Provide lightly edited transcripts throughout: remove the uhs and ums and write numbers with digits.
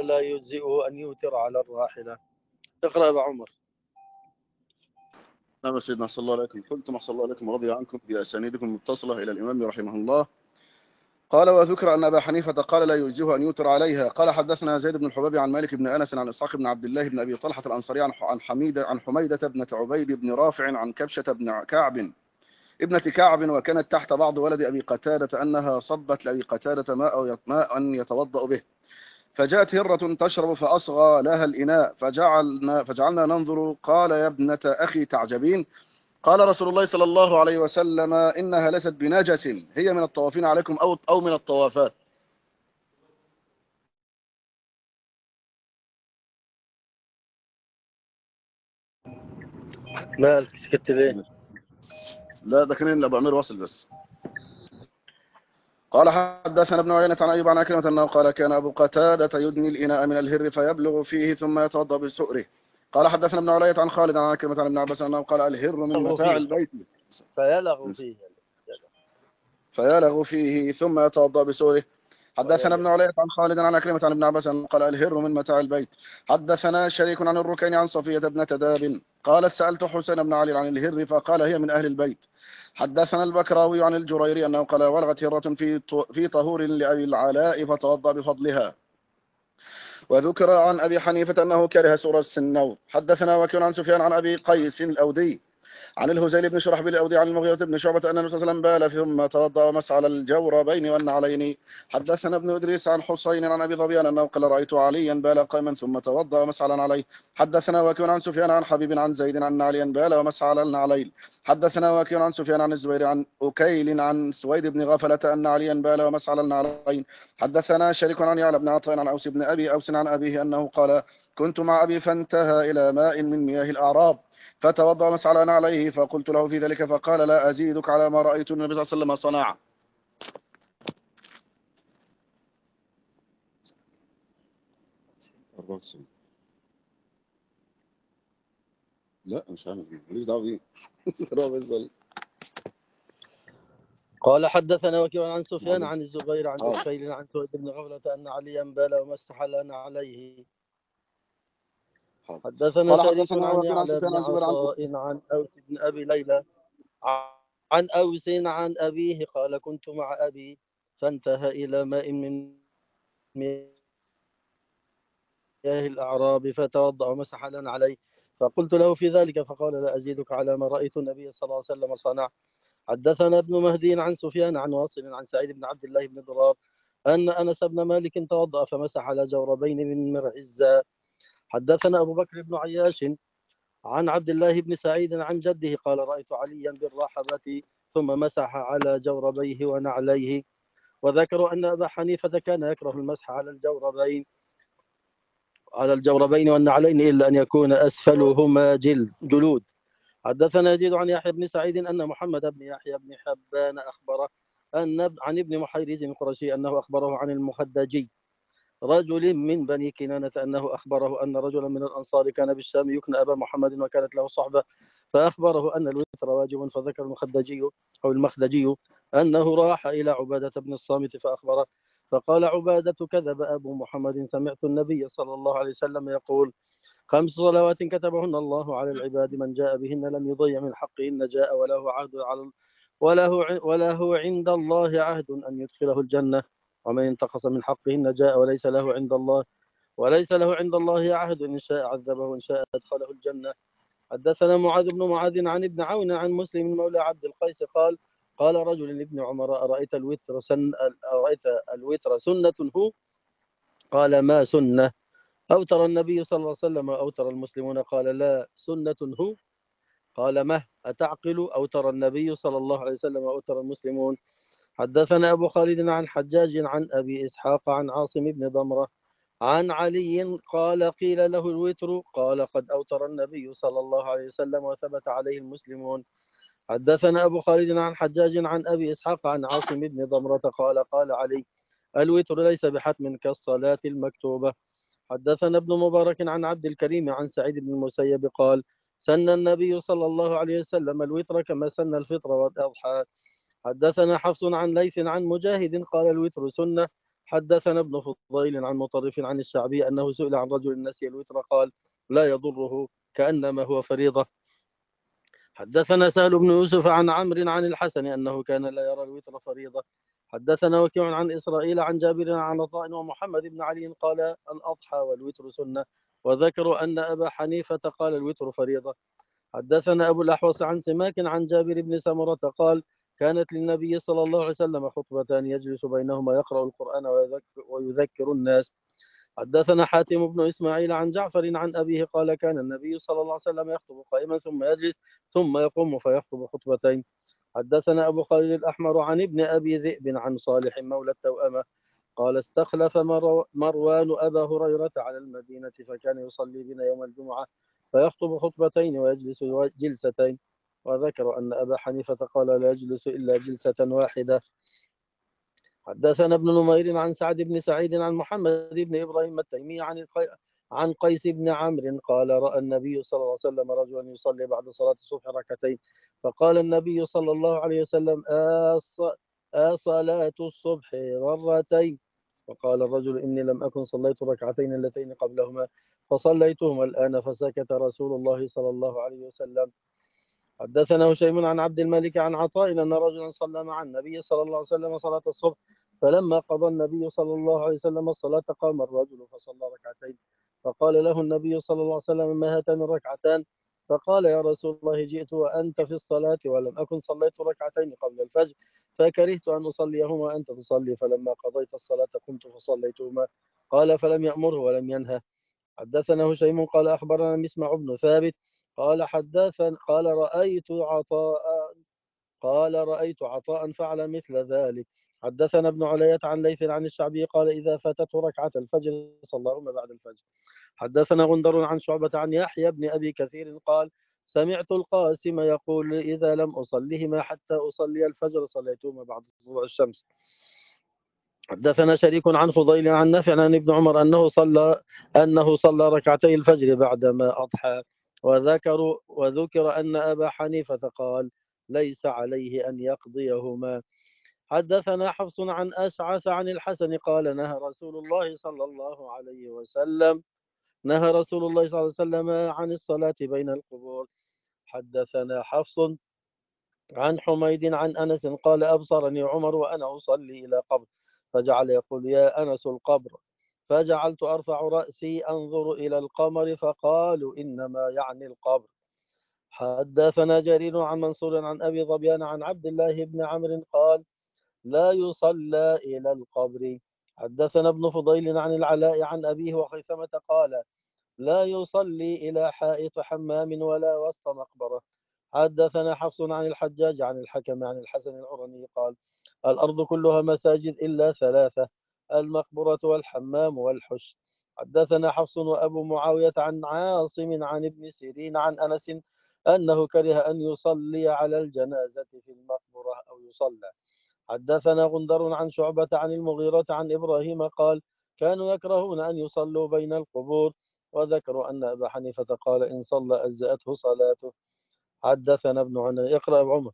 فقال لا يجزئه أن يوتر على الراحلة. اقرأ أبا عمر. نعم سيدنا صلى الله عليكم. قلتم صلى الله عليكم ورضي عنكم بأسانيدكم المتصلة إلى الإمام رحمه الله. قال وذكر أن أبا حنيفة قال لا يجزئه أن يوتر عليها. قال حدثنا زيد بن الحبابي عن مالك بن أنس عن إسحاق بن عبد الله بن أبي طلحة الأنصاري عن حميدة بنت عبيد بن رافع عن كبشة بن كعب ابنة كعب وكانت تحت بعض ولد أبي قتادة أنها صبت لأبي قتادة ماء يتوضأ به، فجاءت هرة تشرب فأصغى لها الإناء فجعلنا ننظر. قال يا ابنة أخي تعجبين؟ قال رسول الله صلى الله عليه وسلم إنها ليست بنجس، هي من الطوافين عليكم أو من الطوافات. مالك سكت ليه؟ لا ده كان أبو عمير واصل بس. قال حدثنا ابن عيينة عن أيوب عن عكرمة أنه قال كان أبو قتادة يدني الإناء من الهر فيبلغ فيه ثم يتوضأ بسؤره. قال حدثنا ابن علية عن خالد عن عكرمة عن ابن عباس أنه قال الهر من متاع البيت فيلغ فيه ثم يتوضأ بسؤره. حدثنا ابن علية عن خالد عن عكرمة عن ابن عباس قال الهر من متاع البيت. حدثنا شريك عن الركين عن صفية بنت داب قال سألت حسين بن علي عن الهر فقال هي من أهل البيت. حدثنا البكراوي عن الجريري أنه قال ولغت هرة في طهور لأبي العلاء فتوضأ بفضلها. وذكر عن أبي حنيفة أنه كره سور السنور. حدثنا وكيع عن سفيان عن أبي قيس الأودي عن الهزيل بن شرحبيل الأودي عن المغيرة بن شعبة أن النبي صلى الله عليه وسلم بال ثم توضأ ومسح على الجوربين والنعلين. حدثنا ابن إدريس عن حسين عن أبي ظبيان أنه قال رأيت عليا بال قائما ثم توضأ ومسح على النعلين. حدثنا وكيع عن سفيان عن حبيب عن زيد عن عليا بال ومسح على النعلين. حدثنا وكيع عن سفيان عن الزبير عن أكيل عن سويد بن غفلة أن عليا بال ومسح على النعلين. حدثنا شريك عن يعلى بن عطاء عن أوس بن أبي أوس عن أبيه أنه قال كنت مع أبي فانتهى إلى ماء من مياه الأعراب فتوضأ ومسح عليه فقلت له في ذلك فقال لا أزيدك على ما رأيت النبي صلى الله عليه وسلم صنع. لا مش عامل ايه ماليش دعوه بيه. قال حدثنا وكيع عن سفيان عن الزبير عن أكيل عن سويد بن غفلة أن عليا بال ومسح عليه. حدثنا شريك عن يعلى بن عطاء عن أوس بن أبي ليلى عن أوس عن أبيه قال كنت مع أبي فانتهى إلى ماء من مياه الأعراب فتوضأ ومسح عليه فقلت له في ذلك فقال لا أزيدك على ما رأيت النبي صلى الله عليه وسلم صنع. حدثنا ابن مهدي عن سفيان عن واصل عن سعيد بن عبد الله بن ضرار أن أنس بن مالك توضأ فمسح على جوربين من مرعزة. حدثنا أبو بكر بن عياش عن عبد الله بن سعيد عن جده قال رأيت عليا بالرحبة ثم مسح على جوربيه ونعليه. وذكروا أن أبا حنيفة كان يكره المسح على الجوربين والنعلين إلا أن يكون أسفلهما جلود. حدثنا يزيد عن يحيى بن سعيد أن محمد بن يحيى بن حبان أخبره عن ابن محيرز القرشي أنه أخبره عن المخدجي رجل من بني كنانة أنه أخبره أن رجلا من الأنصار كان بالشام يكنى أبا محمد وكانت له صحبة فأخبره أن الوتر واجب. فذكر المخدجي أنه راح إلى عبادة بن الصامت فأخبره فقال عبادة كذب أبو محمد سمعت النبي صلى الله عليه وسلم يقول 5 صلوات كتبهن الله على العباد من جاء بهن لم يضيع من حقهن جاء وله عند الله عهد أن يدخله الجنة ومن انتقص من حقهن جاء وليس له عند الله عهد إن شاء عذبه وإن شاء أدخله الجنة. حدثنا معاذ بن معاذ عن ابن عون عن مسلم مولى عبد القيس قال رجل لابن عمر أرأيت الوتر سنة هو؟ قال ما سنة؟ أوتر النبي صلى الله عليه وسلم أوتر المسلمون؟ قال لا سنة هو؟ قال ما أتعقل؟ أوتر النبي صلى الله عليه وسلم أوتر المسلمون. حدثنا أبو خالد عن حجاج عن أبي إسحاق عن عاصم بن ضمرة عن علي قال قيل له الوتر قال قد أوتر النبي صلى الله عليه وسلم وثبت عليه المسلمون. حدثنا أبو خالد عن حجاج عن أبي إسحاق عن عاصم بن ضمرة قال علي الوتر ليس بحتم كالصلاة المكتوبة. حدثنا ابن مبارك عن عبد الكريم عن سعيد بن المسيب قال سن النبي صلى الله عليه وسلم الوتر كما سن الفطر والأضحى. حدثنا حفص عن ليث عن مجاهد قال الوتر سنة حدثنا ابن فضيل عن مطرف عن الشعبي أنه سئل عن رجل نسي الوتر قال لا يضره كأنما هو فريضة. حدثنا سهل بن يوسف عن عمرو عن الحسن أنه كان لا يرى الوتر فريضة. حدثنا وكيع عن إسرائيل عن جابر عن عطاء ومحمد بن علي قال الأضحى والوتر سنة، وذكروا أن أبا حنيفة قال الوتر فريضة. حدثنا أبو الأحوص عن سماك عن جابر بن سمرة قال كانت للنبي صلى الله عليه وسلم خطبتان يجلس بينهما يقرأ القرآن ويذكر الناس. حدثنا حاتم بن إسماعيل عن جعفر عن أبيه قال كان النبي صلى الله عليه وسلم يخطب قائما ثم يجلس ثم يقوم فيخطب خطبتين. حدثنا أبو خالد الأحمر عن ابن أبي ذئب عن صالح مولى التوأمة قال استخلف مروان أبا هريرة على المدينة فكان يصلي بنا يوم الجمعة فيخطب خطبتين ويجلس جلستين، وذكر أن أبا حنيفة قال لا يجلس إلا جلسة واحدة. حدثنا ابن نمير عن سعد بن سعيد عن محمد بن إبراهيم التيمي عن قيس بن عمرو قال رأى النبي صلى الله عليه وسلم رجلا يصلي بعد صلاة الصبح ركعتين فقال النبي صلى الله عليه وسلم صلاة الصبح مرتين، فقال الرجل إني لم أكن صليت ركعتين اللتين قبلهما فصليتهما الآن، فسكت رسول الله صلى الله عليه وسلم. حدثنا هشيم عن عبد الملك عن عطاء أن رجلا صلى مع النبي صلى الله عليه وسلم صلاة الصبح فلما قضى النبي صلى الله عليه وسلم الصلاة قام الرجل فصلى ركعتين فقال له النبي صلى الله عليه وسلم ما هاتان الركعتان؟ فقال يا رسول الله جئت وأنت في الصلاة ولم أكن صليت ركعتين قبل الفجر فكرهت أن أصليهما وأنت تصلي، فلما قضيت الصلاة قمت فصليتهما. قال فلم يأمره ولم ينهه. حدثنا هشيم قال أخبرنا مسمع بن ثابت قال رأيت عطاء فعل مثل ذلك. حدثنا ابن علية عن ليث عن الشعبي قال إذا فاتته ركعة الفجر صلىهما بعد الفجر. حدثنا غندر عن شعبة عن يحيى بن أبي كثير قال سمعت القاسم يقول إذا لم أصلهما حتى أصلي الفجر صليتهما بعد طلوع الشمس. حدثنا شريك عن فضيل عن نافع عن ابن عمر أنه صلى ركعتي الفجر بعدما أضحى، وذكر أن أبا حنيفة قال ليس عليه أن يقضيهما. حدثنا حفص عن أشعث عن الحسن قال نهى رسول الله صلى الله عليه وسلم عن الصلاة بين القبور. حدثنا حفص عن حميد عن أنس قال أبصرني عمر وأنا أصلي إلى قبر فجعل يقول يا أنس القبر، فجعلت أرفع رأسي أنظر إلى القمر فقالوا إنما يعني القبر. حدثنا جرير عن منصور عن أبي ظبيان عن عبد الله بن عمرو قال لا يصلى إلى القبر. حدثنا ابن فضيل عن العلاء عن أبيه وخيثمة قال لا يصلي إلى حائط حمام ولا وسط مقبرة. حدثنا حفص عن الحجاج عن الحكم عن الحسن العرني قال الأرض كلها مساجد إلا ثلاثة المقبرة والحمام والحش. حدثنا حفص وأبو معاوية عن عاصم عن ابن سيرين عن أنس أنه كره أن يصلي على الجنازة في المقبرة أو يصلى. حدثنا غندر عن شعبة عن المغيرة عن إبراهيم قال كانوا يكرهون أن يصلوا بين القبور، وذكروا أن أبا حنيفة قال إن صلى أجزأته صلاته. حدثنا ابن عنى اقرأ بعمر.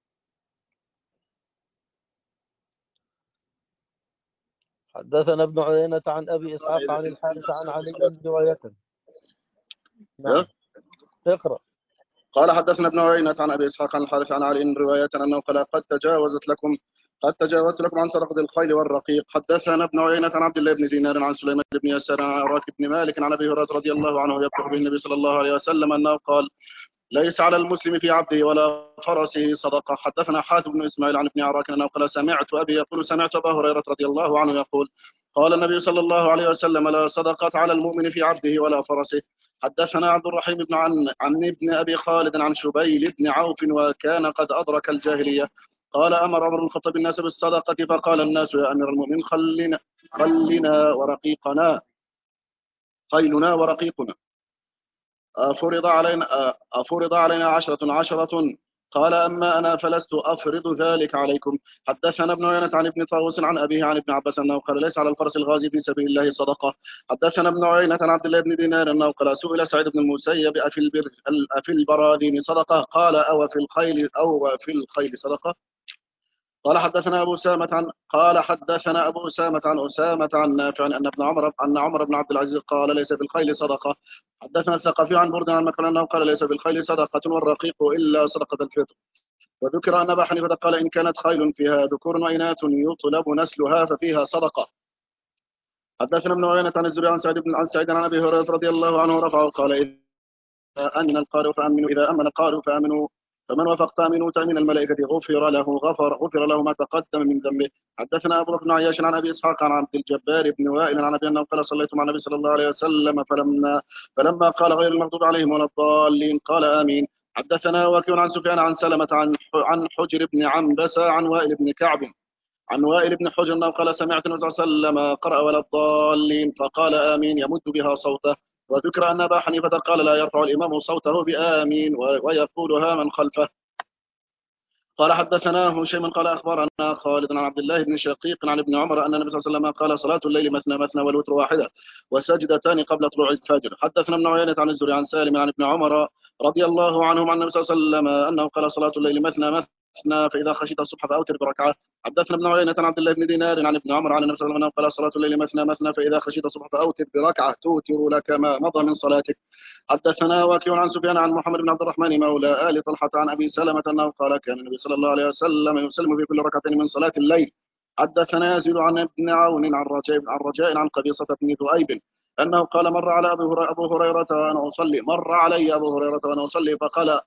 حدثنا ابن عيينة عن أبي إسحاق عن الحارث عن علي رواية. نعم اقرأ. قال حدثنا ابن عيينة عن أبي إسحاق عن الحارث عن علي رواية أنه قال قد تجاوزت لكم عن سرقة الخيل والرقيق. حدثنا ابن عيينة عن عبد الله بن دينار عن سليمان بن يسار عن عراك بن مالك عن أبي هريرة رضي الله عنه يذكر به النبي صلى الله عليه وسلم أنه قال ليس على المسلم في عبده ولا فرسه صدقة. حدثنا حاتم بن إسماعيل عن ابن عراك أنه قال سمعت أبي يقول سمعت أبا هريرة رضي الله عنه يقول قال النبي صلى الله عليه وسلم لا صدقة على المؤمن في عبده ولا فرسه. حدثنا عبد الرحيم بن عن ابن أبي خالد عن شبيل بن عوف وكان قد أدرك الجاهلية قال أمر عمر بن الخطاب الناس بالصدقة فقال الناس يا أمير المؤمنين خلنا ورقيقنا خيلنا ورقيقنا أفرض علينا عشرة قال أما أنا فلست أفرض ذلك عليكم. حدثنا ابن عيينة عن ابن طاووس عن أبيه عن ابن عباس أنه قال ليس على الفرس الغازي في سبيل الله صدقة. حدثنا ابن عيينة عن عبد الله بن دينار أنه قال سئل سعيد بن المسيب أفي البراذين صدقة قال أو في الخيل صدقة قال حدثنا أبو أسامة عن أسامة عن نافع أن عمر بن عبد العزيز قال ليس في الخيل صدقة. حدثنا الثقفي عن برد عن مكان أنه قال ليس في الخيل صدقة والرقيق إلا صدقة الفطر. وذكر أن أبا حنيفة قال إن كانت خيل فيها ذكور وإناث يطلب نسلها ففيها صدقة. حدثنا ابن عيينة عن الزهري عن سعيد عن أبي هريرة رضي الله عنه رفعه قال إذا أمن القارئ فأمنوا فمن وافق فأمنوا تأمين الملائكة غفر له ما تقدم من ذنبه. حدثنا أبو بكر بن عياش عن أبي إسحاق عن عبد الجبار بن وائل عن أبي أنه قال صليت مع النبي صلى الله عليه وسلم فلما قال غير المغضوب عليهم ولا الضالين قال آمين. حدثنا وكيع عن سفيان عن سلمة عن حجر بن عنبسة عن وائل بن حجر أنه قال سمعت النبي صلى الله عليه وسلم قرأ ولا الضالين فقال آمين يمد بها صوته. وذكر أن أبا حنيفة قال لا يرفع الإمام صوته بآمين ويقولها من خلفه. قال حدثنا هشيم قال أخبرنا خالد عن عبد الله بن شقيق عن ابن عمر أن النبي صلى الله عليه وسلم قال صلاة الليل مثنى مثنى والوتر واحدة وسجدتان قبل طلوع الفجر. حدثنا ابن عيينة عن الزهري عن سالم عن ابن عمر رضي الله عنهم عن النبي صلى الله عليه وسلم أنه قال صلاة الليل مثنى مثنى فإذا خشيت الصبح فأوتر بركعة. حدثنا ابن عيينة عن عبد الله بن دينار عن ابن عمر عن النبي صلى الله عليه وسلم قال صلاة الليل مثنى مثنى فإذا خشيت الصبح فأوتر بركعة توتر لك ما مضى من صلاتك. حدثنا وكيع عن سفيان عن محمد بن عبد الرحمن مولى آل طلحة عن أبي سلمة أنه قال كان النبي صلى الله عليه وسلم يسلم في كل ركعتين من صلاة الليل. حدثنا يزيد عن ابن عون عن رجاء عن قبيصة بن ذؤيب أنه قال مر علي أبو هريرة وأنا أصلي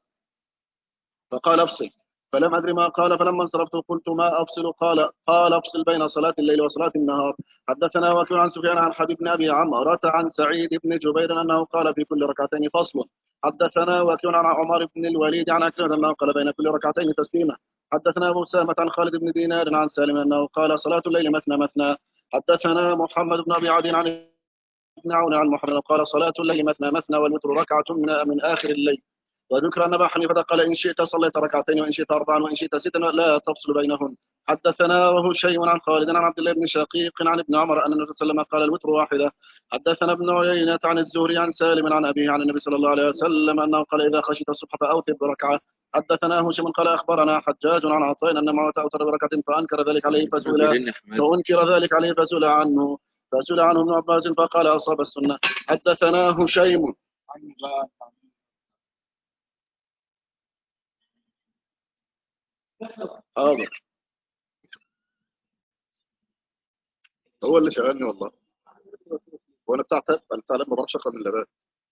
فقال افصل فلم أدري ما قال فلما انصرفت قلت ما أفصل قال افصل بين صلاة الليل وصلاة النهار. حدثنا وكيع عن سفيان عن حبيب بن أبي عمرة عن سعيد بن جبير أنه قال في كل ركعتين فصل. حدثنا وكيع عن عمر بن الوليد عن عكرمة أنه قال بين كل ركعتين تسليمة. حدثنا أبو أسامة عن خالد بن دينار عن سالم أنه قال صلاة الليل مثنى مثنى. حدثنا محمد بن أبي عدي عن ابن عون عن محمد قال صلاة الليل مثنى مثنى والوتر ركعة من آخر الليل. وذكر أن أبا حنيفة قال إن شئت صليت ركعتين وإن شئت أربعا وإن شئت ستا لا تفصل بينهن. حدثنا وهو شيء عن خالد عن عبد الله بن شقيق عن ابن عمر أن النبي صلى الله عليه وسلم قال الوتر واحدة. حدثنا ابن عيينة عن الزهري عن سالم عن أبيه عن النبي صلى الله عليه وسلم أنه قال إذا خشيت الصبح فأوتر بركعة. حدثنا هشام قال أخبرنا حجاج عن عطاء أن معه أوتر بركعة فأنكر ذلك عليه فسئل عنه ابن عباس فقال أصاب السنة. حدثنا هشيم حاضر هو اللي شغلني والله. وانا بتاع لما بعرفش اقرا من اللبات.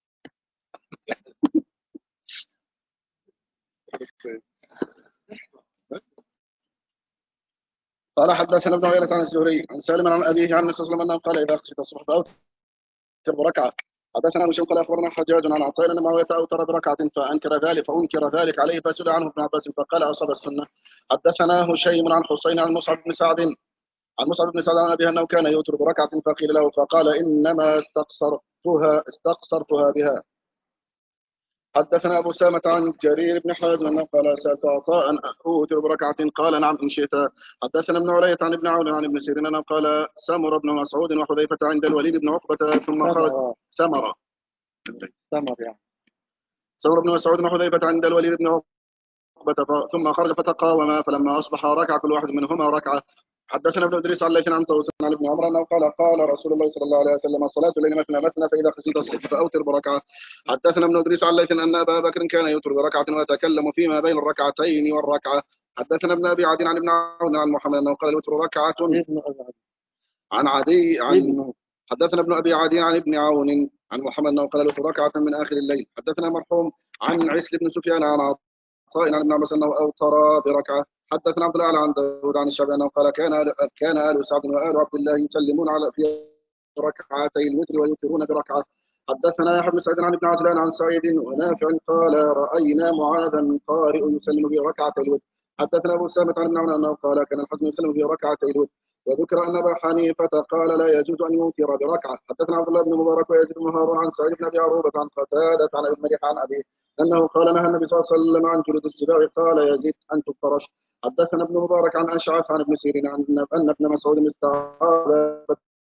قال حدثنا ابن عيينة عن الزهري عن سالم عن ابيه عن النبي صلى الله عليه وسلم انه قال اذا خشيت الصبح فاوتر بركعه. حدثنا هشام قال اخبرنا حجاج عن عطاء ان معاويه اوتر بركعه فانكر ذلك عليه فسئل عنه ابن عباس فقال اصاب السنه. حدثنا هشيم عن حسين عن مصعب بن سعد عن ابيه انه كان يوتر بركعه فقيل له فقال انما استقصرتها بها. حدثنا أبو سامة عن جرير بن حازم أنه قال سألت عطاء أن أوتر بركعة قال نعم إن شئت. حدثنا ابن علية عن ابن عون عن ابن سيرين أنه قال سمر بن مسعود وحذيفة عند الوليد بن عقبة ثم خرج سمر بن مسعود وحذيفة عند الوليد بن عقبة ثم خرج فتقاوما فلما أصبح ركع كل واحد منهما ركعة. حدثنا ابن ادريس عن ليث عن طاووس عن ابن عمر انه قال رسول الله صلى الله عليه وسلم صلاه الليل مثنى مثنى فاذا خشيت الصبح فاوتر بركعه. حدثنا ابن ادريس عن ليث ان ابا بكر كان يوتر بركعه ويتكلم فيما بين الركعتين والركعه. حدثنا ابن ابي عدي عن ابن عون عن محمد انه قال الوتر ركعه عن عدي عن حدثنا ابن ابي عدي عن ابن عون عن محمد انه قال الوتر ركعه من اخر الليل. حدثنا مرحوم عن عسل بن سفيان عن عطاء عن ابن عباس انه اوتر بركعه. حدثنا عبد الله عن داود عن الشعبي انه قال كان آل سعد وآل عبد الله يسلمون على في ركعتي الوتر ويوترون بركعه. حدثنا يحيى بن سعيد عن ابن عجلان عن سعيد ونافع قال راينا معاذا قارئ يسلم بركعتي الوتر. حدثنا ابو سامة عن ابن عمر انه قال كان الحسن يسلم بركعتي الوتر. وذكر ان ابا حنيفه قال لا يجوز ان يوتر بركعه. حدثنا عبد الله بن مبارك ويزيد بن هارون عن سعيد بن ابي عروبه عن قتاده عن ابي المليح عن ابيه انه قال نهى النبي صلى الله عليه وسلم عن جلود السباع قال يزيد ان تفترش. حدثنا ابن مبارك عن اشعث عن ابن سيرين ان ابن مسعود استعاذ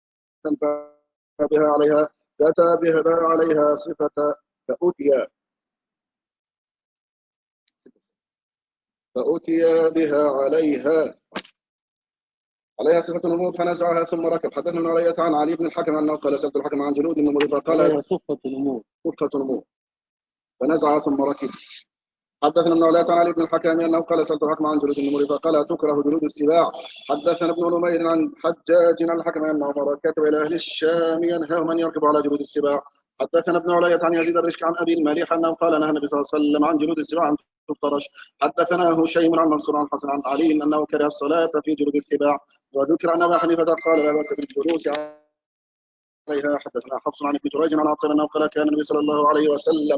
فاتى بها عليها صفه فاتي فأتي بها عليها صفة الأمور فنزعها ثم ركب. حدثنا ابن علية عن علي بن الحكم أنه قال سألت الحكم عن جلود من مريضة قال عليها صفة الأمور فنزعها ثم ركب. حدثنا ابن علية عن علي بن الحكم أنه قال سألت الحكم عن جلود من مريضة قال تكره جلود السباع. حدثنا ابن نمير عن حجاج عن الحكم أن عمر كتب إلى أهل الشام ينهاهم أن يركبوا على جلود السباع. حدثنا ابن علية عن يزيد الرشك عن أبي المليح أنه قال نهى النبي صلى الله عليه وسلم عن جلود السباع أن تفترش. حدثنا هشيم عن منصور عن حسن عن علي أنه كره الصلاة في جلود السباع. وذكر أن أبا حنيفة قال لا بأس بالجلوس عليها. حدثنا حفص عن ابن جريج عن عاصم أنه قال كان النبي صلى الله عليه وسلم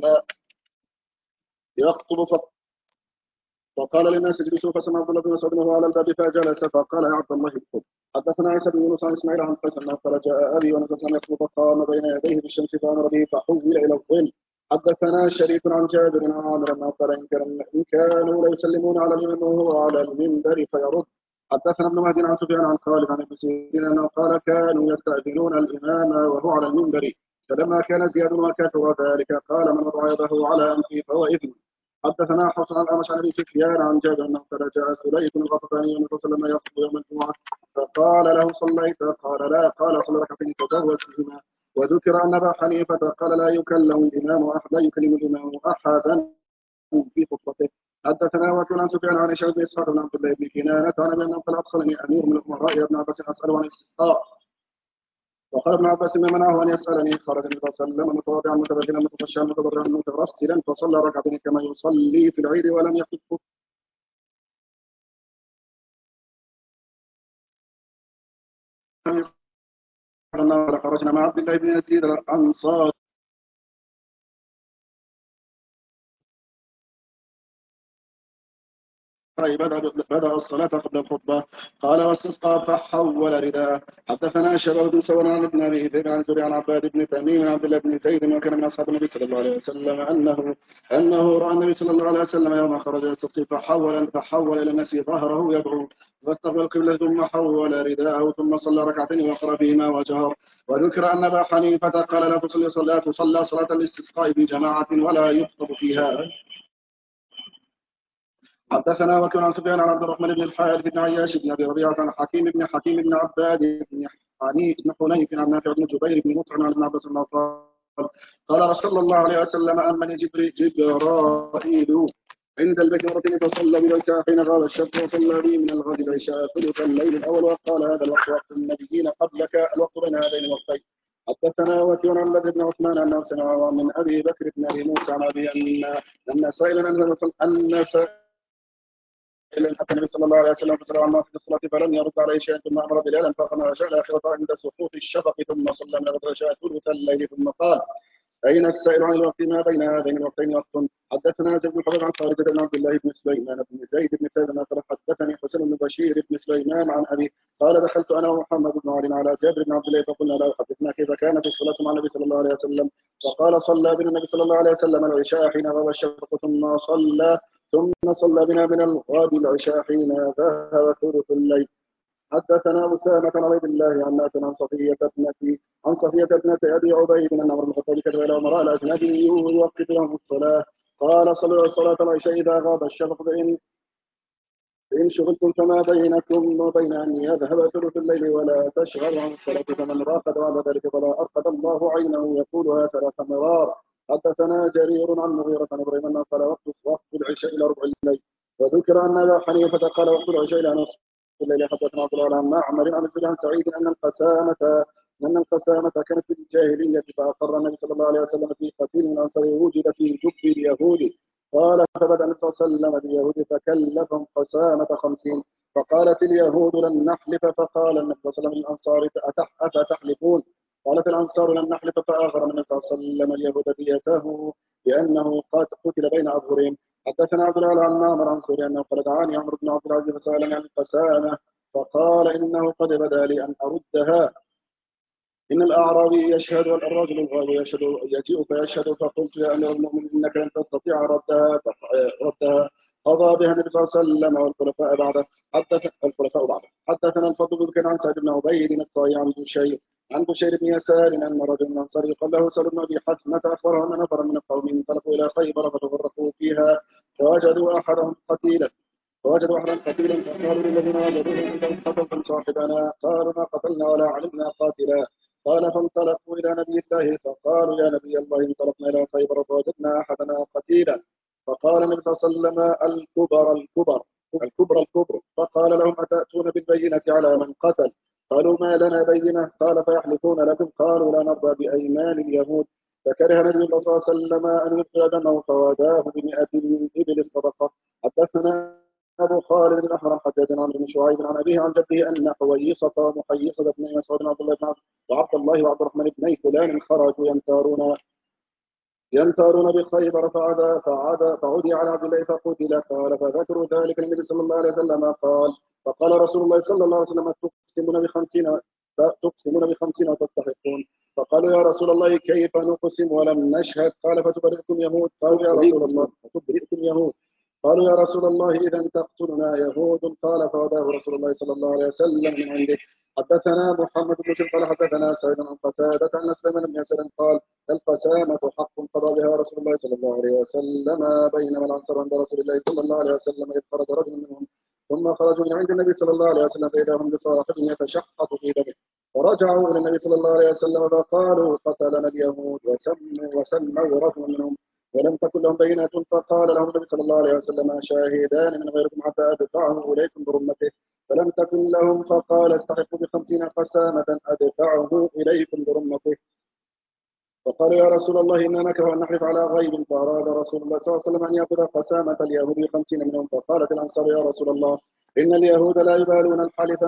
يخطب فقال للناس اجلسوا فسمع عبد الله بن مسعود وهو على الباب فجلس فقال يا عبد الله اكتب. حدثنا عيسى بن يونس عن اسماعيل عن قيس انه قال جاء ابي ونزل يخطب فقام بين يديه بالشمس فامر به فحول الى الظل. حدثنا شريك عن جابر عن عامر انه قال ان كانوا لا يسلمون على الامام وهو على المنبر فيرد. حدثنا ابن مهدي عن سفيان عن خالد عن ابن سيرين انه قال كانوا يستاذنون الامام وهو على المنبر فلما كان زياد وكثر ذلك قال من وضع يده على انفه فهو اثم. حدثنا حفص عن الأعمش عن ابي سفيان عن جابر انه قال جاء سليك الغطفاني النبي صلى الله عليه وسلم يخطب يوم الجمعه فقال له صليت؟ قال لا. قال صلى ركعتين تجوز فيهما. وذكر ان ابا حنيفه قال لا يكلم الامام احدا في خطبته. حدثنا وكيل عن سفيان عن هشام بن اسحاق بن عبد الله بن كنانه عن ابي انه قال ارسلني امير من الامراء يا ابن عباس اساله عن الاستسقاء. وقال ابن عباس ما منعه ان يسالني خرج النبي صلى الله عليه وسلم متواضعا متبذلا متخشعا متضرعا مترسلا فصلى ركعتين كما يصلي في العيد ولم يخطب خرجنا مع عبد الله بن يزيد الانصاري بدأ الصلاة قبل الخطبة. قال واستسقى فحول رداءه. حدثنا شباب بن سور عن ابن ابي ذئب عن زريع عن عباد بن تميم عن عبد الله بن زيد وكان من اصحاب النبي صلى الله عليه وسلم انه راى النبي صلى الله عليه وسلم يوم خرج يستسقي فحول الى الناس ظهره يدعو واستقبل القبلة ثم حول رداءه ثم صلى ركعتين وقرأ فيهما وجهر. وذكر ان ابا حنيفة قال لا تصلى صلاة الاستسقاء بجماعة ولا يخطب فيها. حدثنا وكيل عن سفيان عن عبد الرحمن بن الحارث بن عياش بن ابي ربيعه عن حكيم بن عباد بن حنيف بن حنيف عن نافع بن جبير بن مطعم عن ابن عباس انه قال رسول الله عليه وسلم امني جبرائيل عند البيت مرتين فصلى بالعشاء حين غاب الشفق وصلى بي من الغد العشاء ثلث الليل الاول وقال هذا الوقت وقت النبيين قبلك الوقت بين هذين الوقتين. حدثنا وكيل عن بدر بن عثمان انه سمع من ابي بكر بن ابي موسى عن ابي ان سائلا حتى النبي صلى الله عليه وسلم فسأل عن في الصلاة فلم يرد عليه شيئا ثم أمر بلالا فقام عشاء الآخرة عند سقوط الشفق ثم صلى من الغداء ثلث الليل ثم قال أين السائل عن الوقت ما بين هذين الوقتين وقت. حدثنا زيد بن حبيب عن خالد بن عبد الله بن سليمان بن زيد بن ثابت قال حدثني حسين بن بشير بن سليمان عن أبي قال دخلت أنا ومحمد بن علي على جابر بن عبد الله فقلنا لا حدثنا كيف كانت الصلاة مع النبي صلى الله عليه وسلم. فقال صلى بنا النبي صلى الله عليه وسلم العشاء حين غاب الشفق ثم صلى بنا من الغد العشاء حين ذهب ثلث الليل. حدثنا أسامة عن عبيد الله عن نافع عن صفية ابنة أبي عبيد أن عمر بن الخطاب كتب إلى أمراء الأجنبي يوقف لهم الصلاة قال صلوا صلاة العشاء إذا غاب الشفق فإن شغلتم فما بينكم وبين أن يذهب ثلث الليل ولا تشغلوا عن الصلاة فمن راقد بعد ذلك فلا أرقد الله عينه يقولها 3 مرات. حدثنا جرير عن مغيرة عن إبراهيم أنه قال وقت العشاء إلى ربع الليل. وذكر أن أبا حنيفة قال وقت العشاء إلى نصف الليل. حدثنا عبد الله عن معمر عن عن سعيد أن القسامة كانت في الجاهلية فأقر النبي صلى الله عليه وسلم في قتيل من الأنصار وجد في جب اليهود قال فبدأ النبي صلى الله عليه وسلم باليهود فكلفهم قسامة 50 فقالت اليهود لن نحلف فقال النبي صلى الله عليه وسلم للأنصار أفتحلفون قالت الأنصار لن نحلف فأغر النبي صلى الله عليه وسلم اليهود ديته لأنه قد قتل بين أظهرهم. حدثنا عبد الله عن معمر عن سوريا أنه قال دعاني عمرو بن عبد العزيز فسألني عن القسامة فقال إنه قد بدا لي أن أردها. إن الأعرابي يشهد والرجل الغائب يجيء فيشهد فقلت يا أمير المؤمنين إنك لن تستطيع ردها قضى بها النبي صلى الله عليه وسلم والخلفاء بعده. حدثنا الفضل بن عن سعد بن عبيد الطائي عن بشير بن يسار أن رجل من أنصار قال له سأل بن أبي حثمة أخبره أن نفرا من القوم انطلقوا إلى خيبر فتفرقوا فيها فوجدوا أحدهم قتيلا فوجدوا أحدا قتيلا فقالوا للذين وجدوه عندهم قتلتم صاحبنا؟ قالوا ما قتلنا ولا علمنا قاتلا. قال فانطلقوا إلى نبي الله فقالوا يا نبي الله انطلقنا إلى خيبر فوجدنا أحدنا قتيلا. فقال النبي صلى الله عليه وسلم الكبر. فقال لهم أتأتون بالبينة على من قتل؟ قالوا ما لنا بينة. قال فيحلفون لكم. قالوا لا نرضى بأيمان اليهود. فكره النبي صلى الله عليه وسلم أن يبقي دمه فواداه ب100 من إبل الصدقة. حدثنا أبو خالد بن أحمر حدثنا عمرو بن شعيب عن أبيه عن جده أن حويصة ومحيصة بن مسعود بن عبد الله بن وعبد الله وعبد الرحمن بن فلان خرجوا ينثارون بخيبر فعدي على عبد الله فقتل. قال فذكروا ذلك للنبي صلى الله عليه وسلم فقال رسول الله صلى الله عليه وسلم تقسمون ب50 وتستحقون. فقالوا يا رسول الله كيف نقسم ولم نشهد؟ قال فتبرئكم يهود. قالوا يا رسول الله قالوا يا رسول الله إذا تقتلنا يهود. قال فوداه رسول الله صلى الله عليه وسلم من عنده. حدثنا محمد بن بشر قال حدثنا سعيد عن قتادة أن سليمان بن يسار قال القسامة حق قضى بها رسول الله صلى الله عليه وسلم بينما الأنصار عند رسول الله صلى الله عليه وسلم إذ خرج رجل منهم ثم خرجوا من عند النبي صلى الله عليه وسلم فإذا هم بصاحب يتشحط في دمه. فرجعوا إلى النبي صلى الله عليه وسلم فقالوا قتلنا اليهود وسموا رجلا منهم ولم تكن لهم بينة. فقال لهم النبي صلى الله عليه وسلم شاهدان من غيركم حتى أدفعه إليكم برمته. فلم تكن لهم فقال استحقوا ب50 قسامة أدفعه إليكم برمته. فقالوا يا رسول الله إنا نكره أن نحلف على غيب. فأراد رسول الله صلى الله عليه وسلم أن يأخذ قسامة اليهود ب50 منهم. فقالت الأنصار يا رسول الله إن اليهود لا يبالون الحلف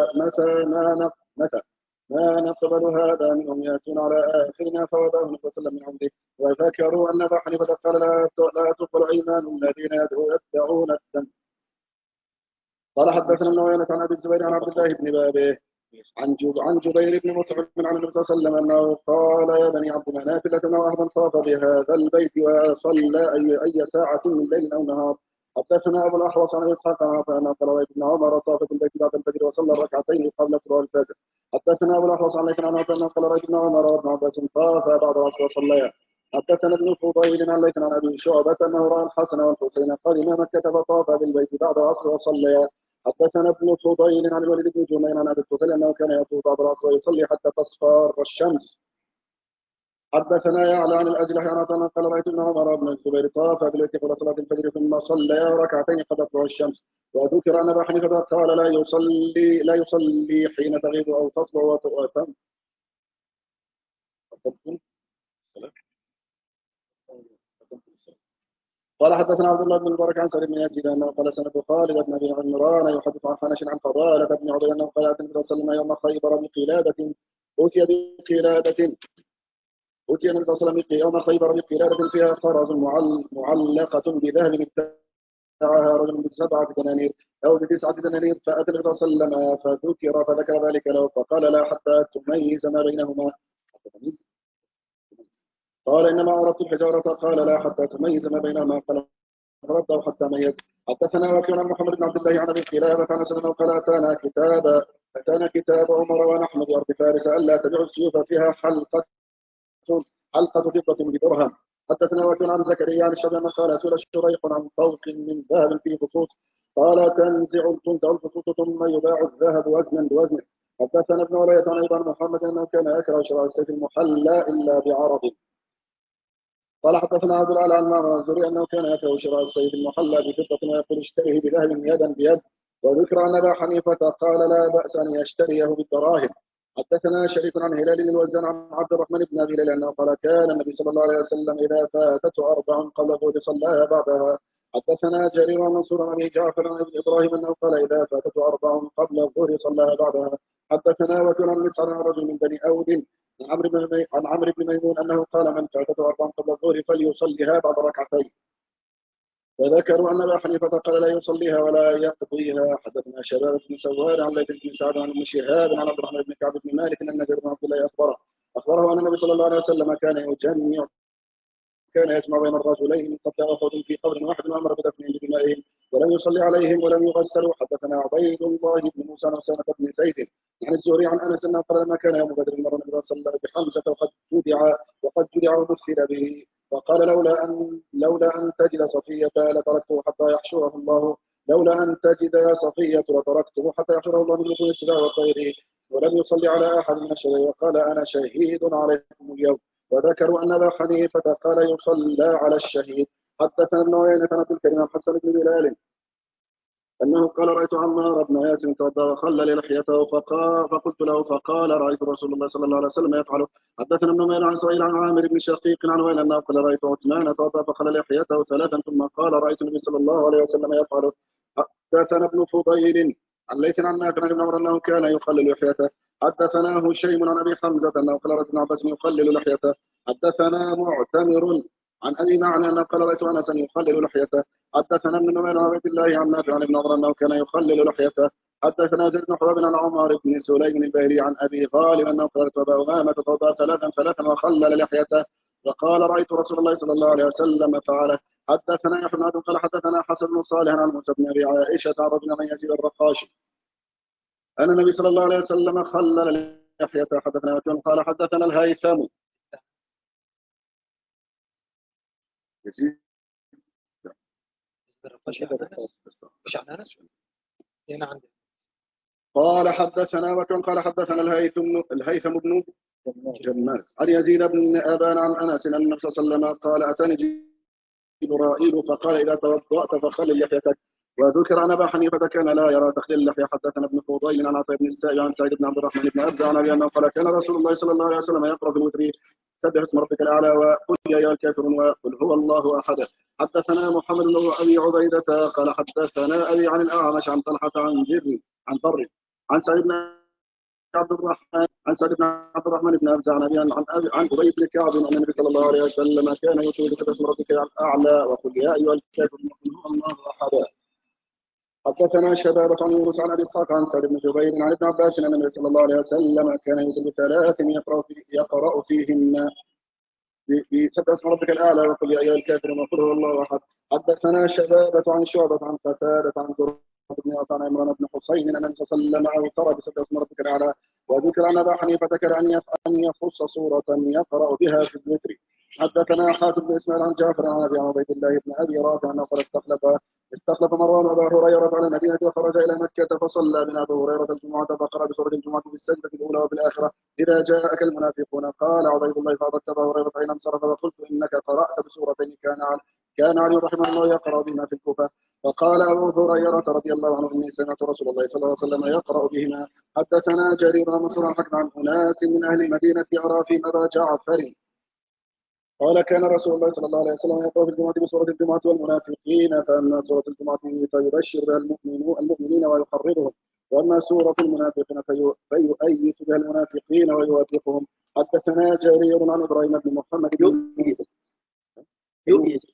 متى ما نقبل هذا منهم يأتون على آخرنا. فوداه النبي صلى الله عليه وسلم من عنده. وذكروا أن أبا حنيفة قال لا تقبل أيمان الذين يدعون الدم. قال حدثنا ابن عيينة عن أبي الزبير عن عبد الله بن بابه عن جبير بن مطعم عن النبي صلى الله عليه وسلم أنه قال يا بني عبد مناف لا تمنعوا أحدا طاف بهذا البيت وصلى أي ساعة من ليل أو نهار. حدثنا أبو الأحوص عن إسحاق عن أنه قال رأيت ابن عمر طاف بالبيت بعد الفجر وصلى ركعتين قبل طلوع الفجر. حدثنا أبو الأحوص عن ليث عن أنه قال رأيت ابن عمر وابن عباس طاف بعد العصر وصليا. حدثنا ابن فضيل عن ليث عن أبي شعبة أنه رأى الحسن والحسين قدما مكة فطاف بالبيت بعد العصر وصليا. حدثنا ابن فضيل عن الوليد بن جميل عن ابي الطفيل انه كان يطوف بعد العصر ويصلي حتى تصفر الشمس. حدثنا يعلى عن الاجلح عن عطاء قال رايت ابن عمر بن الزبير طاف بالبيت قبل صلاه الفجر ثم صلى ركعتين قبل طلوع الشمس. وذكر ان ابا حنيفه قال لا يصلي حين تغيب او تطلع وتؤثم. قال حدثنا عبد الله بن المبارك عن سعيد بن يزيد انه قال سمعت خالد بن ابي عمران يحدث عن حنش عن فضاله بن عبيد انه قال اتى النبي صلى الله عليه وسلم يوم خيبر بقلاده اوتي النبي صلى الله عليه وسلم يوم خيبر بقلاده فيها خرز معلقه بذهب ابتاعها رجل ب7 دنانير او ب9 دنانير. فاتى النبي صلى الله عليه وسلم فذكر ذلك له فقال لا حتى تميز ما بينهما. قال انما اردت الحجاره. قال لا حتى تميز ما بينهما. قال فرده حتى ميز. حدثنا وكيل عن محمد بن عبد الله عن ابي قلابه عن سنه قال اتانا كتاب عمر ونحن بارض فارس الا تبيع السيوف فيها حلقه فضه بدرهم. حدثنا وكيل عن زكريا عن الشباب قال سئل شريح عن طوق من ذهب فيه فصوص قال تنزع الفصوص ثم يباع الذهب وزنا بوزنه. حدثنا ابن ولاية عن ايضا محمد انه كان يكره شراء السيف المحلى الا بعرض. قال حدثنا عبد الاعلى عن معمر الزهري انه كان يكره شراء السيف المحلى بفضه ويقول اشتريه بذهب يدا بيد. وذكر ان ابا حنيفه قال لا باس ان يشتريه بالدراهم. حدثنا شريك عن هلال الوزان عن عبد الرحمن بن ابي ليلى انه قال كان النبي صلى الله عليه وسلم اذا فاتته 4 قبل الظهر صلاها بعدها. حدثنا جرير ومنصور عن ابي جعفر عن ابن ابراهيم انه قال اذا فاتته 4 قبل الظهر صلاها بعدها. حدثنا وكل عن مسعر عن رجل من بني اود عن عمرو بن ميمون انه قال من فاتته 4 قبل الظهر فليصليها بعد ركعتين. وذكروا ان ابا حنيفه قال لا يصليها ولا يقضيها. حدثنا شباب بن سوار عن ليث بن سعد عن ابن شهاب عن عبد الرحمن بن كعب بن مالك ان النبي بن عبد الله اخبره ان النبي صلى الله عليه وسلم كان يجمع بين الرجلين قبل احد في قبر واحد وامر بدفنهم بدمائهم ولم يصلي عليهم ولم يغسلوا. حدثنا عبيد الله بن موسى عن اسامه بن زيد عن الزهري عن انس انه قال لما كان يوم بدر مر النبي صلى الله عليه وسلم بحمزه وقد جدع ومثل به. وقال لولا ان تجد صفيه لتركته حتى يحشره الله لولا أن تجد يا صفية لتركته حتى يحشره الله من دون الشفاء والطير، ولم يصلي على أحد من الشهداء وقال أنا شهيد عليكم اليوم. وذكروا أن أبا حنيفة قال يصلى على الشهيد. حدثنا ابن عيينة عن عبد الكريم حسن بن بلال أنه قال رأيت عمار بن ياسر توضأ وخلل لحيته فقلت له فقال رأيت رسول الله صلى الله عليه وسلم يفعله. حدثنا ابن مير عن إسرائيل عن عامر بن شقيق عن ويل أنه قال رأيت عثمان توضأ فخلل لحيته ثلاثا ثم قال رأيت النبي صلى الله عليه وسلم يفعله. حدثنا ابن فضيل عن ليث عن نافع عن ابن عمر أنه كان يخلل لحيته. حدثنا هشيم عن أبي حمزة أنه قال رأيت ابن عباس يخلل لحيته. حدثنا معتمر عن أبي معنى أنه قال رأيت أنسا يخلل لحيته. حدثنا ابن نمير عن عبد الله عن نافع عن ابن عمر انه كان يخلل لحيته. حدثنا زيد بن حباب عن عمر بن سليم البهلي عن ابي غالب انه قال ابا امامه توضا ثلاثا وخلل لحيته وقال رايت رسول الله صلى الله عليه وسلم فعله. حدثنا يحيى بن عبد قال حدثنا حسن بن صالح عن موسى بن ابي عائشه عن رجل من يزيد الرقاشي ان النبي صلى الله عليه وسلم خلل لحيته. حدثنا وكيع قال حدثنا الهيثم يزيد مش عن انس هنا عندي. قال حدثنا وكيع قال حدثنا الهيثم بن جماز عن يزيد بن ابان عن انس ان النبي صلى الله عليه وسلم قال اتاني جبرائيل فقال اذا توضأت فخلل لحيتك. وذكر عن ابا حنيفه كان لا يرى تخليل اللحيه. حدثنا ابن فضيل عن عطاء بن السائب عن سعيد بن عبد الرحمن بن ابزع عن ابي انه قال كان رسول الله صلى الله عليه وسلم يقرا في الوتر سبح اسم ربك الاعلى وقل يا ايها الكافرون وقل هو الله احد. حدثنا محمد بن ابي عبيده قال حدثنا ابي عن الاعمش عن طلحه عن ضر عن سعيد بن عبد الرحمن بن ابزع عن ابي عن ابي بن كعب ان النبي صلى الله عليه وسلم كان يطيل بسبح اسم ربك الاعلى وقل يا ايها الكافرون وقل هو الله احد. حدثنا شبابة عن يونس عن ابي اسحاق عن سعد بن جبير عن ابن عباس ان النبي صلى الله عليه وسلم كان يصلي ثلاث يقرا فيهن بسبح اسم ربك الاعلى وقل يا ايها الكافرون وقل هو الله احد. حدثنا شبابة عن شعبة عن قتادة عن بن عن عمران بن حسين ان النبي صلى الله عليه وسلم اوتر بسبح اسم ربك الاعلى. وذكر عن ابا حنيفه ذكر ان يخص سوره يقرا بها في الوتر. حدثنا حاتم بن اسماعيل عن جعفر عن ابي عبيد الله بن ابي رافع انه قال استخلف مروان ابا هريره على المدينه وخرج الى مكه فصلى بنا ابو هريره الجمعه فقرا بسوره الجمعه في السجده الاولى وفي الاخره اذا جاءك المنافقون. قال عبيد الله فاردت ابا هريره حين انصرف وقلت انك قرات بسورتين كان علي رحمه الله يقرا بهما في الكوفه. فقال ابو هريره رضي الله عنه اني سمعت رسول الله صلى الله عليه وسلم يقرا بهما. حدثنا جرير بن منصور عن حكم عن اناس من اهل المدينه يرى في ابا جعفر قال كان رسول الله صلى الله عليه وسلم يقرأ في الجمعة بسورة الجمعة والمنافقين. فأما سورة الجمعة فيبشر بها المؤمنين ويحرضهم وأما سورة المنافقين فيؤيس بها المنافقين ويوافقهم. حدثنا جرير عن إبراهيم بن محمد يؤيس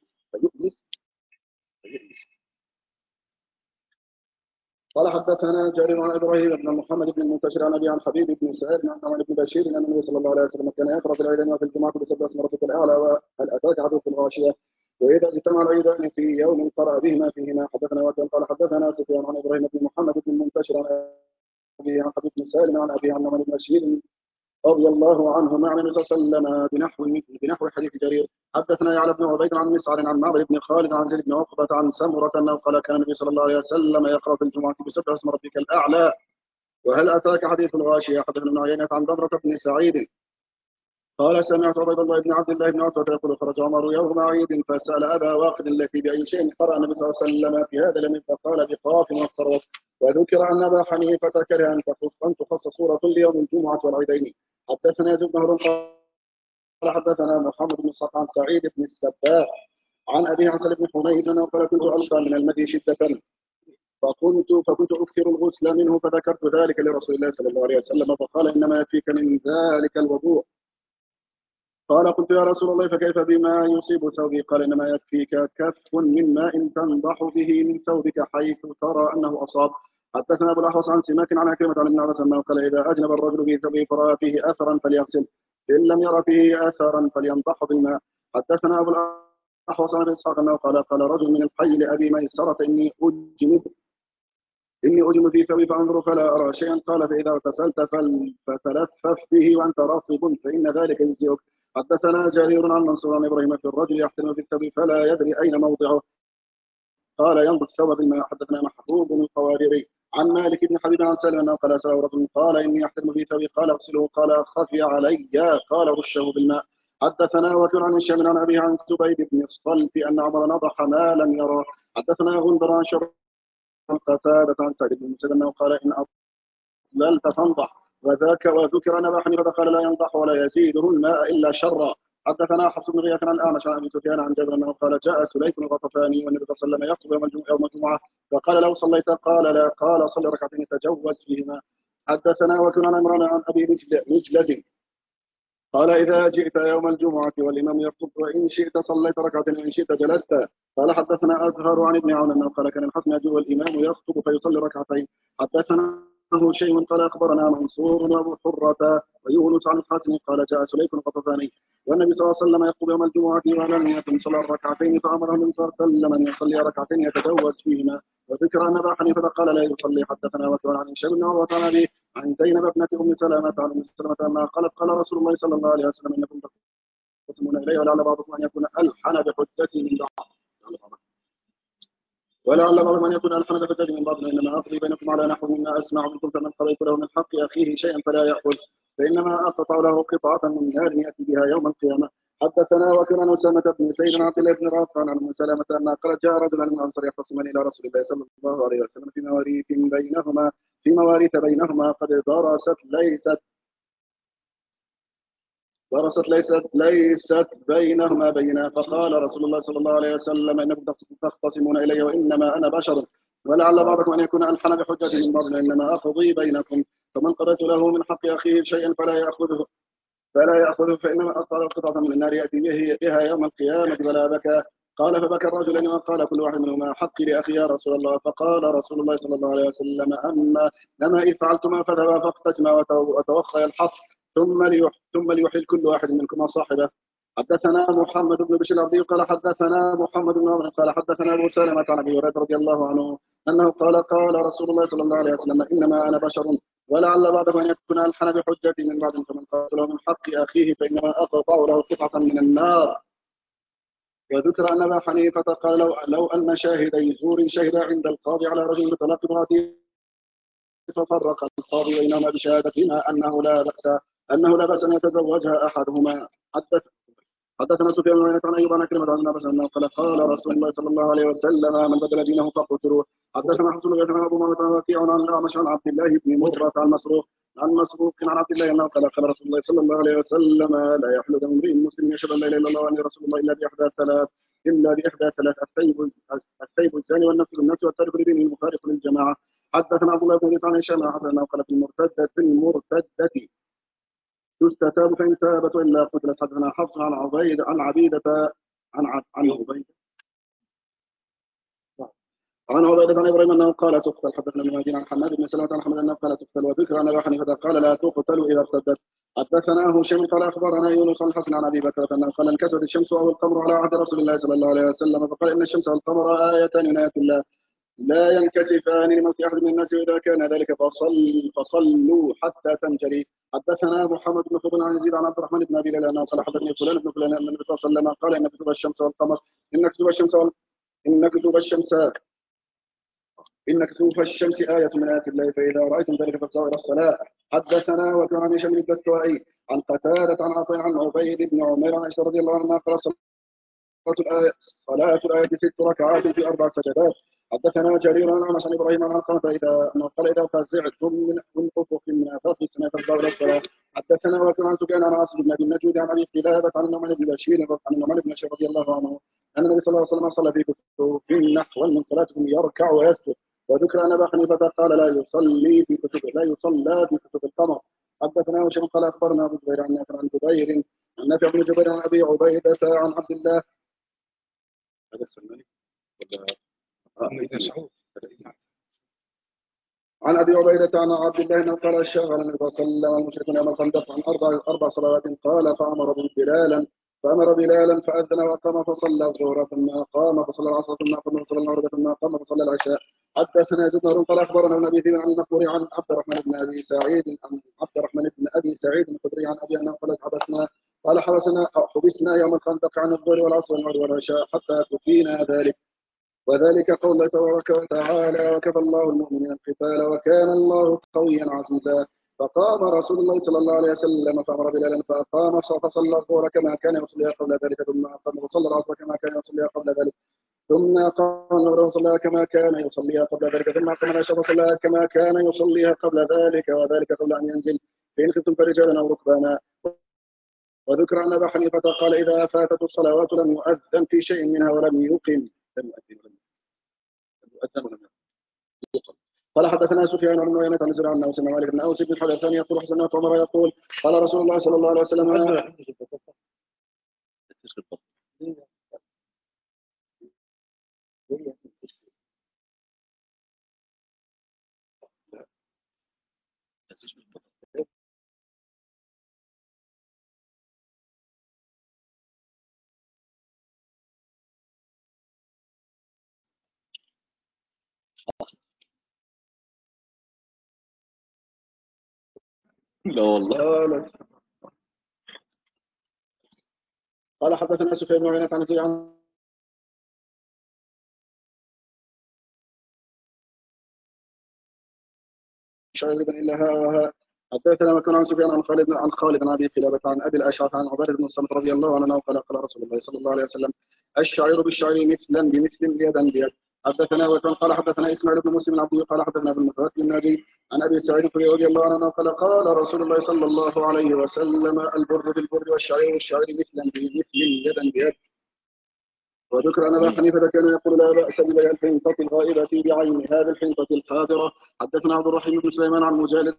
قال حدثنا جرير عن ابراهيم بن محمد بن المنتشر عن ابي عن حبيب بن سعيد عن عمر بن بشير ان النبي صلى الله عليه وسلم كان يقرا في العيدين وفي الجمعه بسبح اسم ربك الاعلى وهل اتاك حديث الغاشيه واذا اجتمع العيدان في يوم قرا بهما فيهما. حدثنا وكيع قال حدثنا سفيان عن ابراهيم بن محمد بن المنتشر عن ابي عن حبيب بن سالم عن ابي عن عمر بن بشير رضي الله عنه مع النبي صلى الله عليه وسلم بنحو حديث جرير. حدثنا يعلى بن عبيد عن مسعر عن معبد بن خالد عن زيد بن عقبة عن سمرة انه قال كان النبي صلى الله عليه وسلم يقرأ في الجمعة بسبح اسم ربك الاعلى وهل اتاك حديث الغاشية. حدثنا ابن عيينة عن ضمرة بن سعيد قال سمعت عبيد الله بن عبد الله بن عتبة يقول خرج عمر يوم عيد فسأل ابا واقد التي باي شيء قرأ النبي صلى الله عليه وسلم في هذا اليوم فقال بقاف وافترض. وذكر ان ابا حنيفة كره ان تخص سورة ليوم الجمعة والعيدين. حدثنا يزيد بن هارون قال حدثنا محمد بن صالح عن سعيد بن السباح عن ابي عن سلم بن حنيف انه قال كنت القى من المدي شده فكنت اكثر الغسل منه فذكرت ذلك لرسول الله صلى الله عليه وسلم فقال انما يكفيك من ذلك الوضوء. قال قلت يا رسول الله فكيف بما يصيب ثوبي؟ قال انما يكفيك كف من ماء تنضح به من ثوبك حيث ترى انه اصاب. حدثنا ابو الاحوص عن سماك عن عكرمة عن ابن عباس انه قال اذا اجنب الرجل في ثوبه فراى فيه اثرا فليغسل إن لم ير فيه اثرا فلينضح بالماء. حدثنا ابو الاحوص عن اسحاق انه قال رجل من الحي لابي ميسرة اني اجنب في ثوبي فانظر فلا ارى شيئا. قال فاذا اغتسلت فتلفف به وانت راطب فان ذلك يجزئك. حدثنا جرير عن منصور عن ابراهيم في الرجل يحترم في الثوب فلا يدري اين موضعه قال ينضح ثوب بالماء. حدثنا محبوب القواريري عن مالك بن حبيب عن سالم انه قال سأله رجل قال اني احترم في ثوبي قال اغسله قال خفي علي قال رشه بالماء. حدثنا وكر عن هشام عن ابيه عن زبيد بن الصلت ان عمر نضح ما لم يره. حدثنا غندر عن شر قتادة عن سعيد بن مسلم انه قال ان اضللت فانضح وذكر ان ابا حنيفه قال لا ينضح ولا يزيده الماء الا شرا. حدثنا حفص بن غياث عن الاعمش عن ابي سفيان عن جابر انه قال جاء سليك الغطفاني والنبي صلى الله عليه وسلم يخطب يوم الجمعه فقال لو صليت قال لا قال صل ركعتين تجوز فيهما. حدثنا وكنا عن عمران عن ابي مجلد قال إذا جئت يوم الجمعة والإمام يخطب وإن شئت صليت ركعتين وإن شئت جلست. قال حدثنا أزهر عن ابن عون أنه قال كان الحسن يجوء والإمام يخطب فيصلي ركعتين. حدثنا شيء قال أخبرنا منصور وأبو حرة ويونس عن الحسن قال جاء سليك القطفاني والنبي صلى الله عليه وسلم يخطب يوم الجمعة ولم يكن صلى الركعتين فأمره النبي صلى الله عليه وسلم أن يصلي ركعتين يتجوز فيهما. وذكر أن أبا حنيفة قال لا يصلي. حدثنا وكان عن هشام بن عروة عن أبيه عن زينب ابنة أم سلمة عن أم سلمة أنها قالت قال رسول الله صلى الله عليه وسلم إنكم تقسمون إلي ولعل بعضكم أن يكون ألحن بحجتي من بعض من بعض إنما أقضي بينكم على نحو مما أسمع منكم فمن قضيت له من حق أخيه شيئا فلا يأخذ فإنما أقطع له قطعة من نار يأتي بها يوم القيامة. حدثنا وكان أسامة بن زيد عن عبد الله بن رافع عن أم سلمة أنها قالت جاء رجل من الأنصار يختصمان إلى رسول الله صلى الله عليه وسلم في مواريث بينهما قد درست ليست بينهما بينا. فقال رسول الله صلى الله عليه وسلم إنكم تختصمون إلي وإنما أنا بشر ولعل بعضكم أن يكون ألحن بحجة من بعض إنما أقضي بينكم فمن قضيت له من حق أخيه شيئا فلا يأخذه فإنما أقطع قطعة من النار يأتي بها يوم القيامة ولا بكى. قال فبكى الرجلين وقال كل واحد منهما حقي لأخي يا رسول الله. فقال رسول الله صلى الله عليه وسلم أما إذ فعلتما فذهبا فاقتسما وتوخيا الحق ثم ليحل كل واحد منكما صاحبه. حدثنا محمد بن بشير العبدي قال حدثنا محمد بن عمرو قال حدثنا أبو سلمة عن أبي هريرة رضي الله عنه أنه قال رسول الله صلى الله عليه وسلم إنما أنا بشر ولعل بعضكم أن يكون ألحن بحجتي من بعض فمن قاتله من حق أخيه فإنما أقطع له قطعة من النار. وذكر أن أبا حنيفة قال لو أن شاهدي زور شهدا عند القاضي على رجل بطلاق امرأته ففرق القاضي بينهما بشهادتهما أنه لا بأس أن يتزوجها أحدهما. حدثنا سفيان بن عيينة عن أيوب عن كلمة عن النبي أنه قال رسول الله صلى الله عليه وسلم من بدل دينه فاقتلوه. حدثنا حفص بن غيث عن أبو معاوية وكيع عن الأعمش عن عبد الله بن مرة عن مسروق عن عبد الله أنه قال رسول الله صلى الله عليه وسلم لا يحل دم امرئ مسلم يشهد أن لا إله إلا الله وأني رسول الله إلا بإحدى ثلاث السيب الزاني والنفس بالنفس والتارك لدينه المفارق للجماعة. حدثنا عبد الله بن عيسى عن هشام أنه قال في المرتدة تستتاب فإن تابت وإلا قتلت. حدثنا حفص عن عبيدة عن عبيدة عن إبراهيم أنه قال تقتل. حدثنا المهاجرين عن حماد بن سلمة عن حمد أنه قال تقتل. وذكر أن أبا حنيفة قال لا تقتل إذا ارتدت. حدثنا هشام قال أخبرنا يونس عن الحسن عن أبي بكر أنه قال انكسرت الشمس أو القمر على عهد رسول الله صلى الله عليه وسلم فقال إن الشمس والقمر آيتان من آيات الله لا ينكسفان لموت أحد من الناس وإذا كان ذلك فصلوا حتى تنجلي. حدثنا محمد بن فضل عن يزيد عن عبد الرحمن بن أبي ليلى أنه قال حدثني فلان بن فلان أن النبي صلى الله عليه وسلم قال إن كتب الشمس والقمر إن كسوف الشمس آية من آيات الله فإذا رأيتم ذلك فافزعوا إلى الصلاة. حدثنا وكان عن هشام الدستوائي عن قتادة عن عطاء عن عبيد بن عمير عن عائشة رضي الله عنها قال صلاة الآية 6 ركعات في 4 سجدات. حدثنا جرير عن عمش عن إبراهيم عن علقمة إذا فزعتم من أفق من آفاق السماء فافزعوا إلى الصلاة. حدثنا وكان عن سفيان عن عاصم بن أبي النجود عن أبي قلابة عن النعمان بن بشير رضي الله عنه أن النبي صلى الله عليه وسلم صلى في كتب نحو من صلاتهم يركع ويسجد. وذكر أن أبا حنيفة قال لا يصلى في كتب القمر. حدثنا هشام قال أخبرنا أبو جبير عن نافع بن جبير عن أبي عبيدة عن عبد الله هذا السلماني عن أبي عبيدة عن عبد الله أنه قال شغل النبي صلى الله عليه وسلم المشركون يوم الخندق عن 4 صلوات قال فأمر بلالا فأذن وقام فصلى الظهر ثم قام فصلى العصر ثم قام فصلى المغرب ثم قام فصلى العشاء. حدثنا زهير قال أخبرنا ابن أبي ذئب عن المقبوري عن عبد الرحمن بن أبي سعيد الخدري عن أبي أنه قال حبسنا يوم الخندق عن الظهر والعصر والمغرب والعشاء حتى كفينا ذلك. وذلك قول الله تبارك وتعالى: وكفى الله المؤمنين القتال وكان الله قويا عزيزا. فقام رسول الله صلى الله عليه وسلم فأمر بلالا فأقام فصلى الظهر كما كان يصليها قبل ذلك، ثم أقام فصلى العصر كما كان يصليها قبل ذلك، ثم أقام المغرب فصلىها كما كان يصليها قبل ذلك، ثم أقام العشاء فصلىها كما كان يصليها قبل ذلك، وذلك قبل أن ينزل، فإن خفتم فرجالا أو ركبانا. وذكر أن أبا حنيفة قال: إذا فاتت الصلوات لم يؤذن في شيء منها ولم يقم. لم يؤذن ولم يقم. قال: حدثنا سفيان بن عيينة عن زرع النوس بن مالك بن أوس بن حدثان يقول: حسن عمر يقول: قال رسول الله صلى الله عليه وسلم: لا والله. قال: حدثنا سفيان بن عيينة عن زرع شعير بن إلا وها. حدثنا مكان عن سفيان عن خالد بن ابي قلابه عن ابي الاشعث عن عباده بن الصمت رضي الله عنه قال: قال رسول الله صلى الله عليه وسلم: الشعير بالشعير مثلا بمثل يدا بيد. حدثنا وكان قال: حدثنا اسماعيل بن مسلم العبدي قال: حدثنا ابن المتوكل النبي عن ابي سعيد رضي الله عنه قال: قال رسول الله صلى الله عليه وسلم: البر بالبر والشعير بالشعير مثلا بمثل يدا بيد. وذكر أن أبا حنيفة كان يقول: لا بأس ببيع الحنطة الغائبة بعين هذه الحنطة الحاضرة. حدثنا عبد الرحيم بن سليمان عن مجالد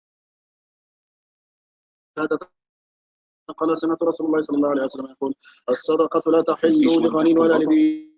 قال: سمعت رسول الله صلى الله عليه وسلم يقول: الصدقة لا تحل لغني ولا لذي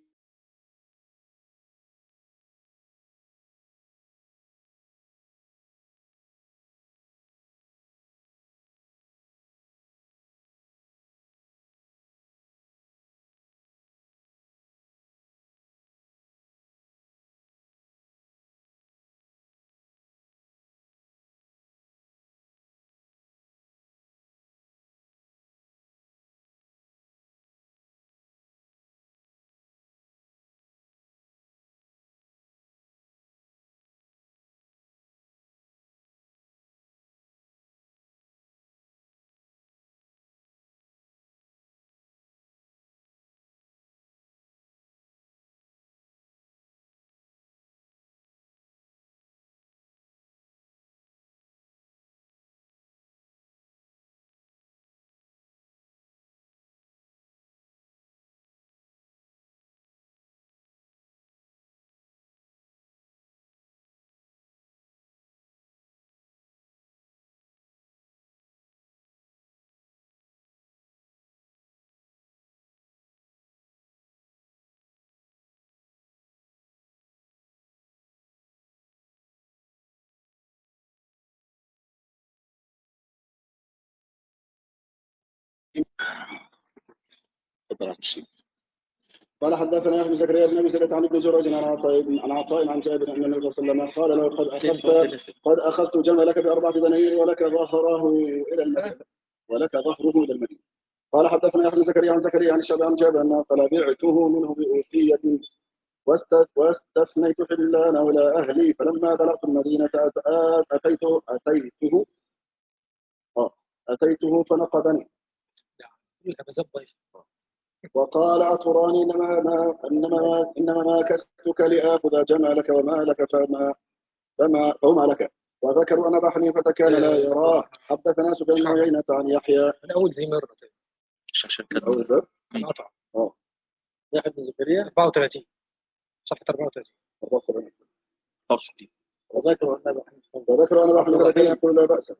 قال: حدثنا يحيى بن زكريا بن ابي سلمة عن ابن جريج عن عطاء عن جابر ان النبي صلى الله عليه وسلم قال له: قد اخذت جملك ب4 دنانير ولك ظهره الى المدينه قال: حدثنا يحيى بن زكريا عن زكريا عن الشعبي عن جابر انه قال: بعته منه بأوفية واستثنيت حلان ولا اهلي، فلما بلغت المدينه اتيته فنقضني وقال: أتراني إنما ما كستك لآخذ جمالك ومالك فهما لك. وذكروا أن أبا حنيفة كان لا يراه. حدثنا سفيان بن عيينة عن يحيى. أنا أول زي مرة عشان كده كان قطع. يحيى بن زكريا 34 صفحة 34. وذكروا أن أبا حنيفة كان يقول: لا بأس.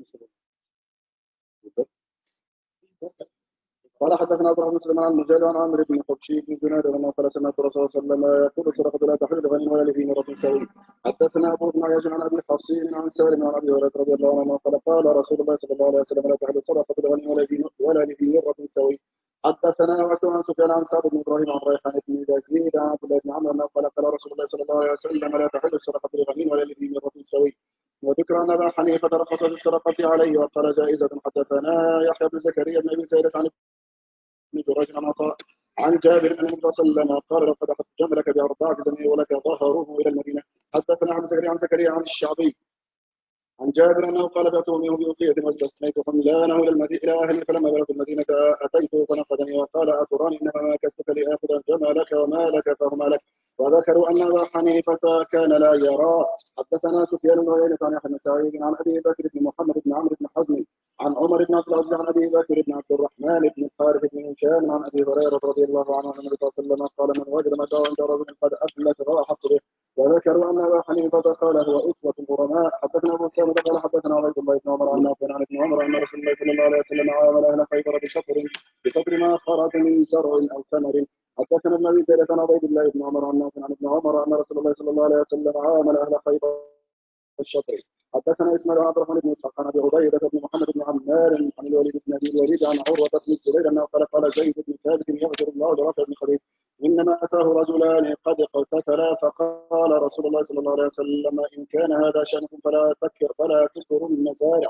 قال: حدثنا عبد الرحمن بن سليمان عن المجال عن عمرو بن قبشي بن جناد انه قال: سمعت الرسول صلى الله عليه وسلم يقول: الصدقه لا تحل لغني ولا لذي مرة سوي. حدثنا ابو بن عياش عن ابي حصين عن سالم عن ابي هريره رضي الله عنه قال: قال رسول الله صلى الله عليه وسلم: لا تحل الصدقه لغني ولا لذي مرة سوي. حدثنا وكيع عن سفيان عن سعد بن ابراهيم عن ريحان بن يزيد عن عبد الله بن عمرو انه قال: قال رسول الله صلى الله عليه وسلم: لا تحل الصدقه لغني ولا لذي مرة سوي. وذكر ان ابا حنيفه رخص في الصدقه عليه وقال: جائزه. حدثنا يحيى بن زكريا بن ابي سعيد عن ابن جريج عن عطاء عن جابر بن النبي صلى الله عليه وسلم قال لقد اخذت جملك باربعه دنيا ولك ظهره الى المدينه. حدثنا عن زكريا عن الشعبي عن جابر انه قال بعت امه باوقيه واستثنيت حملانه الى اهلي فلما بلغت المدينه اتيته فنقذني وقال اتراني انما ماكستك لاخذ جملك ومالك فهما لك. وذكروا ان ابا حنيفه كان لا يرى. حدثنا سفيان بن عيينة عن يحيى بن سعيد عن ابي بكر بن محمد بن عمرو بن حزم عن عمر بن عبد العزيز عن ابي بكر بن عبد الرحمن بن الحارث بن هشام عن ابي هريره رضي الله عنه ان النبي صلى الله عليه وسلم قال من وجد متاعا عند رجل قد افلت فهو احق به. وذكروا ان ابا حنيفه قال هو اسوه غرماء. حدثنا ابو سامي قال حدثنا عبيد الله بن عمر عن نافع عن ابن عمر ان رسول الله صلى الله عليه وسلم عامل اهل خيبر بشطر ما خرج من زرع او ثمر. حدثنا ابن ابي شيبه عن عبيد الله بن عمر عن نافع عن ابن عمر ان رسول الله صلى الله عليه وسلم عامل اهل خيبر الشطر. حدثنا اسماعيل عبد الرحمن بن اسحاق عن ابي عبيده بن محمد بن عمار عن الوليد بن ابي الوليد عن عروه بن الزبير انه قال زيد بن ثابت يغفر الله لرافع بن خديج انما اتاه رجلان قد اقتتلا فقال رسول الله صلى الله عليه وسلم ان كان هذا شانكم فلا تكثروا المزارع.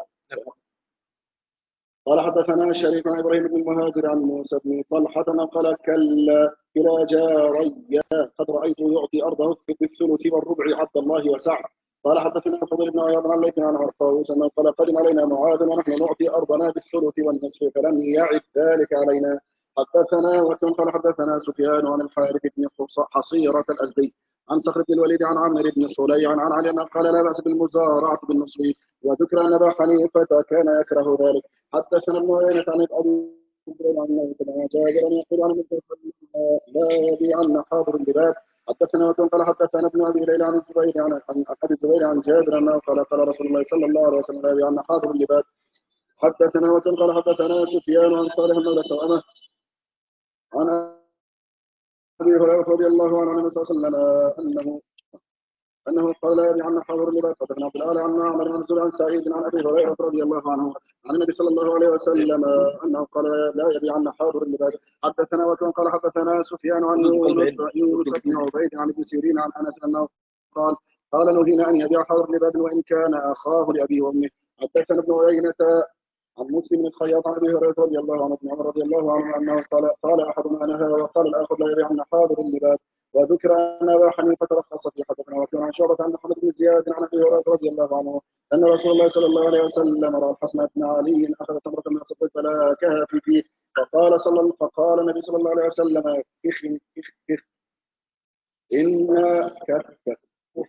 قال حدثنا شريك عن ابراهيم بن المهاجر عن موسى بن طلحه قال كلا جاري قد رايته يعطي ارضه بالثلث والربع عبد الله وسعد. قال حدثنا فضل بن عياض عن ليث عن عطاووس انه قال قدم علينا معاذ ونحن نعطي ارضنا بالثلث والنصف فلم يعد ذلك علينا. حدثنا قال حدثنا سفيان عن الحارث بن حصيرة الازدي عن صخر بن الوليد عن عمرو بن صليع عن علي انه قال لا باس بالمزارعه بالنصف. وذكر ان ابا حنيفه كان يكره ذلك. حدثنا ابن عيينة عن ابي عن جابر يقول عن لا يبيعن حاضر اللباس. حدثنا قال حدثنا ابن ابي ليلى عن الزبير عن ابي الزبير عن جابر انه قال رسول الله صلى الله عليه وسلم لا يبيعن حاضر اللباس. حدثنا قال حدثنا سفيان عن صالح مولى توأمه عن ابي هريره رضي الله عنه عن النبي صلى الله عليه وسلم انه قال لا يبيعن حاضر اللباس. حدثنا عبد الاعلى عن معمر عن سعيد عن ابي هريره رضي الله عنه عن النبي صلى الله عليه وسلم انه قال لا يبيعن حاضر اللباس. حدثنا قال حدثنا سفيان عن يونس بن عبيد عن ابن سيرين عن انس انه قال نهينا ان يبيع حاضر اللباس وان كان اخاه لابيه وامه. حدثنا ابن عيينة عن مسلم بن الخياط عن ابي هريره رضي الله عنه ابن عمر رضي الله عنه انه قال احدنا نهى وقال الاخر لا يبيعن حاضر اللباس. وذكر ان ابا حنيفه رخص في. حدثنا وكان عن شعبه عن محمد بن زياد عن ابي هريره رضي الله عنه ان رسول الله صلى الله عليه وسلم راى الحسن بن علي اخذ تمره من الصدق فلاكها في فيه فقال النبي صلى الله عليه وسلم كخ ان كف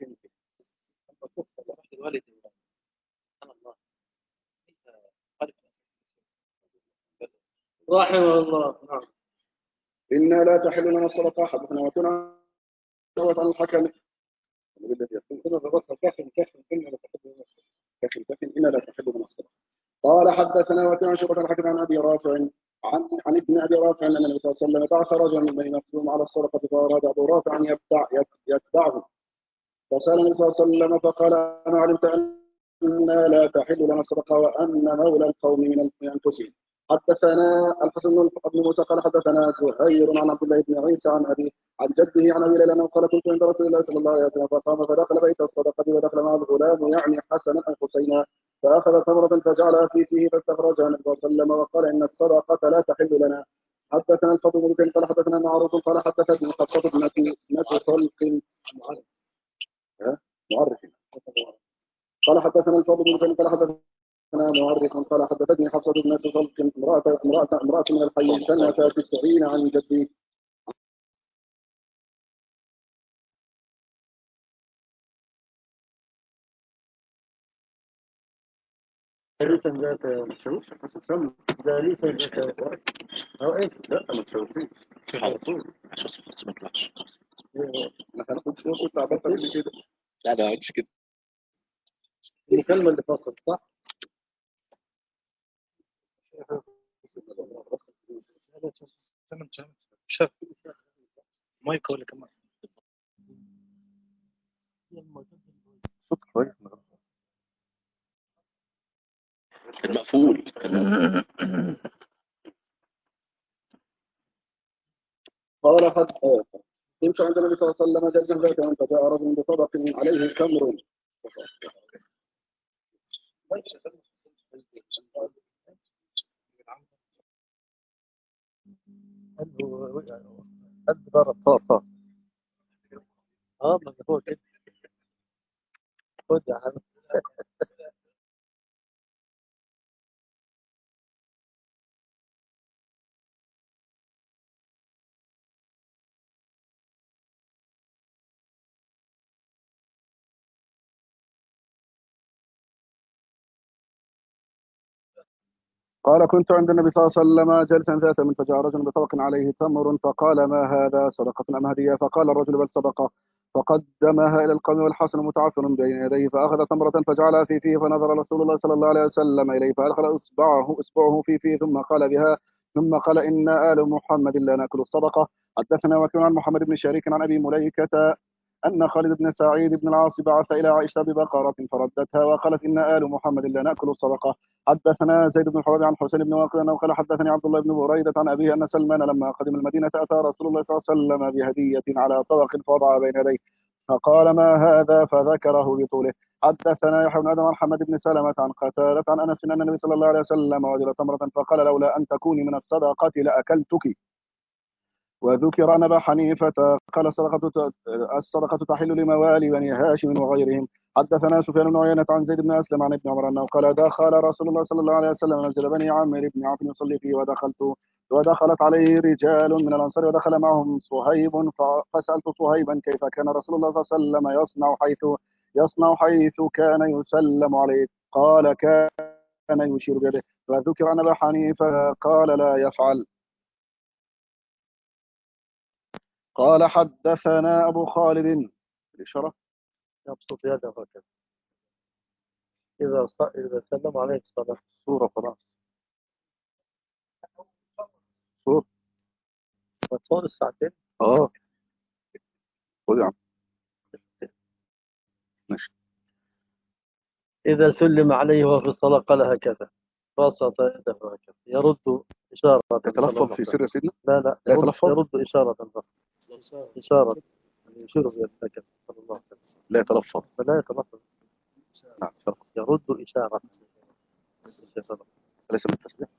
رحمه الله. نعم. إنا لا تحل لنا الصدقة. حدثنا وكنا عن الحكم إنا لا تحل لنا الصدقة. قال حدثنا وكنا عن شعبة الحكم عن أبي رافع عن ابن أبي رافع أن النبي صلى الله عليه وسلم بعث رجلا من بني مخزوم على الصدقة فأراد أبو رافع أن يتبعه. فسأل النبي صلى الله عليه وسلم فقال أنا علمت أننا لا تحل لنا الصدقة وأن مولى القوم من أنفسهم. حدثنا الحسن بن موسى قال حدثنا زهير عن عبد الله بن عيسى عن جده عن ابي ليلى انه قال كنت عند رسول الله صلى الله عليه وسلم فقام فدخل بيت الصدقه ودخل معه الغلام يعني حسنا او حسينا فاخذ تمره فجعلها في فيه فاستخرجها النبي صلى الله عليه وسلم وقال ان الصدقه لا تحل لنا. حدثنا الفضل بن كان قال حدثنا معروف قال حدثتني حفصه ابنه خلق معرف قال حدثنا الفضل بن كان قال حدثنا معرف قال حدثتني حفصة بنت طلق امرأة من الحي سنة 90 عن جدي. جالسا ذات شوش جالسا ذات أو إيه؟ لا ما تشوفيش على طول عشان ما طلعش. أنا هناخد شوط تعبت قبل كده. لا لا مش كده. المكالمة اللي فصلت صح؟ شاف مايك ولا كمان صوت كويس المقفول. قال قد كنت عند النبي صلى الله عليه وسلم جلسا ذات يوم فجاء رجل بطبق عليه تمر قد ضرب طاطا. ما هو كده. خد يا عم. قال كنت عند النبي صلى الله عليه وسلم جالسا ذات من فجاء رجل بطبق عليه تمر فقال ما هذا صدقة أم هدية؟ فقال الرجل بل صدقة. فقدمها إلى القوم والحسن متعفن بين يديه فأخذ تمرة فجعلها في فيه فنظر رسول الله صلى الله عليه وسلم إليه فأدخل إصبعه في فيه ثم قال بها ثم قال إن آل محمد لا نأكل الصدقة. حدثنا وكيع عن محمد بن شريك عن أبي مليكة أن خالد بن سعيد بن العاص بعث إلى عائشة ببقرة فردتها وقالت إن آل محمد لا نأكل الصدقة. حدثنا زيد بن الحباب عن حسين بن واقد أنه قال حدثني عبد الله بن بريدة عن أبيه أن سلمان لما قدم المدينة أتى رسول الله صلى الله عليه وسلم بهدية على طبق فوضع بين يديه فقال ما هذا فذكره بطوله. حدثنا يحيى بن آدم عن محمد بن سلمة عن قتادة عن أنس أن النبي صلى الله عليه وسلم وجد تمرة فقال لولا أن تكوني من الصدقة لأكلتك. وذكر أن أبا حنيفة قال الصدقة تحل لموالي بني هاشم وغيرهم. حدثنا سفيان بن عيينة عن زيد بن أسلم عن ابن عمر أنه قال دخل رسول الله صلى الله عليه وسلم مسجد بني عامر بن عوف يصلي فيه ودخلت عليه رجال من الأنصار ودخل معهم صهيب فسألت صهيبا كيف كان رسول الله صلى الله عليه وسلم يصنع حيث كان يسلم عليه؟ قال كان يشير بيده. وذكر أن أبا حنيفة قال لا يفعل. قال حدثنا أبو خالد الإشارة يبسط يده هكذا إذا سلم عليه الصلاة. صورة خلاص صورة وتصور الساعتين. خذ يا عم ماشي. إذا سلم عليه وهو في الصلاة قال هكذا بسط يده هكذا يرد إشارة. يتلفظ في سر يا سيدنا؟ لا لا يرد, يتلفظ؟ يرد إشارة فقط. إشارة يشير بيده هكذا صلى الله عليه وسلم. لا يتلفظ. فلا يتلفظ. نعم يرد إشارة. ليس من التسبيح.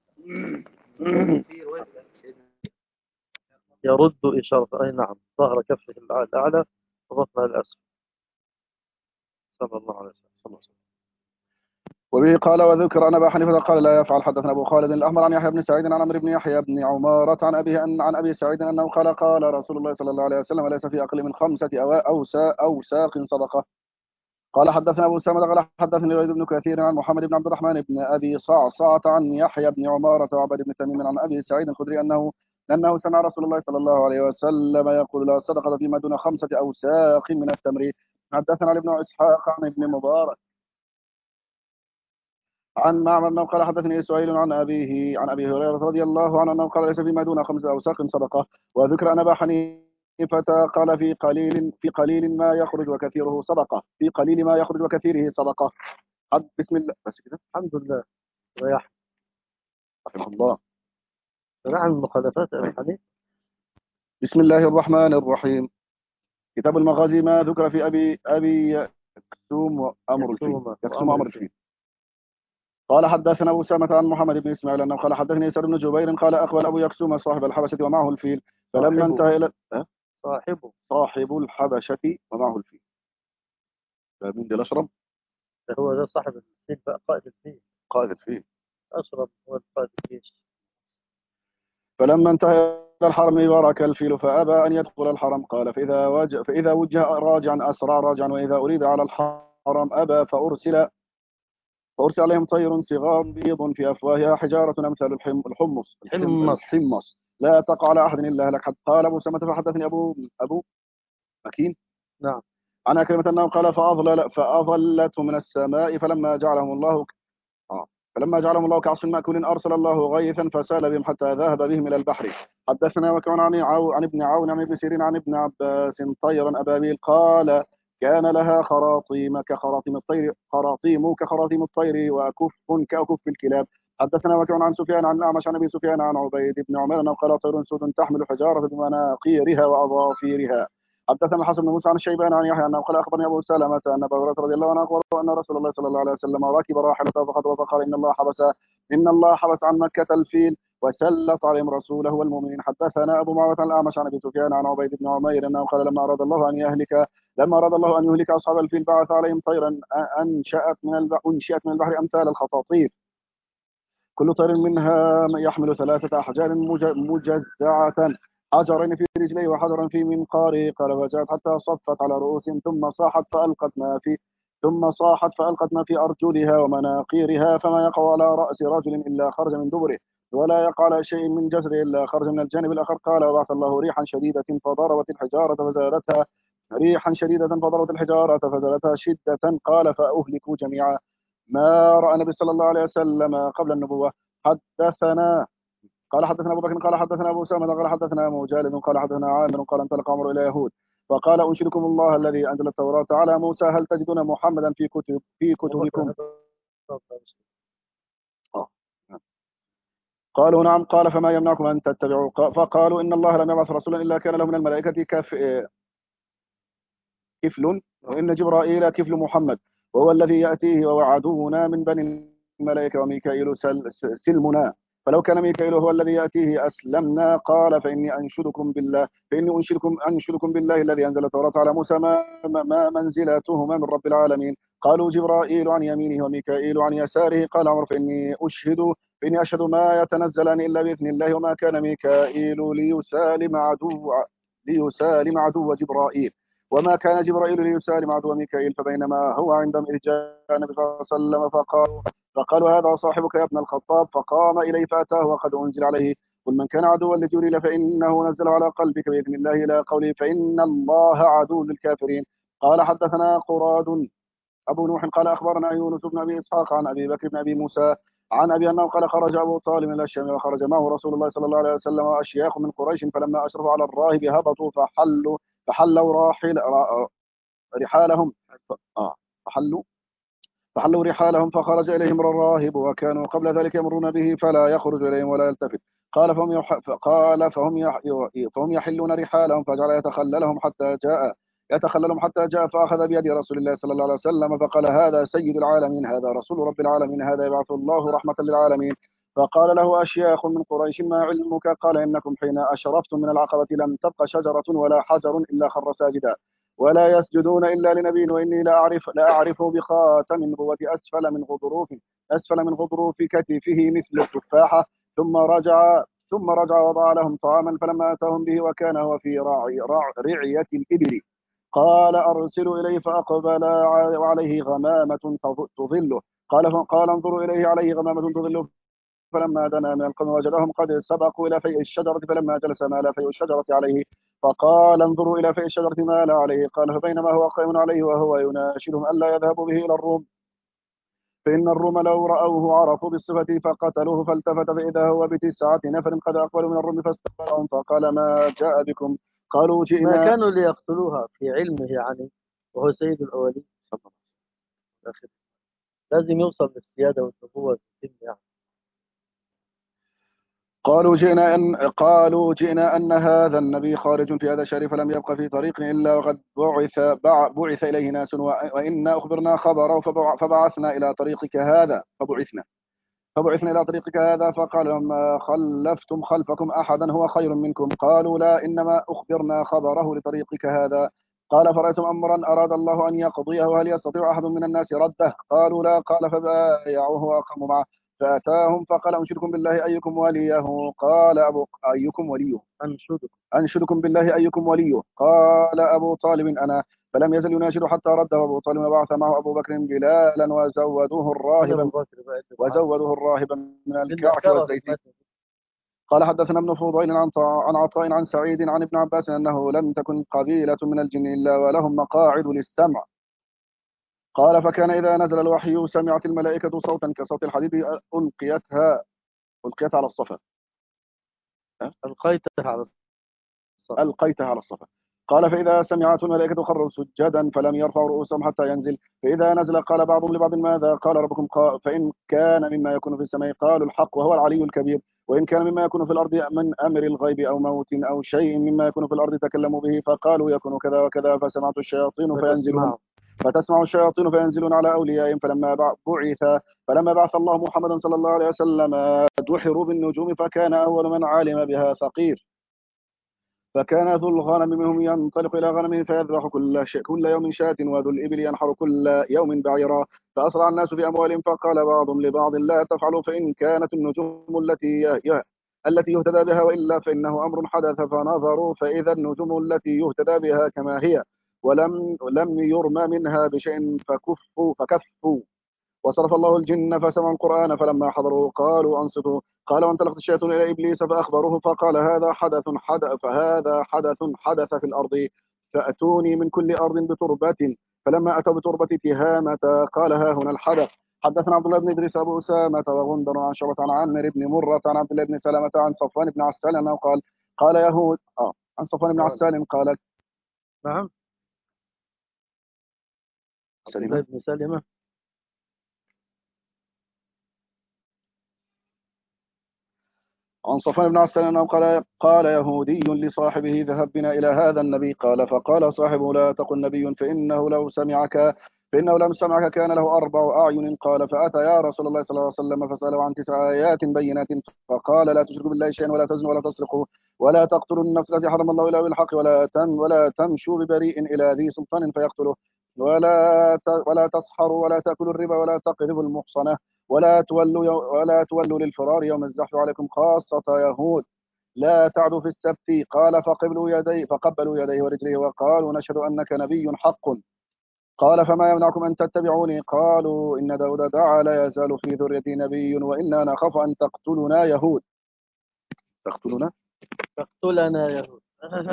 يرد إشارة. أي نعم ظهر كفه الأعلى وبطنها الأسفل صلى الله عليه وسلم. وبه قال وذكر أن أبا حنيفة قال لا يفعل. حدثنا أبو خالد الأحمر عن يحيى بن سعيد عن عمرو بن يحيى بن عمارة عن أبيه عن أبي سعيد أنه قال رسول الله صلى الله عليه وسلم ليس في أقل من 5 أوساق صدقة. قال حدثنا أبو أسامة قال حدثني الوليد بن كثير عن محمد بن عبد الرحمن بن أبي صعصعة عن يحيى بن عمارة وعبد بن تميم عن أبي سعيد الخدري أنه سمع رسول الله صلى الله عليه وسلم يقول لا صدقة فيما دون 5 أوساق من التمر. حدثنا ابن إسحاق عن ابن مبارك عن معمر أنه قال حدثني سهيل عن أبي هريرة رضي الله عنه أنه قال ليس فيما دون 5 أوساق صدقة. وذكر أن أبا حنيفة قال في قليل ما يخرج وكثيره صدقة. في قليل ما يخرج وكثيره صدقة. بسم الله بس كده. الحمد لله ويحمد رحمه الله. نعم المخالفات أبي حنيفة. بسم الله الرحمن الرحيم. كتاب المغازي ما ذكر في أبي يكسوم وأمر الفيل. قال حدثنا أبو أسامة عن محمد بن إسماعيل أنه قال حدثني سعد بن جبير قال أقبل أبو يكسوم صاحب الحبشة ومعه الفيل فلما انتهى إلى صاحب الحبشة ومعه الفيل. مين دي الأشرب؟ هو ده صاحب الفيل بقى قائد الفيل. أشرب هو القائد الجيش. فلما انتهى إلى الحرم بارك الفيل فأبى أن يدخل الحرم. قال فإذا وجه راجعا أسرع راجعا وإذا أريد على الحرم أبى فأرسل عليهم طير صغار بيض في أفواهها حجارة أمثال الحمص لا تقع على أحد إلا هلك. قال أبو سمة فحدثني أبو مكين نعم عن أكرمة أنه قال فأظلته من السماء فلما جعلهم الله كعصف مأكول أرسل الله غيثا فسال بهم حتى ذهب بهم إلى البحر. حدثنا وكان عن ابن عون عن ابن سيرين عن ابن عباس طيرا أبابيل قال كان لها خراطيم كخراطيم الطير وأكف كأكف الكلاب. حدثنا وكان عن سفيان عن الأعمش عن أبي سفيان عن عبيد بن عمر أنه قال طير سود تحمل حجارة بمناقيرها وأظافيرها. حدثنا الحسن بن موسى عن الشيبان عن يحيى انه قال اخبرني ابو سلمة ان ابا هريره رضي الله عنه اخبره ان رسول الله صلى الله عليه وسلم ركب راحلته فخطب فقال ان الله حبس عن مكة الفيل وسلط عليهم رسوله والمؤمنين. حدثنا أبو معاوية الأعمش عن أبي سفيان عن عبيد بن عمير أنه قال لما أراد الله أن يهلك أصحاب الفيل بعث عليهم طيرا أنشأت من البحر أمثال الخطاطيف، كل طير منها يحمل 3 أحجار مجزعة، حجرين في رجليه وحجرا في منقاره. قال فجاءت حتى صفت على رؤوسهم ثم صاحت فألقت ما في أرجلها ومناقيرها، فما يقع على رأس رجل إلا خرج من دبره، ولا يقع على شيء من جسده إلا خرج من الجانب الآخر. قال وبعث الله ريحا شديدة فضربت الحجارة فزادتها قال فأهلكوا جميعا ما رأى النبي صلى الله عليه وسلم قبل النبوة. حدثنا أبو بكر قال حدثنا أبو أسامة قال حدثنا مجالد قال حدثنا عامر قال انطلق عمرو إلى يهود فقال أنشدكم الله الذي أنزل التوراة على موسى هل تجدون محمدا في كتبكم؟ قالوا نعم. قال فما يمنعكم أن تتبعوا؟ فقالوا إن الله لم يبعث رسولا إلا كان له من الملائكة كفل، وإن جبرائيل كفل محمد، وهو الذي يأتيه وهو عدونا من بني الملائكة، وميكائيل سلمنا، فلو كان ميكائيل هو الذي يأتيه أسلمنا. قال فإني أنشدكم بالله الذي أنزل التوراة على موسى ما منزلتهما من رب العالمين. قالوا جبرائيل عن يمينه وميكائيل عن يساره. قال عمر فإني أشهد ما يتنزلان إلا بإذن الله، وما كان ميكائيل ليسالم عدو جبرائيل، وما كان جبرائيل ليسالم عدو ميكائيل. فبينما هو عندهم إذ جاء النبي صلى الله عليه وسلم فقالوا هذا صاحبك يا ابن الخطاب، فقام إليه فأتاه وقد أنزل عليه قل من كان عدوا لجبريل فإنه نزل على قلبك بإذن الله إلى قوله فإن الله عدو للكافرين. قال حدثنا قراد أبو نوح قال أخبرنا يونس بن أبي إسحاق عن أبي بكر بن أبي موسى عن أبي أنه قال خرج أبو طالب إلى الشام وخرج معه رسول الله صلى الله عليه وسلم وأشياخ من قريش، فلما أشرفوا على الراهب هبطوا فحلوا رحالهم فحلوا رحالهم فخرج إليهم الراهب، وكانوا قبل ذلك يمرون به فلا يخرج إليهم ولا يلتفت. قال فهم يحلون رحالهم فجعل يتخللهم حتى جاء فأخذ بيد رسول الله صلى الله عليه وسلم فقال هذا سيد العالمين، هذا رسول رب العالمين، هذا يبعث الله رحمة للعالمين. فقال له أشياخ من قريش ما علمك؟ قال إنكم حين أشرفتم من العقبة لم تبق شجرة ولا حجر إلا خر ساجدا، ولا يسجدون إلا لنبي، وإني لا أعرف بخاتم النبوة أسفل من غضروف كتفه مثل التفاحة. ثم رجع وضع لهم طعاما فلما أتاهم به وكان هو في رعية الإبل قال أرسلوا إليه فأقبل وعليه غمامة تظله. قال انظروا إليه عليه غمامة تظله. فلما دنا من القوم وجدهم قد سبقوا إلى فيء الشجرة، فلما جلس مال فيء الشجرة عليه فقال انظروا إلى فيء الشجرة مال عليه. قال فبينما هو قائم عليه وهو يناشدهم ألا يذهبوا به إلى الروم، فإن الروم لو رأوه عرفوا بالصفة فقتلوه. فالتفت فإذا هو ب9 نفر قد أقبلوا من الروم فاستقبلهم فقال ما جاء بكم؟ قالوا ما جئنا. كانوا ليقتلوها في علمه يعني، وهو سيد الأولين لازم يوصل للسيادة والنبوة يعني. قالوا جئنا أن هذا النبي خارج في هذا الشهر فلم يبق في طريق إلا وقد بعث إليه ناس، وإنا أخبرنا خبره فبعثنا إلى طريقك هذا فبعثنا إلى طريقك هذا. فقال لهم ما خلفتم خلفكم أحدا هو خير منكم؟ قالوا لا، إنما أخبرنا خبره لطريقك هذا. قال فرأيتم أمرا أراد الله أن يقضيه هل يستطيع أحد من الناس رده؟ قالوا لا. قال فبايعوه وأقاموا معه فأتاهم فقال أنشدكم بالله أيكم وليه؟ قال أيكم وليه؟ أنشدكم بالله أيكم وليه؟ قال أبو طالب أنا. فلم يزل يناشد حتى رده أبو طالب وبعث معه أبو بكر بلالا وزودوه الراهب من الكعك والزيت. قال حدثنا ابن فضيل عن عطاء عن سعيد عن ابن عباس أنه لم تكن قبيلة من الجن إلا ولهم مقاعد للسمع. قال فكان إذا نزل الوحي سمعت الملائكة صوتا كصوت الحديد ألقيتها على الصفا. ألقيتها على الصفا. قال فإذا سمعت الملائكة خروا سجدا فلم يرفعوا رؤوسهم حتى ينزل، فإذا نزل قال بعضهم لبعض ماذا قال ربكم؟ فإن كان مما يكون في السماء قالوا الحق وهو العلي الكبير، وإن كان مما يكون في الأرض من أمر الغيب أو موت أو شيء مما يكون في الأرض تكلموا به فقالوا يكون كذا وكذا، فسمعت الشياطين فتسمع الشياطين فينزلون على أوليائهم فلما بعث الله محمدا صلى الله عليه وسلم دحروا بالنجوم فكان أول من علم بها فقير، فكان ذو الغنم منهم ينطلق إلى غنمه فيذبح كل يوم شاة، وذو الإبل ينحر كل يوم بعيرا. فأسرع الناس في أموالهم فقال بعضهم لبعض لا تفعلوا فإن كانت النجوم التي يهتدى بها، وإلا فإنه أمر حدث. فنظروا فإذا النجوم التي يهتدى بها كما هي، ولم يرمى منها بشيء فكفوا. وصرف الله الجن فسمعوا القرآن فلما حضروا قالوا أنصتوا. قال وانطلقت الشياطين إلى إبليس فأخبروه فقال فهذا حدث في الأرض، فأتوني من كل أرض بتربة. فلما أتوا بتربة تهامة قال ها هنا الحدث. حدثنا عبد الله بن إدريس أبو أسامة وغندر عن شعبة عن عامر بن مرة عن عبد الله بن سلمة عن صفوان بن عسال أنه قال يهود عن صفوان بن عسال قال نعم. عبد الله بن سلمة. عن صفوان بن عسال أنه قال يهودي لصاحبه ذهب بنا إلى هذا النبي. فقال صاحبه لا تقل نبي فإنه لم سمعك كان له 4 أعين. قال فأتى يا رسول الله صلى الله عليه وسلم فسأله عن 9 آيات بينات، فقال لا تشركوا بالله شيئا ولا تزنوا ولا تسرقوا ولا تقتلوا النفس التي حرم الله إلا بالحق ولا تمشوا ببريء إلى ذي سلطان فيقتله ولا تسحروا ولا تأكلوا الربا ولا تقربوا المحصنة ولا تولوا للفرار يوم الزحف عليكم خاصة يهود. لا تعدوا في السبت. قال فقبلوا يديه ورجليه وقالوا نشهد أنك نبي حق. قال فما يمنعكم أن تتبعوني؟ قالوا إن داود دعا لا يزال في ذريته نبي وإنا نخاف أن تقتلنا يهود. تقتلنا يهود.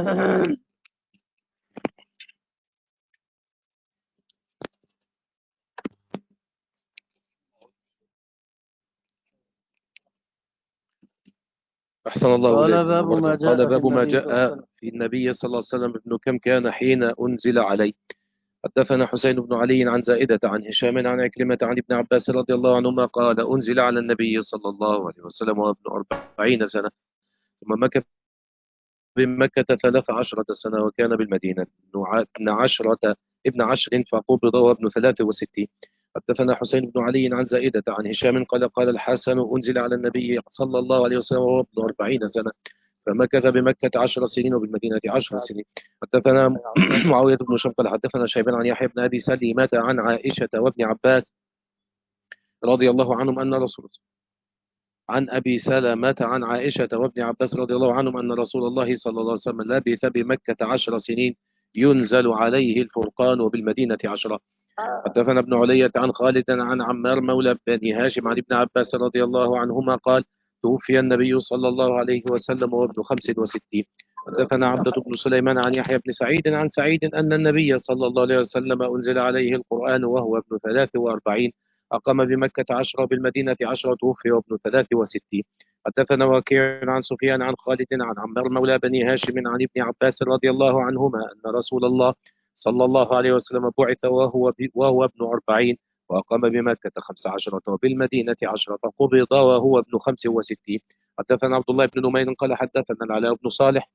أحسن الله قال إليكم. باب ما جاء في النبي صلى الله عليه وسلم ابن كم كان حين أنزل عليه. حدثنا حسين بن علي عن زائدة عن هشام عن عكرمة عن ابن عباس رضي الله عنهما قال أنزل على النبي صلى الله عليه وسلم وابن 40 سنة، ثم مكث بمكة 13 سنة، وكان بالمدينة ابن 10 فقبض وابن 63. حدثنا حسين بن علي عن زائدة عن هشام قال الحسن أنزل على النبي صلى الله عليه وسلم وهو ابن 40 سنة، فمكث بمكة 10 سنين وبالمدينة 10 سنين. حدثنا معاوية بن شمقل حدثنا شيبان عن يحيى بن أبي سلمة عن عائشة وابن عباس رضي الله عنهم أن رسول عن أبي سلمة عن عائشة وابن عباس رضي الله عنهم أن رسول الله صلى الله عليه وسلم لبث بمكة 10 سنين ينزل عليه الفرقان وبالمدينة 10. حدثنا ابن علية عن خالد عن عمار مولى بني هاشم عن ابن عباس رضي الله عنهما قال توفي النبي صلى الله عليه وسلم وابن 65. حدثنا عبدة بن سليمان عن يحيى بن سعيد عن سعيد أن النبي صلى الله عليه وسلم أنزل عليه القرآن وهو ابن 43، أقام بمكة 10 بالمدينة 10، توفي وابن 63. حدثنا وكيع عن سفيان عن خالد عن عمار مولى بني هاشم عن ابن عباس رضي الله عنهما أن رسول الله صلى الله عليه وسلم بعث وهو ابن 40، وأقام بمكة 15 وبالمدينة 10، فقبض وهو ابن 65. حدثنا عبد الله بن نمير قال حدثنا العلاء بن صالح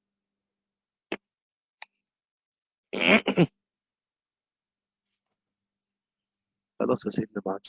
خلاص يا سيدنا معك،